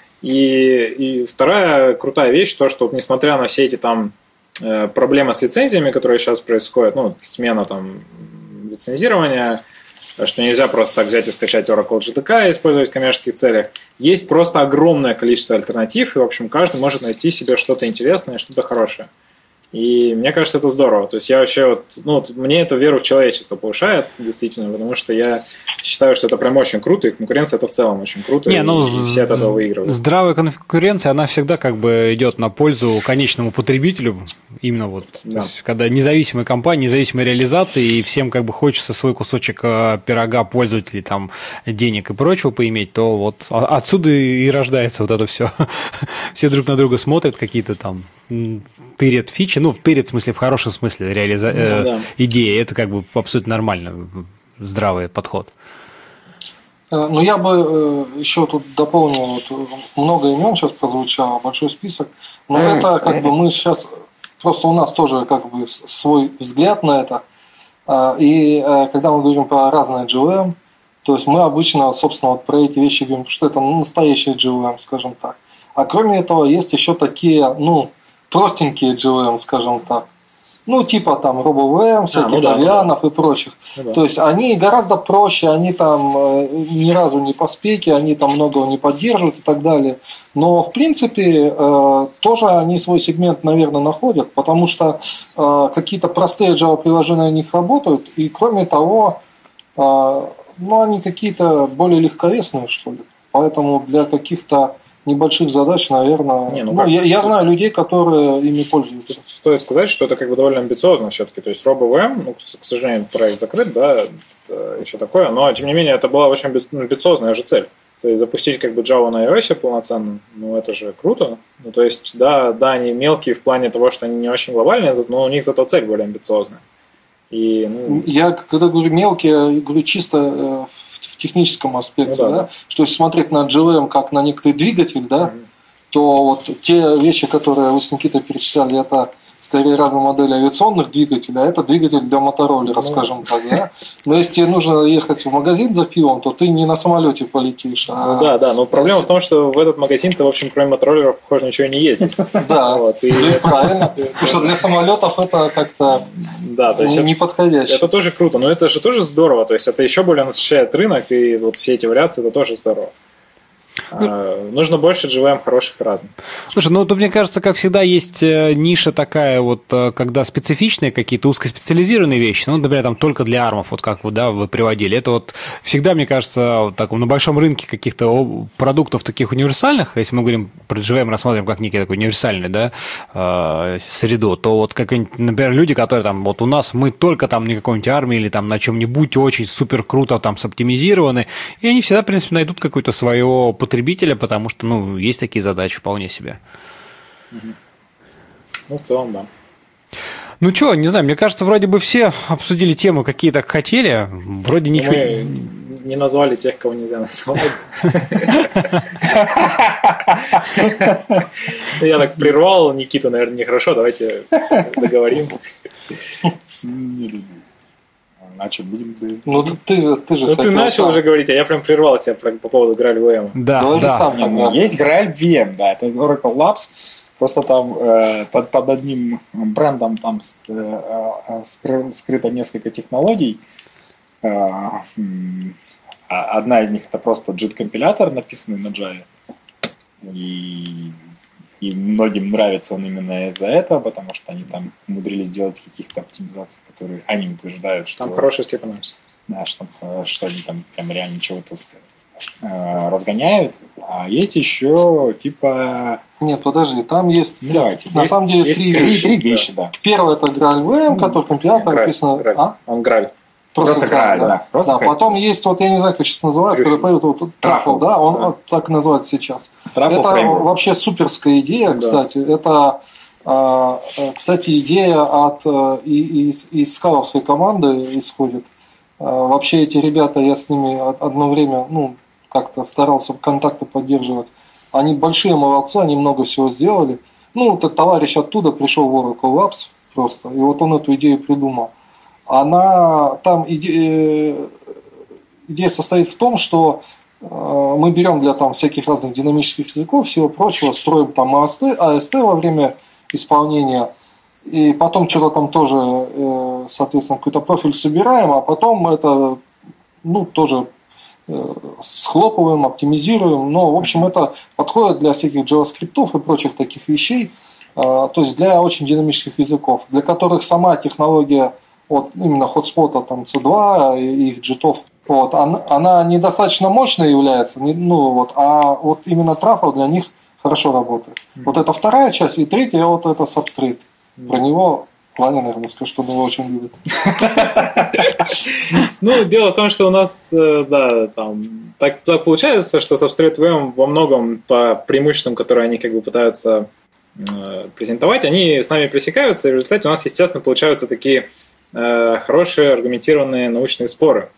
И, и вторая крутая вещь, то, что вот, несмотря на все эти там э, проблемы с лицензиями, которые сейчас происходят, ну, смена там лицензирования, что нельзя просто так взять и скачать Oracle джей ди кей и использовать в коммерческих целях. Есть просто огромное количество альтернатив, и, в общем, каждый может найти себе что-то интересное, что-то хорошее. И мне кажется, это здорово. То есть я вообще вот, ну, вот мне это веру в человечество повышает, действительно, потому что я считаю, что это прям очень круто, и конкуренция это в целом очень круто, Не, и, ну, и все от этого выигрывают. Здравая конкуренция, она всегда как бы идет на пользу конечному потребителю, именно вот, Да. то есть, когда независимая компания, независимая реализация, и всем как бы хочется свой кусочек пирога пользователей, там, денег и прочего поиметь, то вот отсюда и рождается вот это все. Все друг на друга смотрят, какие-то там тырят фичи, ну, тырят в смысле, в хорошем смысле, реализа... Ну, э, да. идеи, это как бы абсолютно нормально, здравый подход. Ну, я бы еще тут дополнил, вот, много имен сейчас прозвучало, большой список, но это как бы мы сейчас, просто у нас тоже как бы свой взгляд на это, и когда мы говорим про разные джи ви эм, то есть мы обычно, собственно, вот про эти вещи говорим, что это настоящий джи ви эм, скажем так. А кроме этого есть еще такие, ну, простенькие джи ви эм, скажем так. Ну, типа там RoboVM, всяких а, ну да, Авианов ну и прочих. Ну да. То есть они гораздо проще, они там э, ни разу не по спеке, они там многого не поддерживают и так далее. Но, в принципе, э, тоже они свой сегмент, наверное, находят, потому что э, какие-то простые Java-приложения на них работают, и, кроме того, э, ну, они какие-то более легковесные, что ли. Поэтому для каких-то небольших задач, наверное. Не, ну ну, как? я, я знаю людей, которые ими пользуются. Тут стоит сказать, что это как бы довольно амбициозно все-таки. То есть RoboVM, ну, к сожалению, проект закрыт, да, и все такое, но тем не менее это была очень амбициозная же цель. То есть запустить как бы Java на iOS полноценно, ну это же круто. Ну, то есть, да, да, они мелкие в плане того, что они не очень глобальные, но у них зато цель более амбициозная. И, ну... Я, когда говорю мелкие, я говорю чисто в, в техническом аспекте, ну, да, да? да. Что если смотреть на джи ви эм как на некоторый двигатель, да, Mm-hmm. то вот те вещи, которые вы с Никитой перечисляли, это скорее разные модели авиационных двигателей, а это двигатель для мотороллера, Ну, скажем так, да. Но если тебе нужно ехать в магазин за пивом, то ты не на самолете полетишь. А... Ну да, да, но проблема в том, что в этот магазин-то, в общем, кроме мотороллеров, похоже, ничего не ездит. Да, Вот, и ну, это- правильно. Потому что для самолетов это как-то Да, то есть не это- не подходящее. Это тоже круто, но это же тоже здорово, то есть это еще более насыщает рынок, и вот все эти вариации, это тоже здорово. А, нужно больше джи ви эм хороших и разных. Слушай, ну тут, мне кажется, как всегда, есть э, ниша такая, вот, э, когда специфичные какие-то узкоспециализированные вещи, ну, например, там только для армов, вот как вы, да, вы приводили, это вот всегда, мне кажется, вот так, на большом рынке каких-то о- продуктов таких универсальных, если мы говорим про джи ви эм, рассмотрим как некий такой универсальный, да, э, среду, то вот, как, например, люди, которые там, вот у нас мы только там на какой-нибудь армии или там на чем-нибудь очень супер круто там соптимизированы, и они всегда, в принципе, найдут какое-то свое потребителя, потому что, ну, есть такие задачи вполне себе. Ну, в целом, да. Ну что, не знаю, мне кажется, вроде бы все обсудили темы, какие так хотели, вроде Но ничего... мы не назвали тех, кого нельзя назвать. Я так прервал, Никита, наверное, нехорошо, давайте договорим. Не люди. Иначе будем... Ну, ты, ты же Ну, ты начал сам. уже говорить, а я прям прервал тебя по, по поводу GraalVM. Да, Говори да. сам Не, тогда. ну, есть Graal ви эм, да, это Oracle Labs. Просто там э, под, под одним брендом там э, э, скры, скрыто несколько технологий. Э, м, одна из них это просто джит-компилятор, написанный на Java. И, и многим нравится он именно из-за этого, потому что они там умудрились сделать каких-то оптимизаций, которые они утверждают, что... Там хороший скриптонамс. Да, что, что они там прям реально чего-то э, разгоняют. А есть еще типа... Нет, подожди, там есть, Ну, давайте. на Есть- самом деле, есть три Три, вещи. три вещи, да. Первое это GraalVM, который компилятор Граль, написано. Граль. А? Он Граль. Просто Грааль, да. Просто Да, как- потом есть, вот я не знаю, как сейчас называется, Трюфель. когда поют вот Трафл, Трафл, да, он да. вот так называется сейчас. Truffle Это Framework. вообще суперская идея, Да. кстати. Это, а, э, кстати, идея от э, и- из, из скаловской команды исходит. А, Вообще эти ребята, я с ними од- одно время, ну, как-то старался контакты поддерживать. Они большие молодцы, они много всего сделали. Ну, этот товарищ оттуда пришел в Oracle Labs просто, и вот он эту идею придумал. Она там иде- идея состоит в том, что э, мы берем для там всяких разных динамических языков, всего прочего, строим там АСТ, АСТ во время исполнения, и потом что-то там тоже, э, соответственно, какой-то профиль собираем, а потом это, ну, тоже э, схлопываем, оптимизируем. Но, в общем, это подходит для всяких JavaScript и прочих таких вещей, э, то есть для очень динамических языков, для которых сама технология вот именно хотспота там си два и их джитов, вот, она, она недостаточно мощной является, не- ну, вот, а вот именно Truffle для них хорошо работает. Вот это вторая часть, и третья вот это Substrate. Про него Ваня, наверное, скажет, что он его очень любит. Ну, дело в том, что у нас, э, да, там, так, так получается, что Substrate ви эм во многом по преимуществам, которые они как бы пытаются э, презентовать, они с нами пересекаются, и в результате у нас, естественно, получаются такие э, хорошие аргументированные научные споры.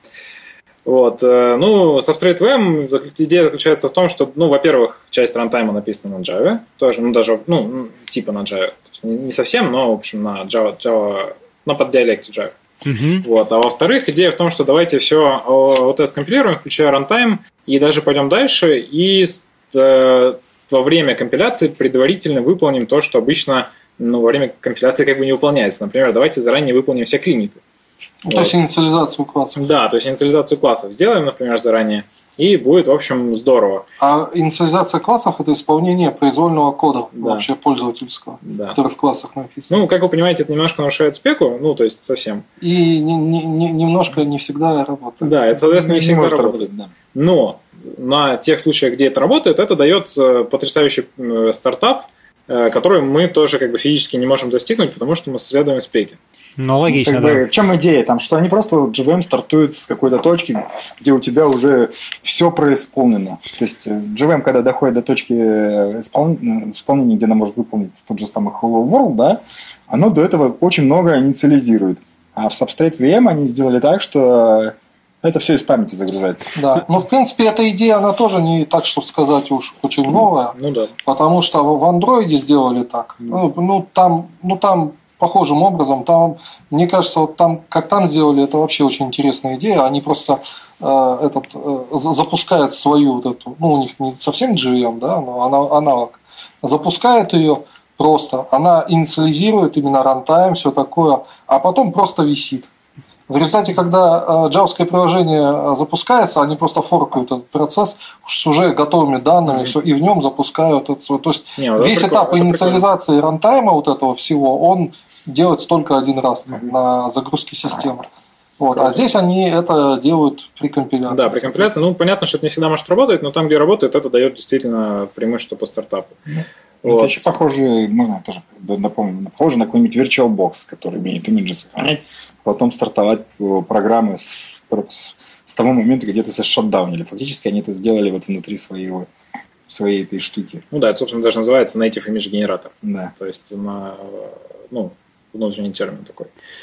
Вот. э, Ну, Substrate ви эм, зак- идея заключается в том, что, ну, во-первых, часть рантайма написана на Java, тоже, ну, даже, ну, м, типа на Java, не не совсем, но, в общем, на Java, Java на поддиалекте Java. Мгм. Вот. А во-вторых, идея в том, что давайте все о тэ скомпилируем, включая рантайм, и даже пойдем дальше, и с- э, во время компиляции предварительно выполним то, что обычно ну, во время компиляции как бы не выполняется. Например, давайте заранее выполним все клиниты. Ну, То есть инициализацию классов. Да, то есть инициализацию классов сделаем, например, заранее, и будет, в общем, здорово. А инициализация классов – это исполнение произвольного кода Да. вообще пользовательского, Да. который в классах написан. Ну, как вы понимаете, это немножко нарушает спеку, ну, то есть совсем. И не- не- не- немножко не всегда работает. Да, это, соответственно, не, Не всегда может работает. работать, да. Но на тех случаях, где это работает, это дает э, потрясающий э, стартап, э, который мы тоже как бы физически не можем достигнуть, потому что мы следуем спеке. Ну, логично, Как да. бы, в чем идея? Там, что они просто джей ви эм стартует с какой-то точки, где у тебя уже все происполнено. То есть э, джей ви эм, когда доходит до точки э, исполн- исполнения, где она может выполнить тот же самый Hello World, да, оно до этого очень много инициализирует. А в Substrate ви эм они сделали так, что это все из памяти загружается. Да. Но, в принципе, эта идея, она тоже не так, чтобы сказать, уж очень новая, Ну да. потому что в Андроиде сделали так. Ну, ну, там, ну, там похожим образом, там, мне кажется, вот там, как там сделали, это вообще очень интересная идея. Они просто э, этот, э, за- запускают свою вот эту, ну, у них не совсем джей ви эм, да, но она, аналог. Запускают ее просто, она инициализирует именно рантайм, все такое, а потом просто висит. В результате, когда э, джавское приложение э, запускается, они просто форкают этот процесс с уже готовыми данными, Мгм. все, и в нем запускают это свой. То есть Не, вот это весь прикольно, этап это инициализации рантайма вот этого всего, он делается только один раз там, Мгм. на загрузке системы. Вот. А Круто. здесь они это делают при компиляции. Да, при компиляции, ну, понятно, что это не всегда может работать, но там, где работает, это дает действительно преимущество по стартапу. Это Вот. еще похоже, можно тоже напомнить, похоже на какой-нибудь VirtualBox, который умеет имиджи сохранять, потом стартовать э, программы с, с, с того момента, где ты зашатдаунили. Фактически они это сделали вот внутри своего, своей этой штуки. Ну да, это, собственно, даже называется native image генератор. Да. То есть, на, ну, внутренний термин такой.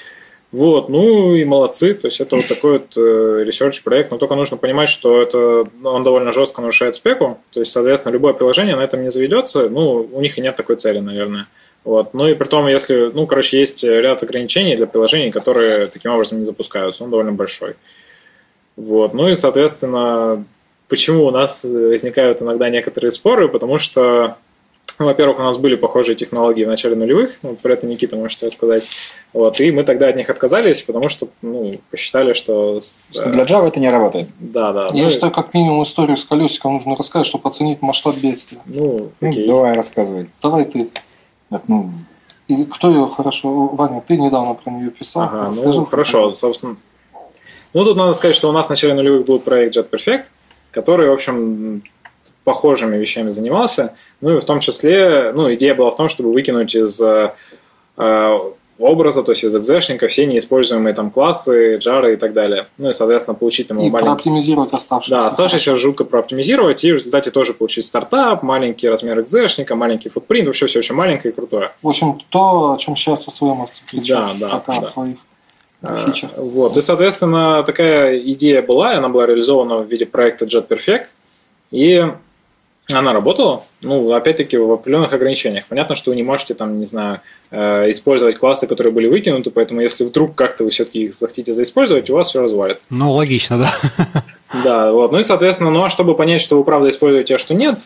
Вот, ну и молодцы, то есть это вот такой вот research проект, но только нужно понимать, что это, ну, он довольно жестко нарушает спеку, то есть, соответственно, любое приложение на этом не заведется, ну, у них и нет такой цели, наверное. Вот. Ну и при том, если, ну, короче, есть ряд ограничений для приложений, которые таким образом не запускаются. Он довольно большой. Вот. Ну и, соответственно, почему у нас возникают иногда некоторые споры? Потому что, ну, во-первых, у нас были похожие технологии в начале нулевых, ну, про это Никита может рассказать. Вот. И мы тогда от них отказались, потому что, ну, посчитали, что... Что для Java это не работает. Да, да. Я ну, считаю, как минимум историю с колесиком нужно рассказать, чтобы оценить масштаб бедствия. Ну, Ну, окей. давай рассказывай. Давай ты. Это, ну, И кто ее хорошо... Ваня, ты недавно про нее писал. Ага, Расскажи, ну, хорошо, собственно. Ну, тут надо сказать, что у нас в начале нулевых был проект JetPerfect, который, в общем, похожими вещами занимался. Ну, и в том числе, ну, идея была в том, чтобы выкинуть из э, образа, то есть из экзешника, все неиспользуемые там классы, джары и так далее. Ну, и, соответственно, получить там И маленький... прооптимизировать оставшиеся. Да, оставшиеся жутко прооптимизировать, и в результате тоже получить стартап, маленький размер экзешника, маленький футпринт, вообще все очень маленькое и крутое. В общем, то, о чем сейчас эсвэмовцы кричат, Да, да, пока да. своих фичах. Вот. И, соответственно, такая идея была, и она была реализована в виде проекта JetPerfect, и она работала, ну, опять-таки, в определенных ограничениях. Понятно, что вы не можете, там, не знаю, использовать классы, которые были выкинуты, поэтому если вдруг как-то вы все-таки их захотите заиспользовать, у вас все развалится. Ну, логично, да. Да, вот. Ну и, соответственно, ну а чтобы понять, что вы правда используете, а что нет,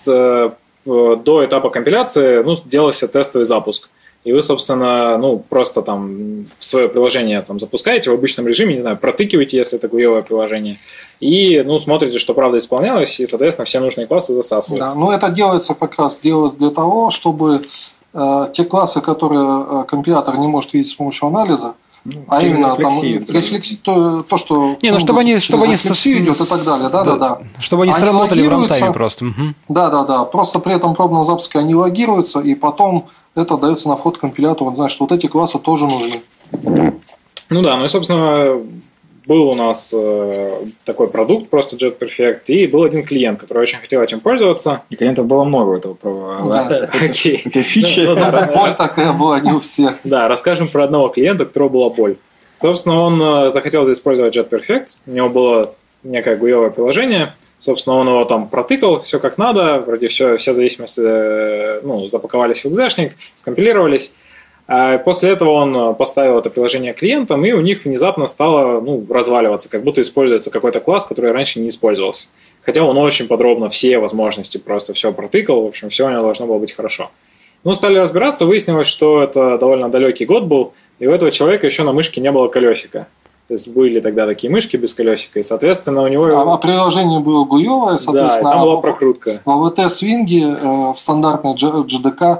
до этапа компиляции, ну, делался тестовый запуск. И вы, собственно, ну, просто там свое приложение там запускаете в обычном режиме, не знаю, протыкиваете, если это гуевое приложение, и, ну, смотрите, что правда исполнялось, и, соответственно, все нужные классы засасываются. Да, но это делается как раз делается для того, чтобы э, те классы, которые э, компилятор не может видеть с помощью анализа, ну, а именно там рефлексию, рефлекс, то, то, что Не, ну чтобы они, чтобы они рефлексию идет и так далее, да, да, да. Чтобы они, Они сработали в логируются. рантайме просто. Угу. Да, да, да. Просто при этом пробном запуске они логируются, и потом это дается на вход компилятору. Он знает, что вот эти классы тоже нужны. Ну да, ну и, собственно, был у нас э, такой продукт, просто JetPerfect, и был один клиент, который очень хотел этим пользоваться. И клиентов было много этого права. Да. Окей. Этой фичи. Ну, ну, да, Боль такая была не у всех. Да, расскажем про одного клиента, у которого была боль. Собственно, он э, захотел заиспользовать JetPerfect, у него было некое гуевое приложение, собственно, он его там протыкал, все как надо, вроде все, все зависимости э, ну, запаковались в экзешник, скомпилировались. А после этого он поставил это приложение клиентам, и у них внезапно стало ну, разваливаться, как будто используется какой-то класс, который раньше не использовался. Хотя он очень подробно все возможности просто все протыкал, в общем, все у него должно было быть хорошо. Ну, стали разбираться, выяснилось, что это довольно далекий год был, и у этого человека еще на мышке не было колесика. То есть были тогда такие мышки без колесика, и, соответственно, у него... А, а приложение было гуевое, соответственно. Да, там была в, прокрутка. В эй ви ти-свинге, э, в стандартной джи ди кей,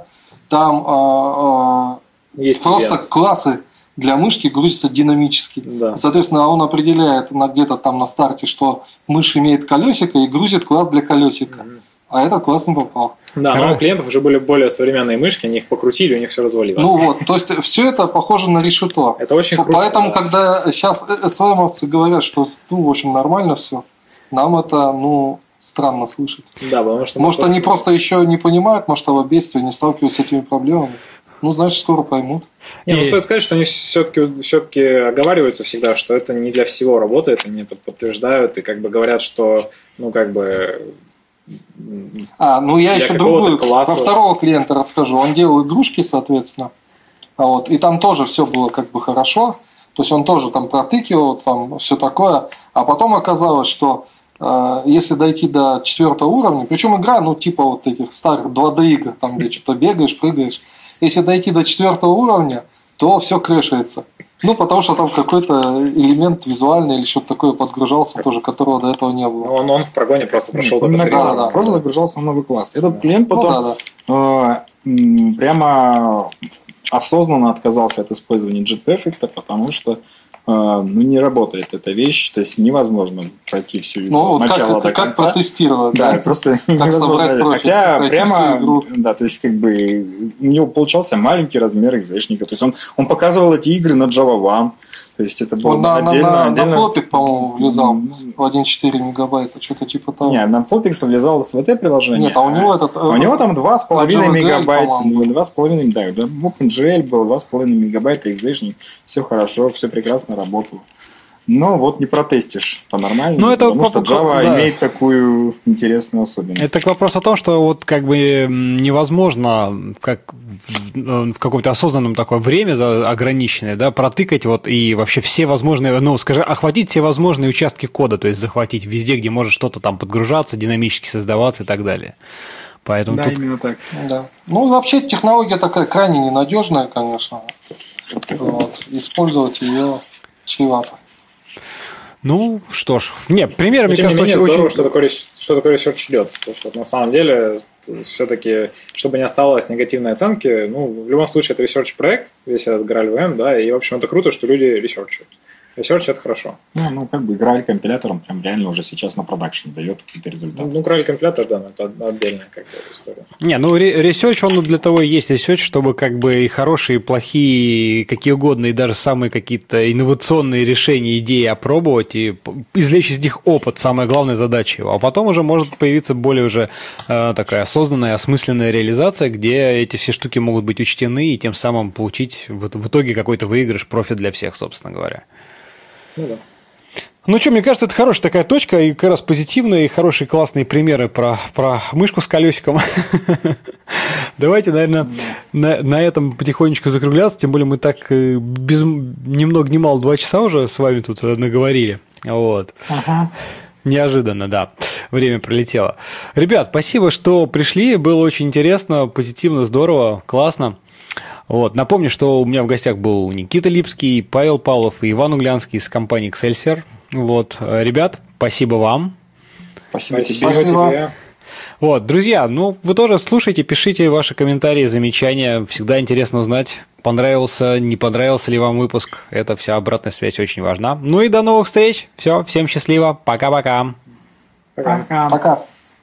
там э, э, Есть просто events. классы для мышки грузятся динамически. Да. Соответственно, он определяет на, где-то там на старте, что мышь имеет колесико, и грузит класс для колесика. Мгм. А этот класс не попал. Да, но у клиентов уже были более современные мышки, они их покрутили, у них все развалилось. Ну вот, то есть все это похоже на решето. Это очень круто. Поэтому, да. когда сейчас эсвэмовцы говорят, что ну, в общем, нормально все, нам это ну, странно слышать. Да, потому что... Может, мы, они собственно, просто еще не понимают масштаба бедствия, не сталкиваются с этими проблемами. Ну, значит, скоро поймут. Не, ну И- стоит сказать, что они все-таки все-таки оговариваются всегда, что это не для всего работает, они это подтверждают и как бы говорят, что ну как бы А, ну я Для еще какого-то другую, класса. про второго клиента расскажу. Он делал игрушки, соответственно. А вот, и там тоже все было как бы хорошо. То есть он тоже там протыкивал, там все такое. А потом оказалось, что э, если дойти до четвертого уровня, причем игра, ну типа вот этих старых два дэ игр, там где что-то бегаешь, прыгаешь. Если дойти до четвертого уровня, то все крэшается. Ну, потому что там какой-то элемент визуальный или что-то такое подгружался тоже, которого до этого не было. он, он в прогоне просто прошел Он только на три да, класс, да. раза. просто загружался в новый класс. Этот Да. клиент Ну, потом да, да. э, м, прямо осознанно отказался от использования JetPerfect, потому что э, ну, не работает эта вещь, то есть невозможно пройти всю игру Ну, от вот начала как, до как конца. протестировать, Да, да? просто собрать невозможно. профиль, Хотя пройти всю прямо, игру. да, то есть как бы у него получался маленький размер экзешника, то есть он, он показывал эти игры на Java One, то есть это было Он на, на- отдельно, на- на отдельно. флопик, по-моему, влезал М, в один целых четыре мегабайта, что-то типа того. Не, на Flopix влезало эс ви ти-приложение. Нет, а у него этот... А у него там два с половиной джей ви джи эл, мегабайта, по-моему, два с половиной, да, OpenGL был два с половиной мегабайта экзешник, все хорошо, все прекрасно работало. Но вот не протестишь по-нормальному, ну, это потому что Java да. имеет такую интересную особенность. Это вопрос о том, что вот как бы невозможно как в каком-то осознанном такое время ограниченное, да, протыкать вот и вообще все возможные, ну, скажем, охватить все возможные участки кода, то есть захватить везде, где может что-то там подгружаться, динамически создаваться и так далее. Поэтому да, тут... именно так. Да. Ну, вообще технология такая крайне ненадежная, конечно. Вот. Использовать ее чревато. Ну, что ж. Нет, примеры, мне кажется, менее, очень... здорово, что такой, что такой ресерч идет. То есть, вот, на самом деле, все-таки, чтобы не осталось негативной оценки, ну, в любом случае, это ресерч-проект, весь этот GraalVM, да, и, в общем, это круто, что люди ресерчат. Ресерч – это хорошо. Ну, ну, как бы Graal-компилятор, он прям реально уже сейчас на продакшн дает какие-то результаты. Ну, Graal-компилятор, да, это отдельная как бы история. Не, ну, ресерч, он для того и есть ресерч, чтобы как бы и хорошие, и плохие, какие угодно, и даже самые какие-то инновационные решения, идеи опробовать и извлечь из них опыт, самая главная задача его. А потом уже может появиться более уже э, такая осознанная, осмысленная реализация, где эти все штуки могут быть учтены и тем самым получить в, в итоге какой-то выигрыш, профит для всех, собственно говоря. Ну да. Ну что, мне кажется, это хорошая такая точка, и как раз позитивные, и хорошие, классные примеры про, про мышку с колесиком. Давайте, наверное, на, на этом потихонечку закругляться, тем более мы так без, ни много ни мало два часа уже с вами тут наговорили. Вот. Ага. Неожиданно, да. Время пролетело. Ребят, спасибо, что пришли, было очень интересно, позитивно, здорово, классно. Вот. Напомню, что у меня в гостях был Никита Липский, Павел Павлов и Иван Углянский из компании Excelsior. Вот. Ребят, спасибо вам. Спасибо, спасибо тебе. тебе. Вот, друзья, ну вы тоже слушайте, пишите ваши комментарии, замечания. Всегда интересно узнать, понравился, не понравился ли вам выпуск. Это вся обратная связь очень важна. Ну и до новых встреч. Все, всем счастливо. Пока-пока. Пока. Пока. Пока.